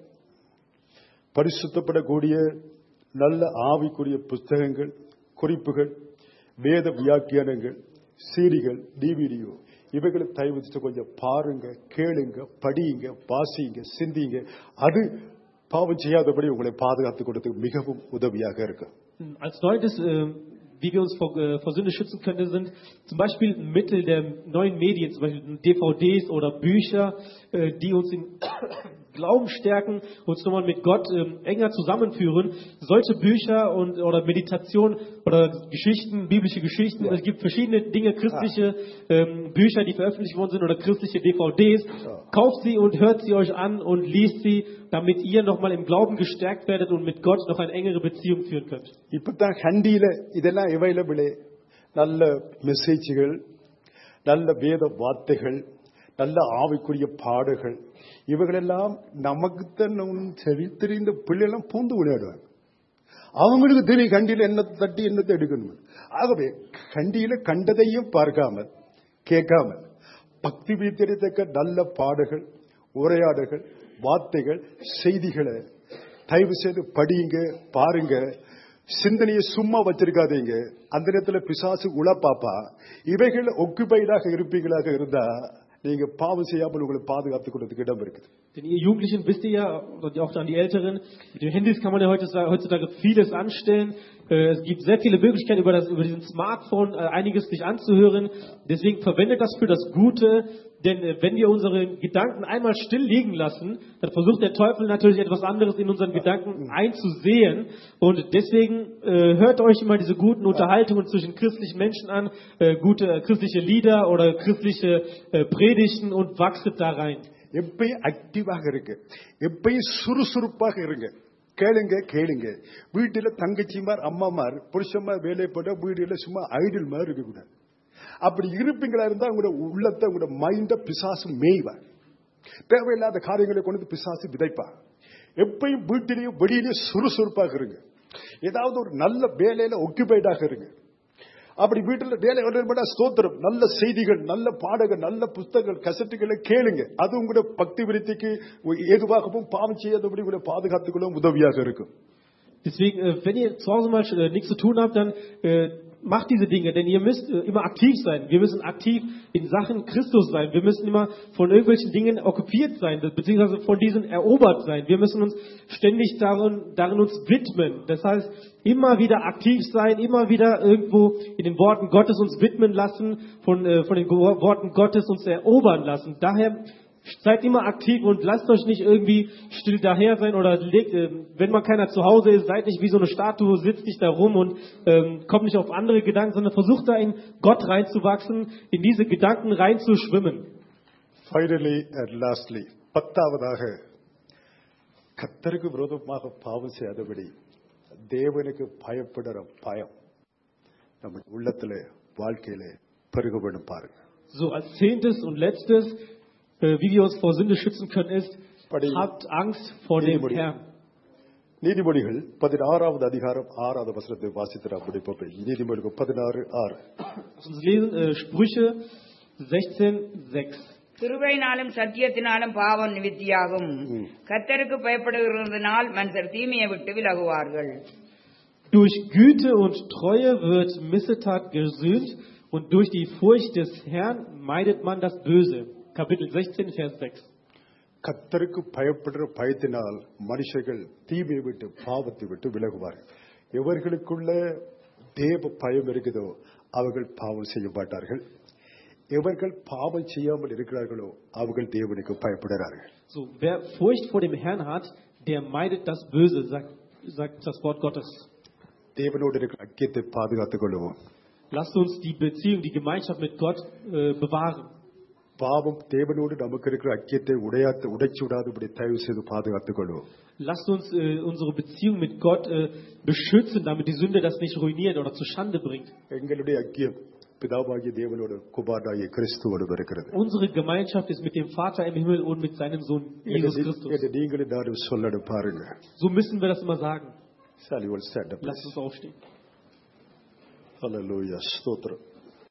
Speaker 1: பரிசுத்தப்படக்கூடிய நல்ல ஆவிக்குரிய புஸ்தகங்கள், குறிப்புகள், வேத வியாக்கியானங்கள், சீடிகள், டிவிடியோ இவைகளை தயவுச்சு கொஞ்சம் பாருங்க, கேளுங்க, படியுங்க, வாசிங்க, சிந்திங்க. அது பாவம் செய்யாதபடி உங்களை பாதுகாத்துக் கொடுத்து மிகவும் உதவியாக இருக்கு.
Speaker 2: Als Neues, wie wir uns vor Sünde schützen können, sind zum Beispiel Mittel der neuen Medien, zum Beispiel DVDs oder Bücher, die uns in Glauben stärken, uns nochmal mit Gott enger zusammenführen. Solche Bücher oder Meditation oder Geschichten, biblische Geschichten. Es gibt verschiedene Dinge, christliche Bücher, die veröffentlicht worden sind, oder christliche DVDs. Kauft sie und hört sie euch an und liest sie, damit ihr nochmal im Glauben gestärkt werdet und mit Gott noch eine engere Beziehung führen könnt.
Speaker 1: இப்பதான் ஹண்டியில இதெல்லாம் available. நல்ல மெசேஜ்கள், நல்ல வேத வார்த்தைகள், நல்ல ஆவிக்குரிய பாடல்கள், இவைகளெல்லாம் நமக்கு தான் சரி தெரிந்த பிள்ளைலாம் பூந்து விளையாடுவாங்க. அவங்களுக்கு தெரியும் கண்டியில என்னத்தை தட்டி என்னத்தை எடுக்கணும். ஆகவே கண்டியில கண்டதையும் பார்க்காமல் கேட்காமல் பக்தி வீத்தெடுத்தக்க நல்ல பாடல்கள், உரையாடல்கள், வார்த்தைகள், செய்திகளை தயவு செய்து படியுங்க, பாருங்க, சிந்தனையை சும்மா வச்சிருக்காதீங்க. அந்த நேரத்துல பிசாசு உழப்பாப்பா. இவைகள் ஒக்குபைடாக இருப்பீங்களாக இருந்தா நீங்க பாவம் செய்யாமல் உங்களை பாதுகாத்துக் கொள்றதுக்கு இடம் இருக்குது.
Speaker 2: Denn ihr Jugendlichen wisst ihr ja, und auch an die Älteren, mit den Handys kann man ja heutzutage vieles anstellen. Es gibt sehr viele Möglichkeiten, über diesen Smartphone einiges sich anzuhören. Deswegen verwendet das für das Gute. Denn wenn wir unsere Gedanken einmal still liegen lassen, dann versucht der Teufel natürlich etwas anderes in unseren Gedanken einzusehen. Und deswegen hört euch immer diese guten Unterhaltungen zwischen christlichen Menschen an, gute christliche Lieder oder christliche Predigten und wachset da rein.
Speaker 1: எப்பயும் ஆக்டிவாக இருங்க, எப்பயும் சுறுசுறுப்பாக இருங்க. கேளுங்க. வீட்டில தங்கச்சிமார், அம்மாமார், புருஷமார் வேலை போட்டா வீடுல சும்மா ஐடில் மாதிரி இருக்க கூடாது. அப்படி இருப்பீங்களா இருந்தா உங்களோட உள்ளத்தை, உங்களோட மைண்ட பிசாசு மேய்வார். தேவையில்லாத காரியங்களை கொண்டு பிசாசு விதைப்பார். எப்பயும் வீட்டிலேயும் வெளியிலேயும் சுறுசுறுப்பாக இருங்க. ஏதாவது ஒரு நல்ல வேலையில ஒக்குபைடாக இருங்க. அப்படி வீட்டில் வேலை ஸ்தோத்திரம், நல்ல செய்திகள், நல்ல பாடங்கள், நல்ல புத்தகங்கள், கசட்டுகளை கேளுங்க. அது உங்களுடைய பக்தி விருத்திக்கு ஏதுவாகவும் பாவம் செய்யாதபடி உங்களை பாதுகாத்துக் கொள்ள உதவியாக இருக்கும்.
Speaker 2: Deswegen, wenn ihr zu Hause mal nichts zu tun habt, dann macht diese Dinge, denn ihr müsst immer aktiv sein. Wir müssen aktiv in Sachen Christus sein. Wir müssen immer von irgendwelchen Dingen okkupiert sein, beziehungsweise von diesen erobert sein. Wir müssen uns ständig darin uns widmen. Das heißt, immer wieder aktiv sein, immer wieder irgendwo in den Worten Gottes uns widmen lassen, von den Worten Gottes uns erobern lassen. Daher seid immer aktiv und lasst euch nicht irgendwie still daher sein oder wenn mal keiner zu Hause ist, seid nicht wie so eine Statue, sitzt nicht da rum und kommt nicht auf andere Gedanken, sondern versucht da in Gott reinzuwachsen, in diese Gedanken reinzuschwimmen.
Speaker 1: Finally and lastly, 10வது கர்த்தருக்கு விரோதமாக பாவம் செய்யாதபடி தேவனுக்கு பயப்படுற பயம் நம்ம உள்ளத்திலே வாழ்க்கையிலே பெருக வேண்டும் பாருங்க.
Speaker 2: So als 10. und letztes, wie wir uns vor Sünde schützen können, ist, habt Angst vor dem Herrn.
Speaker 1: நீதிமொழிகள் 16வது அதிகாரம் 6வது வசனத்தை வாசித்து நாம் முடிப்போம். நீதிமொழிகள் 16:6.
Speaker 2: Uns lesen Sprüche 16:6.
Speaker 3: கிருபையினாலும் சத்தியத்தினாலும் பாவம் நிவித்தியாகும். கர்த்தருக்கு பயப்படுகிறதினால் மனுஷர் தீமையை விட்டு விலகுவார்கள்.
Speaker 2: Durch Güte und Treue wird Missetat gesühnt und durch die Furcht des Herrn meidet man das Böse. Kapitel 16, Vers 6.
Speaker 1: கர்த்தருக்கு பயப்படுற பயத்தினால் மனுஷர்கள் தீமையை விட்டு பாவத்தை விட்டு விலகுவார்கள். எவர்களுக்குள்ள தேவ பயம் இருக்குதோ அவர்கள் பாவம் செய்ய மாட்டார்கள். எவர்கள் பாவம் செய்யாமல் இருக்கிறார்களோ அவர்கள் தேவனுக்கு பயப்படுகிறார்கள்.
Speaker 2: So, wer Furcht vor dem Herrn hat, der meidet das Böse, sagt das Wort Gottes.
Speaker 1: தேவனோடு இருக்கிற ஐக்கியத்தை பாதுகாத்துக் கொள்வோம்.
Speaker 2: Lasst uns die Beziehung, die Gemeinschaft mit Gott bewahren.
Speaker 1: பாவம் தேவனோடு நமக்கு இருக்கிற ஐக்கியத்தை உடைச்சு விடாதபடி தயவு செய்து பாதுகாத்துக் கொள்வோம்.
Speaker 2: Lasst uns unsere Beziehung mit Gott beschützen, damit die Sünde das nicht ruiniert oder zu Schande bringt.
Speaker 1: எங்களுடைய ஐக்கியம் பிதாவாகிய தேவனோடு குமாரனாகிய கிறிஸ்துவோடு இருக்கிறது.
Speaker 2: Unsere Gemeinschaft ist mit dem Vater im Himmel und mit seinem Sohn Jesus Christus.
Speaker 1: நீங்களும் நானும் சொல்லணும் பாருங்க.
Speaker 2: So müssen wir das immer sagen.
Speaker 1: Shall you all stand up?
Speaker 2: Lasst uns aufstehen.
Speaker 1: Hallelujah. ஸ்தோத்திரம்.